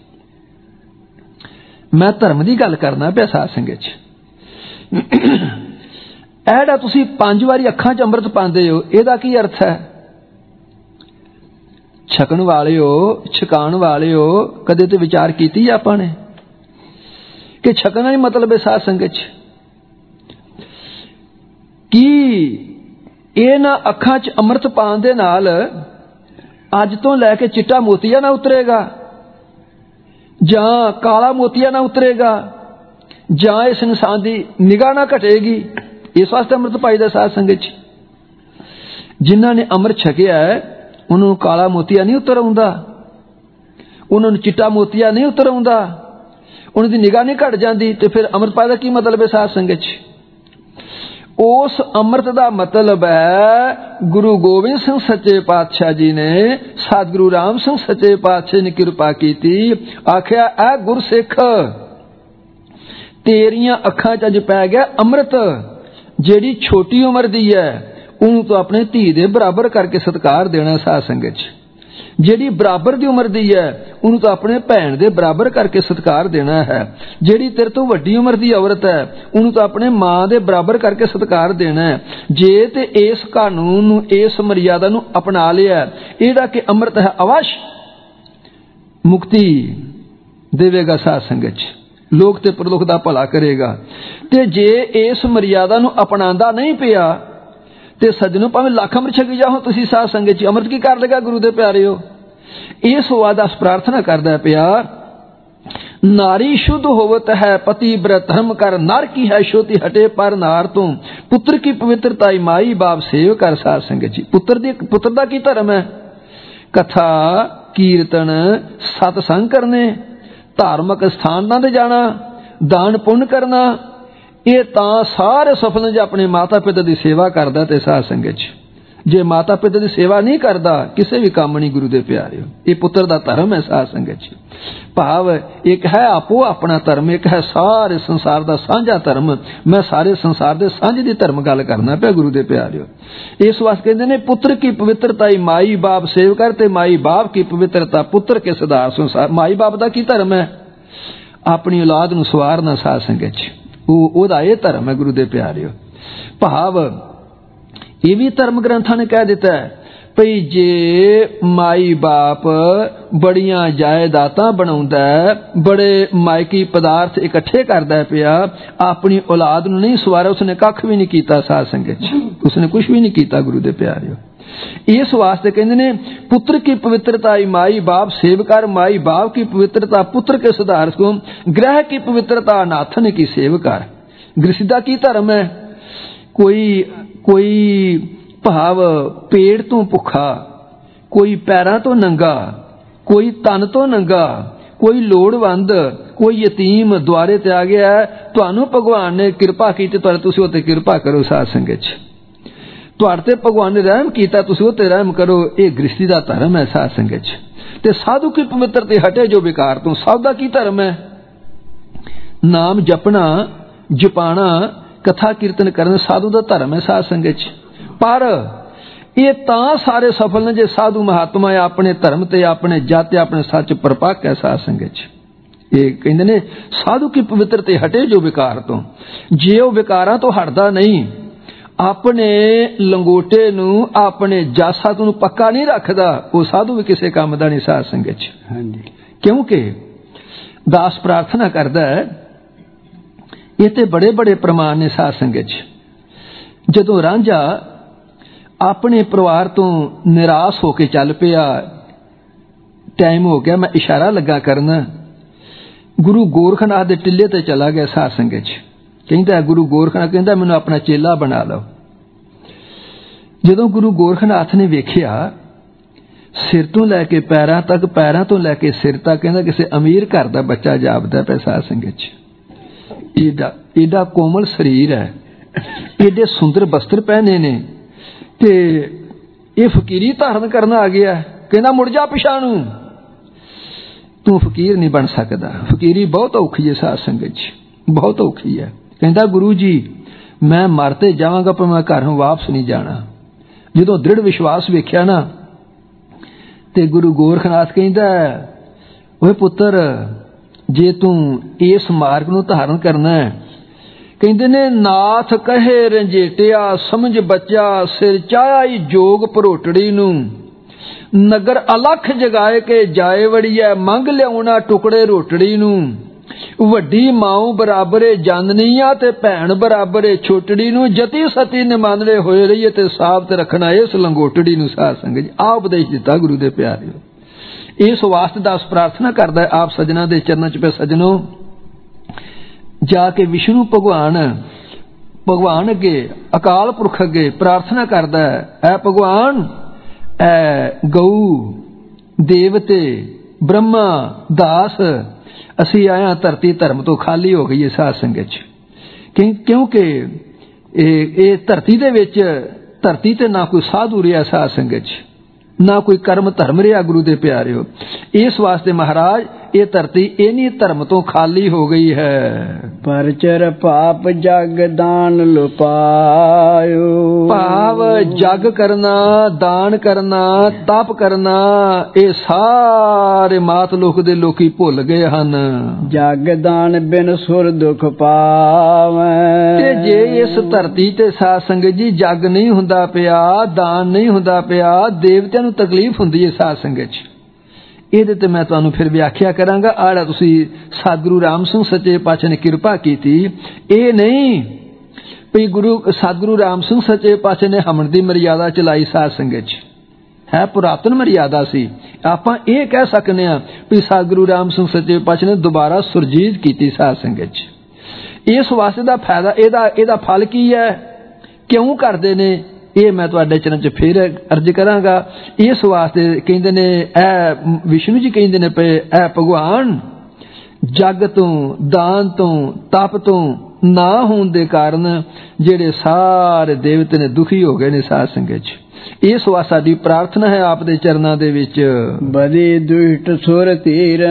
मैं धर्म की गल करना पिया साध संगत च। ऐड़ा तुसी पंज वारी अखां च अमृत पांदे हो, इहदा की अर्थ है? छकण वाले हो, छकाण वाले हो, कदे ते विचार कीती आपां ने कि छकण दा मतलब है साध संगत च कि इन्हां अखां च अमृत पाउण दे नाल अज तो लैके चिट्टा मोतिया ना उतरेगा, जां काला मोतिया ना उतरेगा, जां इस इंसान की निगाह ना घटेगी। इस वास्ते अमृत पाईदा साध संगत च। जिन्हां ने अमृत छकिया है उन्होंने काला मोतिया नहीं उतर आउंदा, उन्होंने चिट्टा मोतिया नहीं उतर आउंदा, उन्हां दी निगाह नहीं घट जाती। तो फिर अमृत पाए दा की मतलब है साध संगत च? उस अमृत का मतलब है गुरु गोबिंद सिंह सच्चे पातशाह जी ने, सतगुरु राम सिंह सच्चे पातशाह ने कृपा की थी। आख्या ऐ गुरसिख तेरिया अखां च अज पै गया अमृत, जेड़ी छोटी उम्र दी है उन्होंने तो अपने धी दे बराबर करके सत्कार देना। साध संगत ਜਿਹੜੀ बराबर दी उम्र दी है उन्होंने तो अपने भैन दे बराबर करके सत्कार देना है। ਜਿਹੜੀ तेरे तो वड्डी उम्र दी औरत है उन्होंने तो अपने मां दे बराबर करके सत्कार देना है। जे ते इस कानून नूं, इस मर्यादा नूं अपना लिया, इहड़ा कि अमृत है अवश्य मुक्ति देवेगा। साध संगत लोक ते परलोक दा भला करेगा। ते जे इस मर्यादा नूं अपनांदा नहीं पिया ते सज्जनों भावें लख अमृत छकी जाओ तुसीं साध संगत च, अमृत की कर लेगा गुरु दे प्यारेओ। इस वादास प्रार्थना करदा पिया, नारी शुद्ध होवत है पति व्रत धर्म कर, नर की है श्रुति हटे पर नार तू, पुत्र की पवित्रता माई बाप सेव कर। साध संगत जी पुत्र दी पुत्र दा की धर्म है? कथा कीर्तन सतसंग करने, धार्मिक स्थान ते जाना, दान पुण्य करना, ये तां सारे सफल ने जो अपने माता पिता की सेवा करता। ते साध संगत जे माता पिता की सेवा नहीं करता किसी भी काम नहीं गुरु दे प्यारे। ये पुत्र दा धर्म है। साध संगत भाव एक है आपो अपना धर्म, एक है सारे संसार दा सांझा धर्म। मैं सारे संसार दे सांझे दी धर्म गल करना पिया गुरु दे प्यारे। इस वास्ते कहते ने पुत्र की पवित्रता माई बाप सेव करते, माई बाप की पवित्रता पुत्र के सुधार संसार। माई बाप दा की धर्म है? अपनी औलाद नूं सवारना। साध संगत ओदा ये धर्म है गुरु दे प्यारे। भाव ये भी धर्म ग्रंथां ने कह दिता है भई जे माई बाप बड़ियां जायदातां बनाउंदा है, बड़े मायकी पदार्थ इकट्ठे करदा पिया, अपनी औलाद नूं नहीं सवारा, उसने कख भी नहीं कीता। साध संगत उसने कुछ भी नहीं कीता गुरु दे प्यारे। इस वास्ते कहते ने पुत्र की पवित्रता माई बाप सेव कर, माई बाप की पवित्रता पुत्र के सुधार को, ग्रह की पवित्रता नाथन की सेव कर। गृहस्था की धर्म है? कोई कोई भाव पेड़ तो भुखा, कोई पैरां तो नंगा, कोई तन तो नंगा, कोई लोड़वंद, कोई यतीम द्वारे ते आ गया है, तुहानू भगवान ने कृपा की तुहाडे तुसीं उते कृपा करो। साध संगत तुहाडे ते भगवान ने रहम कीता, तुसीं उते रहम करो। ये गृहस्थी दा धर्म है। साध संगत ते साधु की पवित्रता हटे जो विकार तो। साधु दा की धर्म है? नाम जपना, जपाना, कथा कीर्तन करना साधु दा धर्म है। साध संगत पर ये तां सारे सफल ने जे साधु महात्मा अपने धर्म ते, अपने जाति, अपने सच परपक्क है। साध संगत ये कहते ने साधु की पवित्रता हटे जो विकार तो। जे वो विकारां तो हटदा नहीं, अपने लंगोटे नूं, अपने जासा नूं पक्का नहीं रखदा, वो साधु भी किसी काम दा नहीं। साध संगत हाँ जी क्योंकि दास प्रार्थना करदा है, ये ते बड़े बड़े प्रमाण ने। साध संगत जदों रांझा अपने परिवार तो निराश होके चल पिया, टाइम हो गया, मैं इशारा लगा करना, गुरु गोरखनाथ दे टिल्ले ते चला गया। साध संगत कहता गुरु गोरखनाथ कहता मैनू अपना चेला बना लो। जदों गुरु गोरखनाथ ने वेखिया सिर तो लैके पैरां तक, पैरां तो लैके सिर तक, कहता किसी अमीर घर का बच्चा जापदा पे। साध संगत एडा एडा कोमल शरीर है, एडे सुंदर वस्त्र पहने ने, ते ये फकीरी धारण करना आ गया। कहना मुड़ जा पिछाणू, तू फकीर नहीं बन सकता, फकीरी बहुत औखी है। साध संगत बहुत औखी है। कहता गुरु जी मैं मरते जावांगा पर मैं घरों वापस नहीं जाना। जदों दृढ़ विश्वास वेख्या ना ते गुरु गोरखनाथ कहता ओए पुत्र जे तू इस मार्ग नूं धारण करना है, कहते ने नाथ कहे रंजेटिया समझ बच्चा, सिर चाही जोग भरोटड़ी नूं, नगर अलख जगाए के जाए वड़िया, मंग लियाउणा टुकड़े रोटड़ी नूं, वड्डी माऊ बराबरे जाननीया ते भैन बराबरे छोटड़ी नूं, जती सती निमानड़े होए रहिए ते साबत रखना इस लंगोटड़ी नूं। साध संगत आ उपदेश दिता गुरु दे प्यारे। इस वास्ते दास प्रार्थना करदा है आप सजना दे चरणों च पे सजनों जाके विष्णु भगवान भगवान अगे अकाल पुरख अगे प्रार्थना करदा है, ऐ भगवान ऐ गऊ देवते ब्रह्मा दास असी आया धरती धर्म तो खाली हो गई है। साध संगत क्योंकि ਇਹ ਇਹ ਧਰਤੀ ਦੇ ਵਿੱਚ ਧਰਤੀ ਤੇ ਨਾ ਕੋਈ ਸਾਧੂ ਰਿਹਾ ਸਾਧ ਸੰਗਤ 'ਚ, ਨਾ ਕੋਈ ਕਰਮ ਧਰਮ ਰਿਹਾ ਗੁਰੂ ਦੇ ਪਿਆਰਿਓ। ਇਸ ਵਾਸਤੇ ਮਹਾਰਾਜ ਇਹ ਧਰਤੀ ਇਨੀ ਧਰਮ ਤੋਂ ਖਾਲੀ ਹੋ ਗਈ ਹੈ। ਪਰਚਰ ਪਾਪ ਜਗ ਦਾਨ ਲੁਪਾਇਓ, ਭਾਵ ਜਗ ਕਰਨਾ, ਦਾਨ ਕਰਨਾ, ਤਪ ਕਰਨਾ, ਇਹ ਸਾਰੇ ਮਾਤ ਲੋਕ ਦੇ ਲੋਕੀ ਭੁੱਲ ਗਏ ਹਨ। ਜਗ ਦਾਨ ਬਿਨ ਸੁਰ ਦੁਖ ਪਾਵੈ, ਤੇ ਜੇ ਇਸ ਧਰਤੀ ਤੇ ਸਾਧ ਸੰਗਤ ਜੀ ਜਗ ਨਹੀਂ ਹੁੰਦਾ ਪਿਆ, ਦਾਨ ਨਹੀਂ ਹੁੰਦਾ ਪਿਆ, ਦੇਵਤਿਆਂ ਨੂੰ ਤਕਲੀਫ ਹੁੰਦੀ ਹੈ ਸਾਧ ਸੰਗਤ 'ਚ। ਇਹਦੇ ਤੇ ਮੈਂ ਤੁਹਾਨੂੰ ਫਿਰ ਵਿਆਖਿਆ ਕਰਾਂਗਾ। ਆੜਾ ਤੁਸੀਂ ਸਤਿਗੁਰੂ ਰਾਮ ਸਿੰਘ ਸੱਚੇ ਪਾਤਸ਼ਾਹ ਨੇ ਕਿਰਪਾ ਕੀਤੀ, ਇਹ ਨਹੀਂ ਵੀ ਗੁਰੂ ਸਤਿਗੁਰੂ ਰਾਮ ਸਿੰਘ ਸੱਚੇ ਪਾਤਸ਼ਾਹ ਨੇ ਹਮਣ ਦੀ ਮਰਿਆਦਾ ਚਲਾਈ ਸਾਧ ਸੰਗਤ 'ਚ, ਹੈ ਪੁਰਾਤਨ ਮਰਿਆਦਾ ਸੀ। ਆਪਾਂ ਇਹ ਕਹਿ ਸਕਦੇ ਹਾਂ ਵੀ ਸਤਿਗੁਰੂ ਰਾਮ ਸਿੰਘ ਸੱਚੇ ਪਾਤਸ਼ਾਹ ਨੇ ਦੁਬਾਰਾ ਸੁਰਜੀਤ ਕੀਤੀ ਸਾਧ ਸੰਗਤ 'ਚ। ਇਸ ਵਾਸਤੇ ਦਾ ਫਾਇਦਾ ਇਹਦਾ ਇਹਦਾ ਫਲ ਕੀ ਹੈ, ਕਿਉਂ ਕਰਦੇ ਨੇ, ਇਹ ਮੈਂ ਤੁਹਾਡੇ ਚਰਨ 'ਚ ਫਿਰ ਅਰਜ਼ ਕਰਾਂਗਾ। ਇਸ ਵਾਸਤੇ ਕਹਿੰਦੇ ਨੇ, ਇਹ ਵਿਸ਼ਨੂੰ ਜੀ ਕਹਿੰਦੇ ਨੇ ਪਏ, ਇਹ ਭਗਵਾਨ ਜਗ ਤੋਂ, ਦਾਨ ਤੋਂ, ਤਪ ਤੋਂ ਨਾ ਹੋਣ ਦੇ ਕਾਰਨ ਜਿਹੜੇ ਸਾਰੇ ਦੇਵਤੇ ਨੇ ਦੁਖੀ ਹੋ ਗਏ ਨੇ ਸਾਧ ਸੰਗਤ 'ਚ। ਇਸ ਵਾਸਤੇ ਸਾਡੀ ਪ੍ਰਾਰਥਨਾ ਹੈ ਆਪ ਦੇ ਚਰਨਾਂ ਦੇ ਵਿੱਚ, ਬਦੀ ਦੁਸ਼ਟ ਸੁਰ ਤੀਰ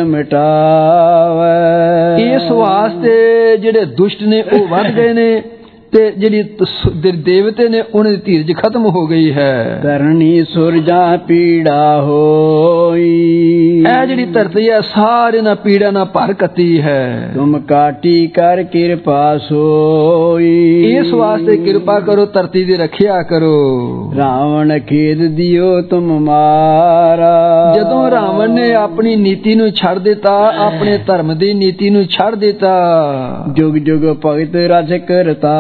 ਮਿਟਾਵੇ। ਇਸ ਵਾਸਤੇ ਜਿਹੜੇ ਦੁਸ਼ਟ ਨੇ ਉਹ ਵੱਧ ਗਏ ਨੇ ਤੇ ਜਿਹੜੀ ਦੇਵਤੇ ਨੇ ਉਹਨਾਂ ਦੀ ਧੀਰਜ ਖਤਮ ਹੋ ਗਈ ਹੈ। ਕਰਨੀ ਸੁਰਜਾ ਪੀੜਾ ਹੋਈ, ਇਹ ਜਿਹੜੀ ਧਰਤੀ ਹੈ ਸਾਰੇ ਨਾਲ ਪੀੜਾ ਨਾਲ ਭਰ ਕੱਤੀ ਹੈ। ਤੁਮ ਕਾਟੀ ਕਰ ਕਿਰਪਾ ਸੋਈ, ਇਸ ਵਾਸਤੇ ਕਿਰਪਾ ਕਰੋ, ਧਰਤੀ ਦੀ ਰੱਖਿਆ ਕਰੋ। ਰਾਵਣ ਖੇਦ ਦਿਓ ਤੁਮ ਮਾਰਾ, ਜਦੋਂ ਰਾਵਣ ਨੇ ਆਪਣੀ ਨੀਤੀ ਨੂੰ ਛੱਡ ਦਿੱਤਾ, ਆਪਣੇ ਧਰਮ ਦੀ ਨੀਤੀ ਨੂੰ ਛੱਡ ਦਿੱਤਾ, ਜੁਗ ਜੁਗ ਭਗਤ ਰਜ ਕਰਤਾ।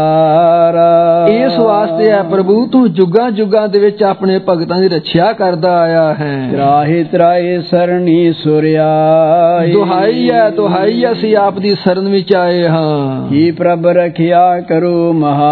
ਇਸ ਵਾਸਤੇ ਹੈ ਪ੍ਰਭੂ ਤੂੰ ਜੁਗਾਂ ਜੁਗਾਂ ਦੇ ਵਿੱਚ ਆਪਣੇ ਭਗਤਾਂ ਦੀ ਰੱਖਿਆ ਕਰਦਾ ਆਇਆ ਹੈ। ਤਰਾਹੇ ਤਰਾਹੇ ਸਰਣੀ ਸੁਰਿਆਈ, ਦੁਹਾਈ ਹੈ ਦੁਹਾਈ ਅਸੀਂ ਆਪ ਦੀ ਸ਼ਰਨ ਵਿੱਚ ਆਏ ਹਾਂ। ਹੀ ਪ੍ਰਭ ਰੱਖਿਆ ਕਰੋ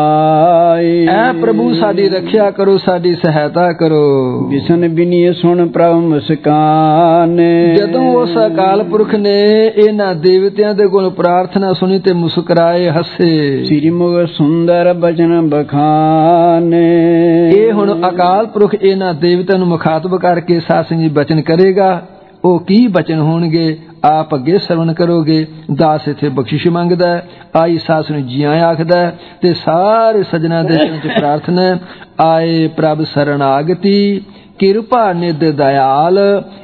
ਮਹਾਈ, ਐ ਪ੍ਰਭੂ ਸਾਡੀ ਰੱਖਿਆ ਕਰੋ, ਸਾਡੀ ਸਹਾਇਤਾ ਕਰੋ। ਬਿਸ਼ਨ ਬਿਨੀ ਸੁਣ ਪ੍ਰਭ ਮੁਸਕਾਨ, ਜਦੋਂ ਉਸ ਅਕਾਲ ਪੁਰਖ ਨੇ ਇਹਨਾਂ ਦੇਵਤਿਆਂ ਦੇ ਕੋਲ ਪ੍ਰਾਰਥਨਾ ਸੁਣੀ ਤੇ ਮੁਸਕਰਾਏ, ਹੱਸੇ। ਸ੍ਰੀ ਮੁਖ ਸੁੰਦਰ ਬਚਨ ਬਖਾਨੇ, ਇਹ ਹੁਣ ਅਕਾਲ ਪੁਰਖ ਇਹਨਾਂ ਦੇਵਤਿਆਂ ਨੂੰ ਮੁਖਾਤਬ ਕਰਕੇ ਸਾਧ ਸੰਗਤ ਜੀ ਬਚਨ ਕਰੇਗਾ। ਉਹ ਕੀ ਬਚਨ ਹੋਣਗੇ ਆਪ ਅੱਗੇ ਸਰਵਣ ਕਰੋਗੇ। ਦਾਸ ਇੱਥੇ ਬਖਸ਼ਿਸ਼ ਮੰਗਦਾ, ਆਈ ਸਾਸ ਨੂੰ ਜੀਆਂ ਆਖਦਾ ਤੇ ਸਾਰੇ ਸਜਣਾ ਦੇ ਚਰਨ ਚ ਪ੍ਰਾਰਥਨਾ, ਆਏ ਪ੍ਰਭ ਸਰਣਾਗਤੀ ਕਿਰਪਾ ਨਿਧ ਦਇਆਲ,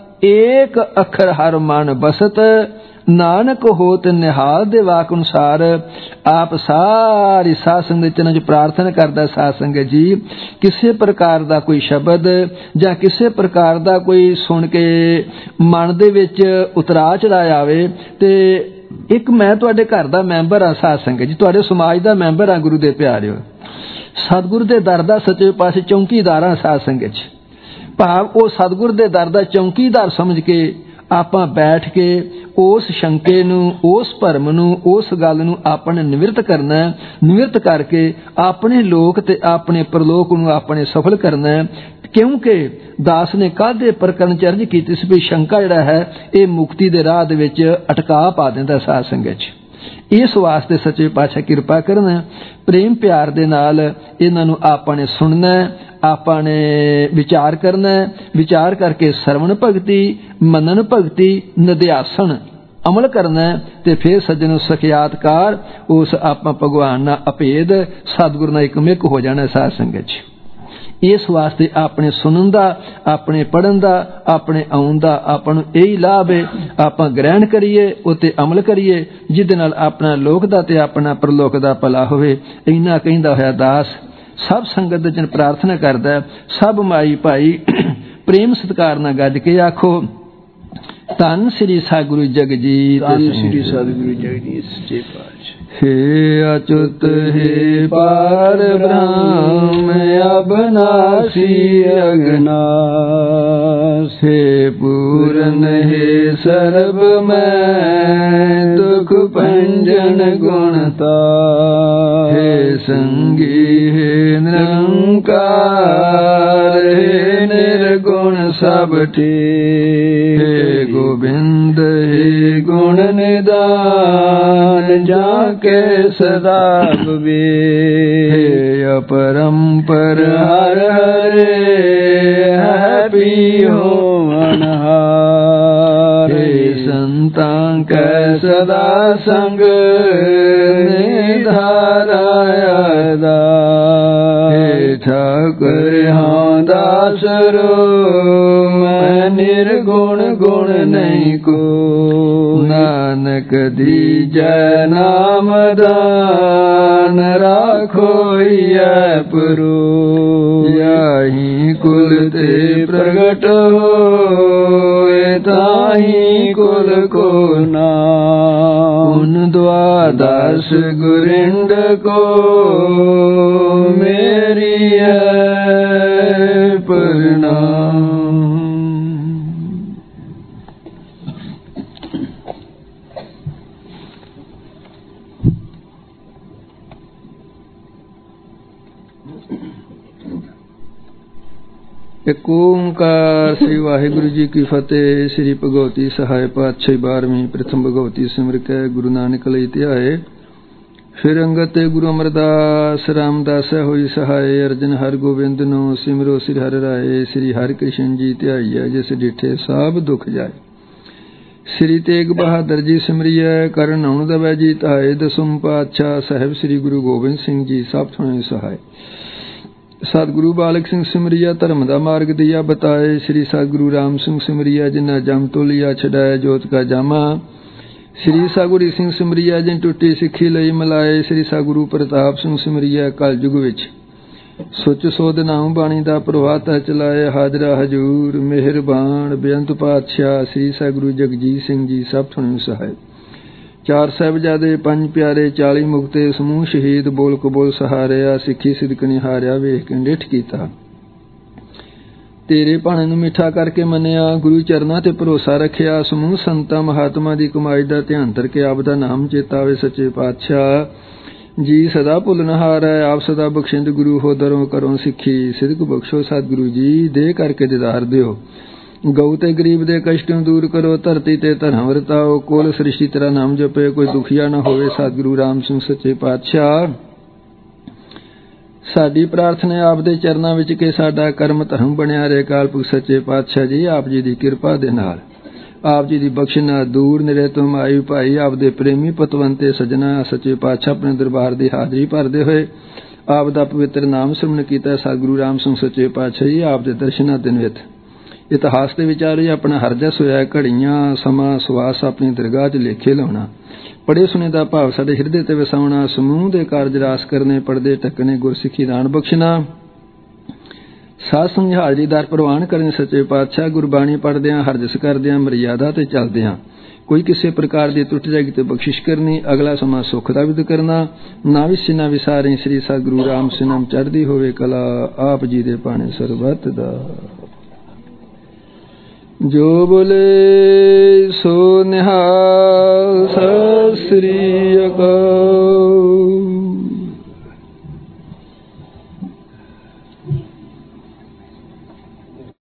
ਏਕ ਅੱਖਰ ਹਰ ਮਨ ਬਸਤ, ਨਾਨਕ ਹੋਤ ਨਿਹਾਲ ਦੇ ਵਾਕ ਅਨੁਸਾਰ। ਆਪ ਸਾਰੀ ਸਾਧ ਸੰਗਤ ਦੇ ਚਰਨਾਂ 'ਚ ਪ੍ਰਾਰਥਨਾ ਕਰਦਾ ਸਾਧ ਸੰਗਤ ਜੀ, ਕਿਸੇ ਪ੍ਰਕਾਰ ਦਾ ਕੋਈ ਸ਼ਬਦ ਜਾਂ ਕਿਸੇ ਪ੍ਰਕਾਰ ਦਾ ਕੋਈ ਸੁਣ ਕੇ ਮਨ ਦੇ ਵਿੱਚ ਉਤਰਾ ਚੜ੍ਹਾਇਆ ਆਵੇ ਤੇ ਇੱਕ ਮੈਂ ਤੁਹਾਡੇ ਘਰ ਦਾ ਮੈਂਬਰ ਹਾਂ ਸਾਧ ਸੰਗਤ ਜੀ, ਤੁਹਾਡੇ ਸਮਾਜ ਦਾ ਮੈਂਬਰ ਹਾਂ ਗੁਰੂ ਦੇ ਪਿਆਰਿਓ, ਸਤਿਗੁਰੂ ਦੇ ਦਰ ਦਾ ਸੱਚੇ ਪਾਸੇ ਚੌਂਕੀਦਾਰ ਹਾਂ ਸਾਧ ਸੰਗਤ 'ਚ। ਭਾਵ ਉਹ ਸਤਿਗੁਰੂ ਦੇ ਦਰ ਦਾ ਚੌਂਕੀਦਾਰ ਸਮਝ ਕੇ ਆਪਾਂ ਬੈਠ ਕੇ ਉਸ ਸ਼ੰਕੇ ਨੂੰ, ਉਸ ਭਰਮ ਨੂੰ, ਉਸ ਗੱਲ ਨੂੰ ਆਪਣੇ ਨਿਵਰਤ ਕਰਨਾ, ਨਿਵਰਤ ਕਰਕੇ ਆਪਣੇ ਲੋਕ ਤੇ ਆਪਣੇ ਪ੍ਰਲੋਕ ਨੂੰ ਆਪਣੇ ਸਫਲ ਕਰਨਾ। ਕਿਉਂਕਿ ਦਾਸ ਨੇ ਕਾਹਦੇ ਪ੍ਰਕਰਨ ਚ ਅਰਜ਼ ਕੀਤੀ ਸੀ ਵੀ ਸ਼ੰਕਾ ਜਿਹੜਾ ਹੈ ਇਹ ਮੁਕਤੀ ਦੇ ਰਾਹ ਦੇ ਵਿੱਚ ਅਟਕਾ ਪਾ ਦਿੰਦਾ ਸਾਧ ਸੰਗਤ 'ਚ। ਇਸ ਵਾਸਤੇ ਸੱਚੇ ਪਾਤਸ਼ਾਹ ਕਿਰਪਾ ਕਰਨ, ਪ੍ਰੇਮ ਪਿਆਰ ਦੇ ਨਾਲ ਇਹਨਾਂ ਨੂੰ ਆਪਾਂ ਨੇ ਸੁਣਨਾ, ਆਪਾਂ ਨੇ ਵਿਚਾਰ ਕਰਨਾ, ਵਿਚਾਰ ਕਰਕੇ ਸਰਵਣ ਭਗਤੀ, ਮੰਨਣ ਭਗਤੀ, ਨਿਧਿਆਸਣ ਅਮਲ ਕਰਨਾ ਤੇ ਫਿਰ ਸੱਜਣੋ ਸਖਿਆਤਕਾਰ ਉਸ ਆਪਾਂ ਭਗਵਾਨ ਨਾਲ ਅਭੇਦ ਸਤਿਗੁਰੂ ਨਾਲ ਇਕਮਿਕ ਹੋ ਜਾਣਾ ਸਾਧ ਸੰਗਤ 'ਚ। ਇਸ ਵਾਸਤੇ ਆਪਣੇ ਸੁਣਨ ਦਾ, ਆਪਣੇ ਪੜ੍ਹਨ ਦਾ, ਆਪਣੇ ਆਉਣ ਦਾ ਆਪਾਂ ਨੂੰ ਇਹੀ ਲਾਭ ਹੈ। ਆਪਾਂ ਗ੍ਰਹਿਣ ਕਰੀਏ, ਉੱਤੇ ਅਮਲ ਕਰੀਏ, ਜਿਹਦੇ ਨਾਲ ਆਪਣਾ ਲੋਕ ਦਾ ਤੇ ਆਪਣਾ ਪ੍ਰਲੋਕ ਦਾ ਭਲਾ ਹੋਵੇ। ਇੰਨਾ ਕਹਿੰਦਾ ਹੋਇਆ ਦਾਸ ਸਭ ਸੰਗਤ ਦੇ ਜਨ ਪ੍ਰਾਰਥਨਾ ਕਰਦਾ, ਸਭ ਮਾਈ ਭਾਈ ਪ੍ਰੇਮ ਸਤਿਕਾਰ ਨਾਲ ਗੱਜ ਕੇ ਆਖੋ, ਧੰਨ ਸ੍ਰੀ ਸਤਿਗੁਰੂ ਜਗਜੀਤ, ਧੰਨ ਸ੍ਰੀ ਸਤਿਗੁਰੂ ਜਗਜੀਤ ਸੱਚੇ ਪਾਤਸ਼ਾਹ। हे अच्युत हे पार ब्रह्म अबनासी अगनास, हे पूरन हे सर्व मैं दुख भंजन गुणता, हे संगी हे निरंकार, हे निर्गुण सब टे, हे गोविंद हे गुण निदान, जाके सदा बवे। अपरंपर हर हरे है पियो मनहार। हे संतां कै सदा संग निधाराया। हे ठाकुर हाँ दासरो मैं निर्गुण गुण नहीं को। नानक दीजै नाम दान राखो पुरो। याही कुल ते प्रगट होए ताही कुल को नाम। उन द्वादश गुरिंड को मेरी है प्रणाम। एक ओंकार श्री वाहिगुरु जी की फतेह। श्री भगवती सहाय पातशाही बारहवीं प्रथम भगवती सिमर कै गुरु नानक लई ध्याए। फिर अंगत गुरु अमरदास रामदास होई सहाय। अर्जन हर गोबिंद नो सिमरो सिर हर राय। श्री हरि कृष्ण जी ध्याइए जिस डिठे साब दुख जाए। श्री तेग बहादुर जी सिमरिय कर नाउन दवै जी धाए। दसम पातशाह साहिब श्री गुरु गोबिंद सिंह जी सब सुने सहाय। सतगुरु बालक सिंह सिमरिया धर्म दा मार्ग दिया बताए। श्री सतगुरु राम सिंह सिमरिया जिन्ना जम तो लिया छड़ाया जोत का जामा। श्री सतगुरु सिंह सिमरिया जिन टुटी सिक्खी लई मिलाए। श्री सतगुरु प्रताप सिंह सिमरिया कल युग विच सुच सोध नाम बाणी दा प्रवाह चलाए। हाजरा हजूर मेहरबान बेअंत पातशाह श्री सतगुरु जगजीत सिंह जी सब सुने सहाय। चार साहिबजादे पंज प्यारे चाली मुक्ते समूह शहीद बोल कबोल सहारिया। सिੱਖੀ ਸਿਦਕ ਨਿਹਾਰਿਆ ਵੇਖ ਕੇ ਡਿਠ ਕੀਤਾ। ਤੇਰੇ ਭਾਣੇ ਨੂੰ ਮਿੱਠਾ ਕਰਕੇ ਮੰਨਿਆ। ਗੁਰੂ ਚਰਨਾਂ ਤੇ ਭਰੋਸਾ ਰੱਖਿਆ। ਸਮੂਹ ਸੰਤਾਂ ਮਹਾਤਮਾ ਦੀ ਕਮਾਈ ਦਾ ਧਿਆਨ ਧਰ ਕੇ ਆਪ ਦਾ ਨਾਮ ਚੇਤਾਵੇ। ਸੱਚੇ ਪਾਤਸ਼ਾਹ ਜੀ ਸਦਾ ਭੁੱਲਣਹਾਰ ਹੈ। ਆਪ ਸਦਾ ਬਖਸ਼ਿੰਦ ਗੁਰੂ ਹੋ ਦਰੋਂ ਕਰੋ ਸਿੱਖੀ। ਸਿਦਕ ਬਖਸ਼ੋ ਸਤਿਗੁਰੂ ਜੀ ਦੇ ਕਰਕੇ ਦਿਦਾਰ ਦਿਓ। गौ ते गरीब दे कष्टों दूर करो। धरती ते धर्म वरताओ। कोल सृष्टि तेरा नाम जपे कोई दुखिया ना होवे। सतगुरु राम सिंह सच्चे पातशाह साडी प्रार्थना आप दे चरनां विच के साडा कर्म धर्म बनिया रहे। कालपुरख सच्चे पातशाह जी आप जी दी किरपा दे नाल आप जी दी बख्शना दूर नेड़े तो माई भाई आप दे प्रेमी पतवंते सजना सच्चे पातशाह अपने दरबार दी हाजरी भरदे होए आप दा पवित्र नाम सिमरन कीता। सतगुरु राम सिंह सच्चे पातशाह जी आप दे दर्शनां दिन विच इतिहास के विचारे अपना हरजस होया। घड़ियां समा सुआस अपनी दरगाह च लेखे लाउणा। पढ़े सुने दा भाव साडे हिरदे ते वसाउणा। समूह दे कारज रास करने पढ़दे टकने गुरसिੱਖੀ दान बख्शना। साध संग हाजरी दार प्रवान करने। सच्चे पातशाह गुरबाणी पढ़दियां हरजस करदियां मर्यादा ते चलदियां कोई किसी प्रकार दी टुट जाएगी ते बख्शिश करनी। अगला समा सुख दा विद करना। ना विसी ना विसारे श्री सतगुरु राम सिनम चढ़दी होवे कला। आप जी दे पाने सरबत दा जो बोले सो निहाल।